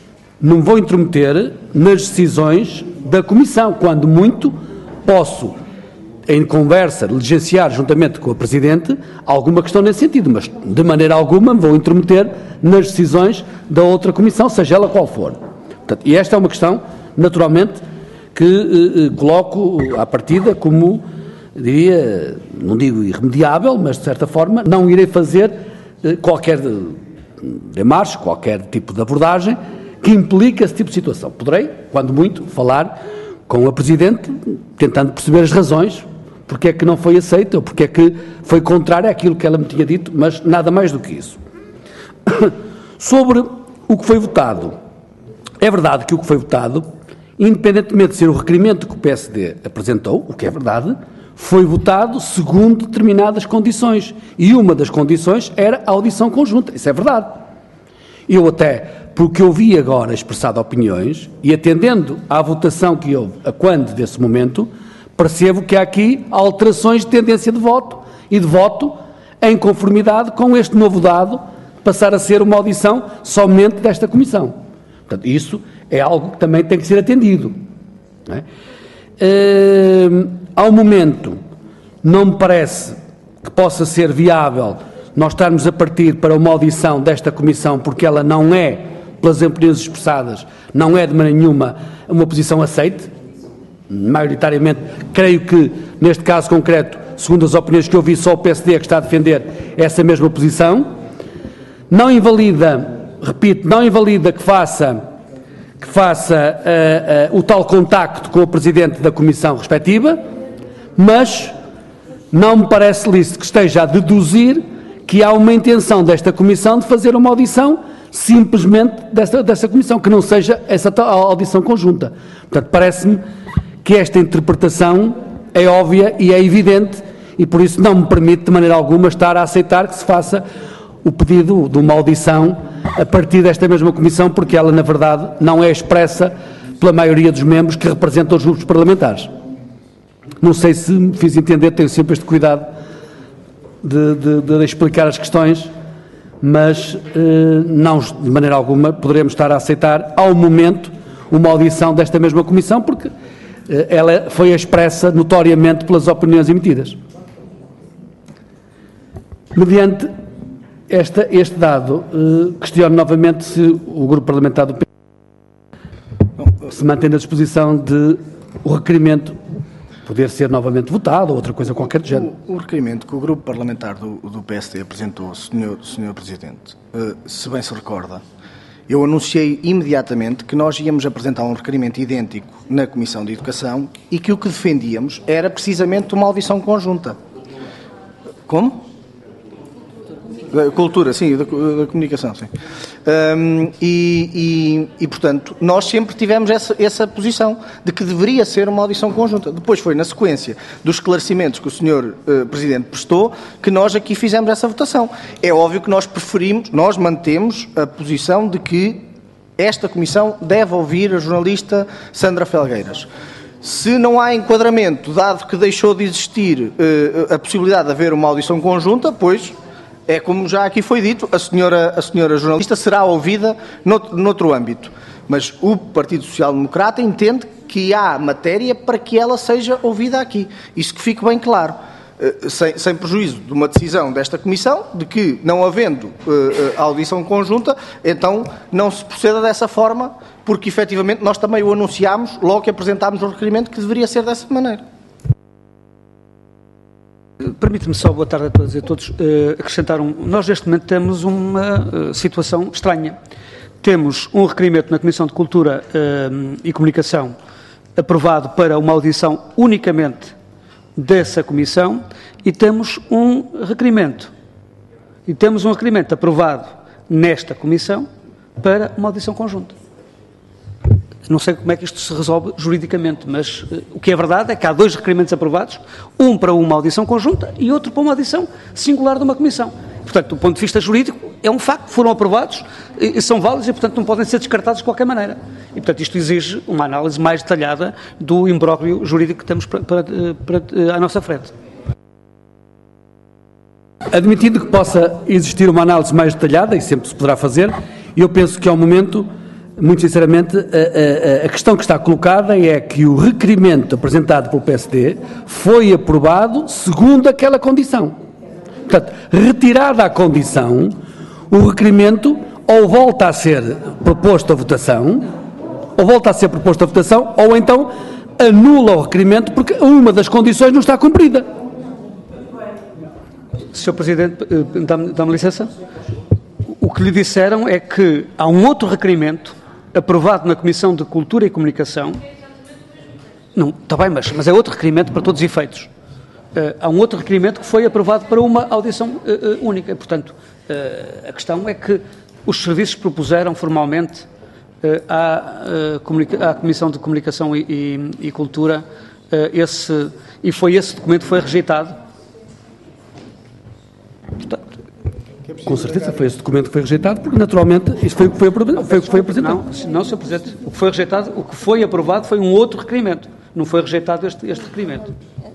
nas decisões da Comissão, quando muito posso, em conversa, diligenciar juntamente com a Presidente alguma questão nesse sentido, mas de maneira alguma me vou intrometer nas decisões da outra Comissão, seja ela qual for. Portanto, e esta é uma questão, naturalmente, que coloco à partida como, diria, não digo irremediável, mas de certa forma não irei fazer qualquer demarche, qualquer tipo de abordagem que implique esse tipo de situação. Poderei, quando muito, falar com a Presidente, tentando perceber as razões, porque é que não foi aceita, ou porque é que foi contrária àquilo que ela me tinha dito, mas nada mais do que isso. Sobre o que foi votado, é verdade que o que foi votado, independentemente de ser o requerimento que o PSD apresentou, o que é verdade, foi votado segundo determinadas condições. E uma das condições era a audição conjunta. Isso é verdade. Eu até, porque eu vi agora expressado opiniões, e atendendo à votação que houve a quando desse momento, percebo que há aqui alterações de tendência de voto e de voto em conformidade com este novo dado, passar a ser uma audição somente desta Comissão. Portanto, isso é algo que também tem que ser atendido. Não é? Ao momento, não me parece que possa ser viável nós estarmos a partir para uma audição desta Comissão, porque ela não é, pelas opiniões expressadas, não é de maneira nenhuma uma posição aceite. Maioritariamente, creio que, neste caso concreto, segundo as opiniões que eu vi, só o PSD é que está a defender essa mesma posição. Não invalida, repito, não invalida que faça o tal contacto com o Presidente da Comissão respectiva, mas não me parece lícito que esteja a deduzir que há uma intenção desta Comissão de fazer uma audição simplesmente dessa Comissão, que não seja essa tal audição conjunta. Portanto, parece-me que esta interpretação é óbvia e é evidente, e por isso não me permite de maneira alguma estar a aceitar que se faça o pedido de uma audição a partir desta mesma Comissão, porque ela, na verdade, não é expressa pela maioria dos membros que representam os grupos parlamentares. Não sei se me fiz entender, tenho sempre este cuidado de explicar as questões, mas não de maneira alguma poderemos estar a aceitar, ao momento, uma audição desta mesma Comissão, porque ela foi expressa notoriamente pelas opiniões emitidas. Mediante este dado, questiono novamente se o Grupo Parlamentar do PSD se mantém na disposição de o requerimento poder ser novamente votado ou outra coisa qualquer de género. O requerimento que o Grupo Parlamentar do PSD apresentou, Sr. Presidente, se bem se recorda, eu anunciei imediatamente que nós íamos apresentar um requerimento idêntico na Comissão de Educação e que o que defendíamos era precisamente uma audição conjunta. Como? Da cultura, sim, da comunicação, sim. Portanto, nós sempre tivemos essa posição de que deveria ser uma audição conjunta. Depois foi na sequência dos esclarecimentos que o Sr. Presidente prestou que nós aqui fizemos essa votação. É óbvio que nós mantemos a posição de que esta Comissão deve ouvir a jornalista Sandra Felgueiras. Se não há enquadramento, dado que deixou de existir a possibilidade de haver uma audição conjunta, pois... É como já aqui foi dito, a senhora jornalista será ouvida noutro âmbito. Mas o Partido Social Democrata entende que há matéria para que ela seja ouvida aqui. Isso que fique bem claro. Sem prejuízo de uma decisão desta Comissão, de que, não havendo a audição conjunta, então não se proceda dessa forma, porque efetivamente nós também o anunciámos logo que apresentámos o requerimento que deveria ser dessa maneira. Permite-me só, boa tarde a todas e a todos, acrescentar nós neste momento temos uma situação estranha. Temos um requerimento na Comissão de Cultura e Comunicação aprovado para uma audição unicamente dessa Comissão e temos um requerimento aprovado nesta Comissão para uma audição conjunta. Não sei como é que isto se resolve juridicamente, mas o que é verdade é que há dois requerimentos aprovados, um para uma audição conjunta e outro para uma audição singular de uma comissão. Portanto, do ponto de vista jurídico, é um facto, foram aprovados, e são válidos e, portanto, não podem ser descartados de qualquer maneira. E, portanto, isto exige uma análise mais detalhada do imbróglio jurídico que temos à nossa frente. Admitindo que possa existir uma análise mais detalhada, e sempre se poderá fazer, eu penso que, ao momento... Muito sinceramente, a questão que está colocada é que o requerimento apresentado pelo PSD foi aprovado segundo aquela condição. Portanto, retirada a condição, o requerimento ou volta a ser proposto a votação, ou então anula o requerimento porque uma das condições não está cumprida. Sr. Presidente, dá-me licença? O que lhe disseram é que há um outro requerimento aprovado na Comissão de Cultura e Comunicação. Não, está bem, mas é outro requerimento para todos os efeitos. Há um outro requerimento que foi aprovado para uma audição única. Portanto, a questão é que os serviços propuseram formalmente à Comissão de Comunicação e Cultura e foi esse documento que foi rejeitado. Portanto, com certeza foi esse documento que foi rejeitado, porque naturalmente isso foi o que foi apresentado. Não, Sr. Presidente, o que foi rejeitado, o que foi aprovado foi um outro requerimento, não foi rejeitado este requerimento.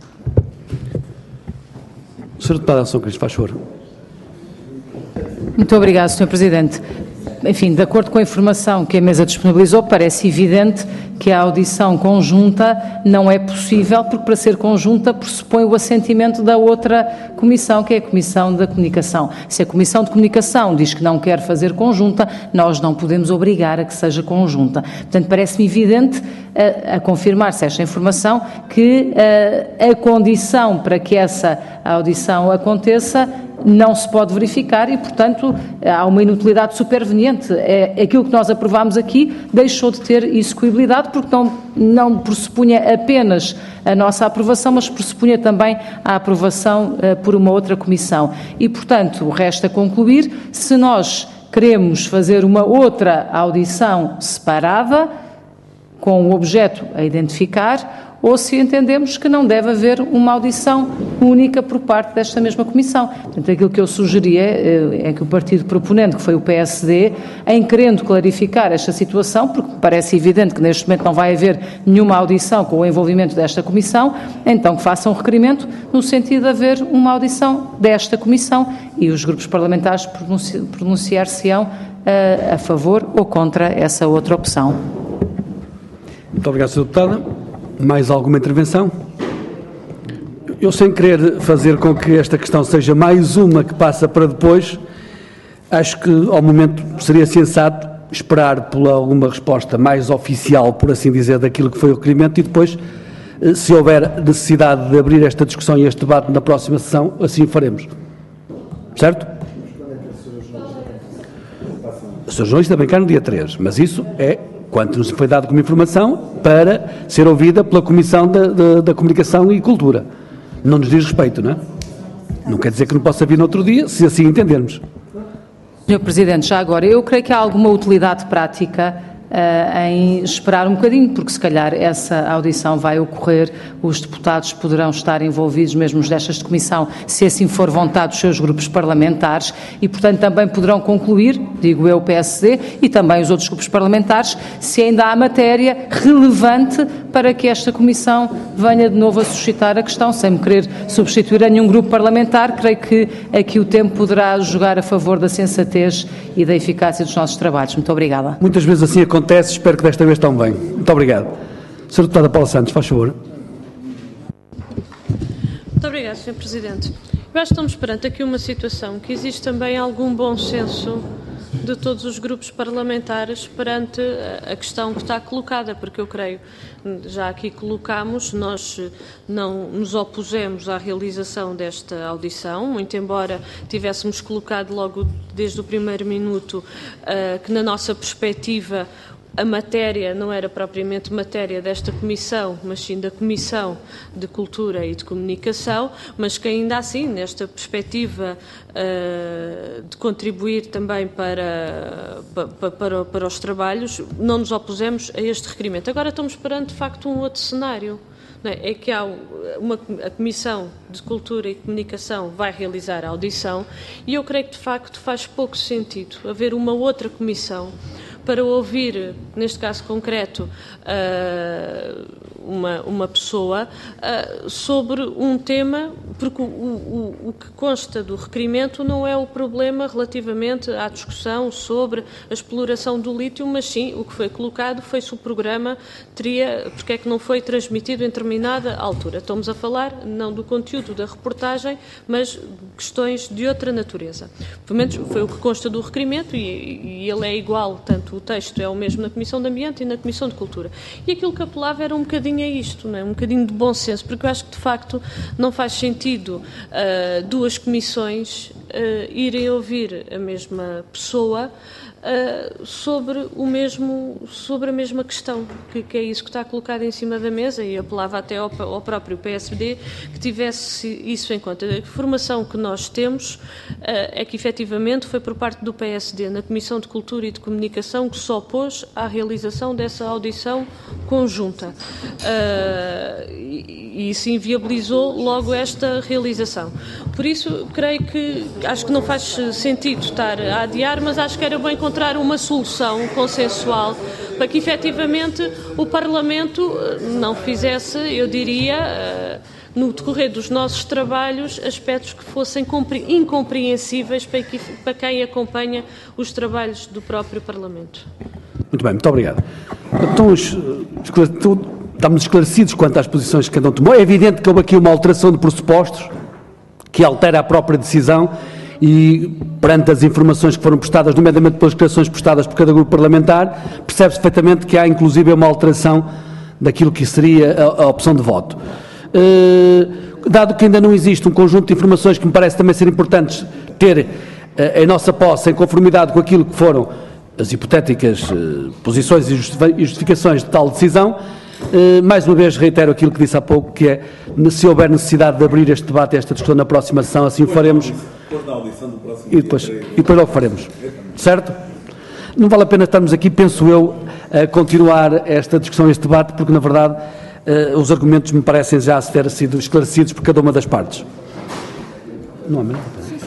Sr. Deputado São Cristo, faz favor. Muito obrigado, Sr. Presidente. Enfim, de acordo com a informação que a mesa disponibilizou, parece evidente que a audição conjunta não é possível, porque para ser conjunta pressupõe o assentimento da outra comissão, que é a Comissão da Comunicação. Se a Comissão de Comunicação diz que não quer fazer conjunta, nós não podemos obrigar a que seja conjunta. Portanto, parece-me evidente, a confirmar-se esta informação, que a condição para que essa audição aconteça não se pode verificar e, portanto, há uma inutilidade superveniente. Aquilo que nós aprovámos aqui deixou de ter execuibilidade porque não pressupunha apenas a nossa aprovação, mas pressupunha também a aprovação por uma outra comissão. E, portanto, resta concluir se nós queremos fazer uma outra audição separada, com o objeto a identificar, ou se entendemos que não deve haver uma audição única por parte desta mesma Comissão. Portanto, aquilo que eu sugeria é que o partido proponente, que foi o PSD, em querendo clarificar esta situação, porque parece evidente que neste momento não vai haver nenhuma audição com o envolvimento desta Comissão, então que faça um requerimento no sentido de haver uma audição desta Comissão e os grupos parlamentares pronunciar-se-ão a favor ou contra essa outra opção. Muito obrigado, Sr. Deputada. Mais alguma intervenção? Eu, sem querer fazer com que esta questão seja mais uma que passa para depois, acho que, ao momento, seria sensato esperar por alguma resposta mais oficial, por assim dizer, daquilo que foi o requerimento e depois, se houver necessidade de abrir esta discussão e este debate na próxima sessão, assim faremos. Certo? A Sra. Jornalista vem cá no dia 3, mas isso é quanto nos foi dado como informação para ser ouvida pela Comissão da Comunicação e Cultura. Não nos diz respeito, não é? Não quer dizer que não possa vir no outro dia, se assim entendermos. Sr. Presidente, já agora, eu creio que há alguma utilidade prática em esperar um bocadinho, porque se calhar essa audição vai ocorrer, os deputados poderão estar envolvidos mesmo destas de comissão, se assim for vontade dos seus grupos parlamentares e, portanto, também poderão concluir, digo eu, o PSD e também os outros grupos parlamentares, se ainda há matéria relevante para que esta comissão venha de novo a suscitar a questão, sem me querer substituir a nenhum grupo parlamentar. Creio que aqui o tempo poderá jogar a favor da sensatez e da eficácia dos nossos trabalhos. Muito obrigada. Muitas vezes assim acontece, espero que desta vez também. Muito obrigado. Sra. Deputada Paula Santos, faz favor. Muito obrigada, Sr. Presidente. Eu acho que estamos perante aqui uma situação que existe também algum bom senso de todos os grupos parlamentares perante a questão que está colocada, porque eu creio, já aqui colocámos, nós não nos opusemos à realização desta audição, muito embora tivéssemos colocado logo desde o primeiro minuto que na nossa perspectiva a matéria não era propriamente matéria desta Comissão, mas sim da Comissão de Cultura e de Comunicação, mas que ainda assim, nesta perspectiva de contribuir também para os trabalhos, não nos opusemos a este requerimento. Agora estamos perante, de facto, um outro cenário. É que a Comissão de Cultura e Comunicação vai realizar a audição e eu creio que, de facto, faz pouco sentido haver uma outra comissão para ouvir, neste caso concreto, uma pessoa sobre um tema, porque o que consta do requerimento não é o problema relativamente à discussão sobre a exploração do lítio, mas sim o que foi colocado foi se o programa teria, porque é que não foi transmitido em determinada altura. Estamos a falar não do conteúdo da reportagem, mas de questões de outra natureza. Pelo menos foi o que consta do requerimento e ele é igual, tanto o texto é o mesmo na Comissão de Ambiente e na Comissão de Cultura. E aquilo que apelava era um bocadinho a isto, não é? Um bocadinho de bom senso, porque eu acho que, de facto, não faz sentido duas comissões irem ouvir a mesma pessoa sobre a mesma questão, que é isso que está colocado em cima da mesa, e apelava até ao próprio PSD que tivesse isso em conta. A informação que nós temos é que efetivamente foi por parte do PSD na Comissão de Cultura e de Comunicação que se opôs à realização dessa audição conjunta, e isso inviabilizou logo esta realização. Por isso, acho que não faz sentido estar a adiar, mas acho que era bom encontrar uma solução consensual para que efetivamente o Parlamento não fizesse, eu diria, no decorrer dos nossos trabalhos, aspectos que fossem incompreensíveis para quem acompanha os trabalhos do próprio Parlamento. Muito bem, muito obrigado. Então, estamos esclarecidos quanto às posições que cada um tomou. É evidente que houve aqui uma alteração de pressupostos que altera a própria decisão e, perante as informações que foram prestadas, nomeadamente pelas declarações prestadas por cada grupo parlamentar, percebe-se perfeitamente que há, inclusive, uma alteração daquilo que seria a opção de voto. Dado que ainda não existe um conjunto de informações que me parece também ser importantes ter em nossa posse, em conformidade com aquilo que foram as hipotéticas posições e justificações de tal decisão, mais uma vez reitero aquilo que disse há pouco, que é, se houver necessidade de abrir este debate, esta discussão na próxima sessão, assim o faremos e depois logo faremos. Certo? Não vale a pena estarmos aqui, penso eu, a continuar esta discussão, este debate, porque na verdade os argumentos me parecem já ter sido esclarecidos por cada uma das partes. Não há mesmo?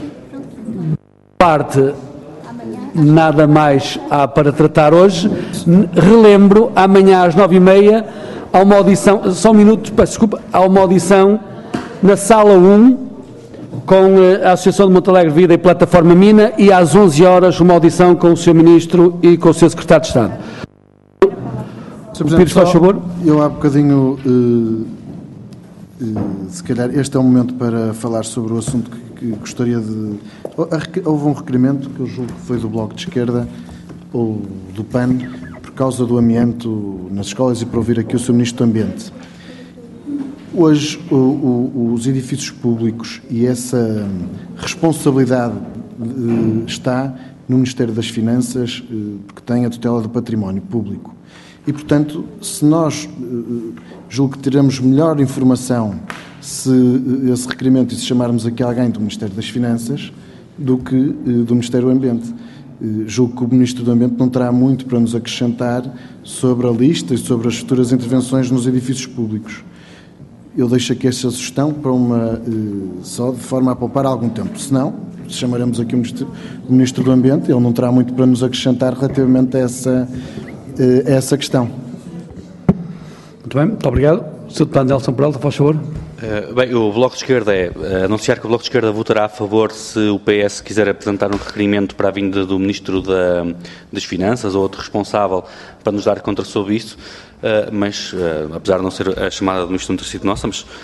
Parte, nada mais há para tratar hoje. Relembro, amanhã às 9h30 há uma audição, só um minuto, peço desculpa, há uma audição na sala 1 com a Associação de Montalegre Vida e Plataforma Mina, e às 11 horas uma audição com o Sr. Ministro e com o Sr. Secretário de Estado. Sr. Presidente, faz favor. Eu há bocadinho, se calhar este é o momento para falar sobre o assunto que gostaria de... Houve um requerimento, que eu julgo que foi do Bloco de Esquerda, ou do PAN, por causa do amianto nas escolas, e para ouvir aqui o Sr. Ministro do Ambiente. Hoje, os edifícios públicos e essa responsabilidade está no Ministério das Finanças, porque tem a tutela do património público. E, portanto, se nós, julgo que teremos melhor informação se esse requerimento e se chamarmos aqui alguém do Ministério das Finanças do que do Ministério do Ambiente. Julgo que o Ministro do Ambiente não terá muito para nos acrescentar sobre a lista e sobre as futuras intervenções nos edifícios públicos. Eu deixo aqui esta sugestão para só de forma a poupar algum tempo. Se não, chamaremos aqui o Ministro do Ambiente, ele não terá muito para nos acrescentar relativamente a essa questão. Muito bem, muito obrigado. Sr. Deputado Nelson Peralta, faz favor. Bem, o Bloco de Esquerda anunciar que o Bloco de Esquerda votará a favor se o PS quiser apresentar um requerimento para a vinda do Ministro das Finanças ou outro responsável para nos dar conta sobre isso, mas, apesar de não ser a chamada do Ministro, não ter sido nossa, mas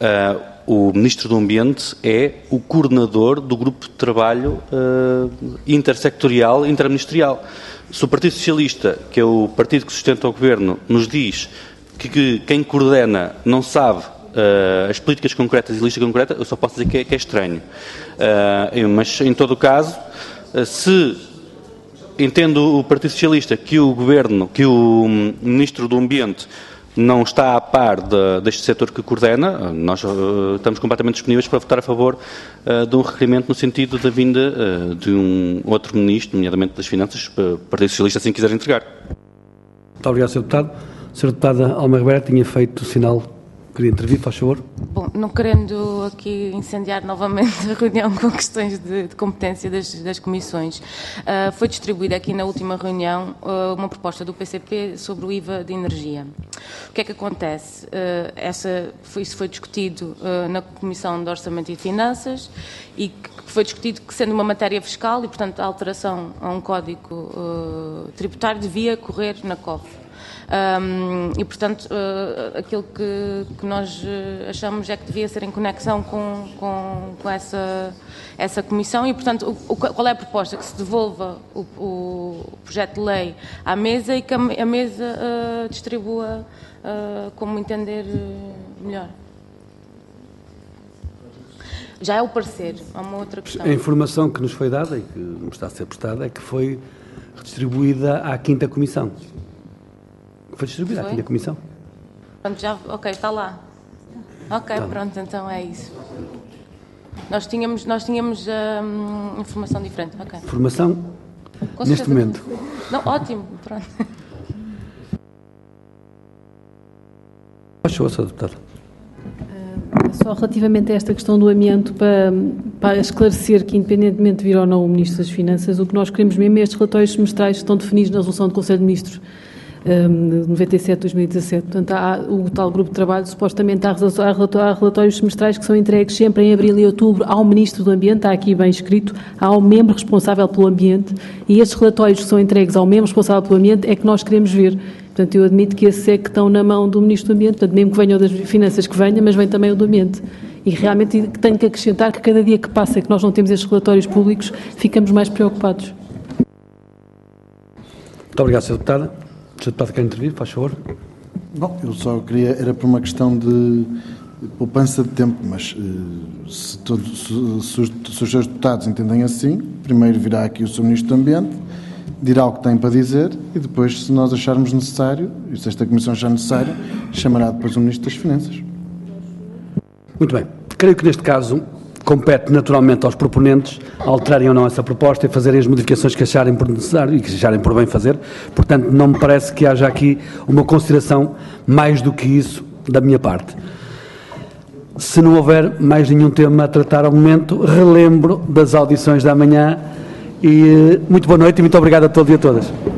o Ministro do Ambiente é o coordenador do grupo de trabalho intersectorial, interministerial. Se o Partido Socialista, que é o partido que sustenta o Governo, nos diz que quem coordena não sabe as políticas concretas e a lista concreta, eu só posso dizer que é estranho. Mas, em todo o caso, se entendo o Partido Socialista que o Governo, que o Ministro do Ambiente não está a par deste setor que coordena, nós estamos completamente disponíveis para votar a favor de um requerimento no sentido da vinda de um outro Ministro, nomeadamente das Finanças, para o Partido Socialista, assim quiser entregar. Muito obrigado, Sr. Deputado. Sra. Deputada Alma Ribeiro tinha feito o sinal. Queria intervir, faz favor. Bom, não querendo aqui incendiar novamente a reunião com questões de competência das comissões, foi distribuída aqui na última reunião uma proposta do PCP sobre o IVA de energia. O que é que acontece? Isso foi discutido na Comissão de Orçamento e Finanças e que foi discutido que, sendo uma matéria fiscal e, portanto, a alteração a um código tributário devia correr na COF. E, portanto, aquilo que nós achamos é que devia ser em conexão com essa comissão e, portanto, qual é a proposta? Que se devolva o projeto de lei à mesa e que a mesa distribua como entender melhor. Já é o parecer, há uma outra questão. A informação que nos foi dada e que me está a ser prestada é que foi redistribuída à 5ª Comissão. Foi distribuída à 5ª Comissão. Pronto, já, ok, está lá. Ok, Tá. Pronto, então é isso. Nós tínhamos informação diferente, ok. Informação, Com neste certeza. momento. Não, ótimo, pronto. Faz favor, Sr. Deputado. Só relativamente a esta questão do amianto, para esclarecer que, independentemente de vir ou não o Ministro das Finanças, o que nós queremos mesmo é estes relatórios semestrais que estão definidos na resolução do Conselho de Ministros de 97/2017. Portanto, há o tal grupo de trabalho, supostamente há relatórios semestrais que são entregues sempre em abril e outubro ao Ministro do Ambiente, está aqui bem escrito, ao membro responsável pelo ambiente, e estes relatórios que são entregues ao membro responsável pelo ambiente é que nós queremos ver. Portanto, eu admito que esses é que estão na mão do Ministro do Ambiente, portanto, mesmo que venha o das Finanças que venha, mas vem também o do Ambiente. E realmente tenho que acrescentar que cada dia que passa que nós não temos estes relatórios públicos, ficamos mais preocupados. Muito obrigado, Sr. Deputada. Sr. Deputado, quer intervir? Faz favor. Bom, eu só queria, era por uma questão de poupança de tempo, mas se os seus deputados entendem assim, primeiro virá aqui o Sr. Ministro do Ambiente, dirá o que tem para dizer e depois, se nós acharmos necessário, e se esta Comissão achar necessário, chamará depois o Ministro das Finanças. Muito bem. Creio que neste caso compete naturalmente aos proponentes alterarem ou não essa proposta e fazerem as modificações que acharem por necessário e que acharem por bem fazer. Portanto, não me parece que haja aqui uma consideração mais do que isso da minha parte. Se não houver mais nenhum tema a tratar ao momento, relembro das audições da manhã e muito boa noite e muito obrigado a todos e a todas.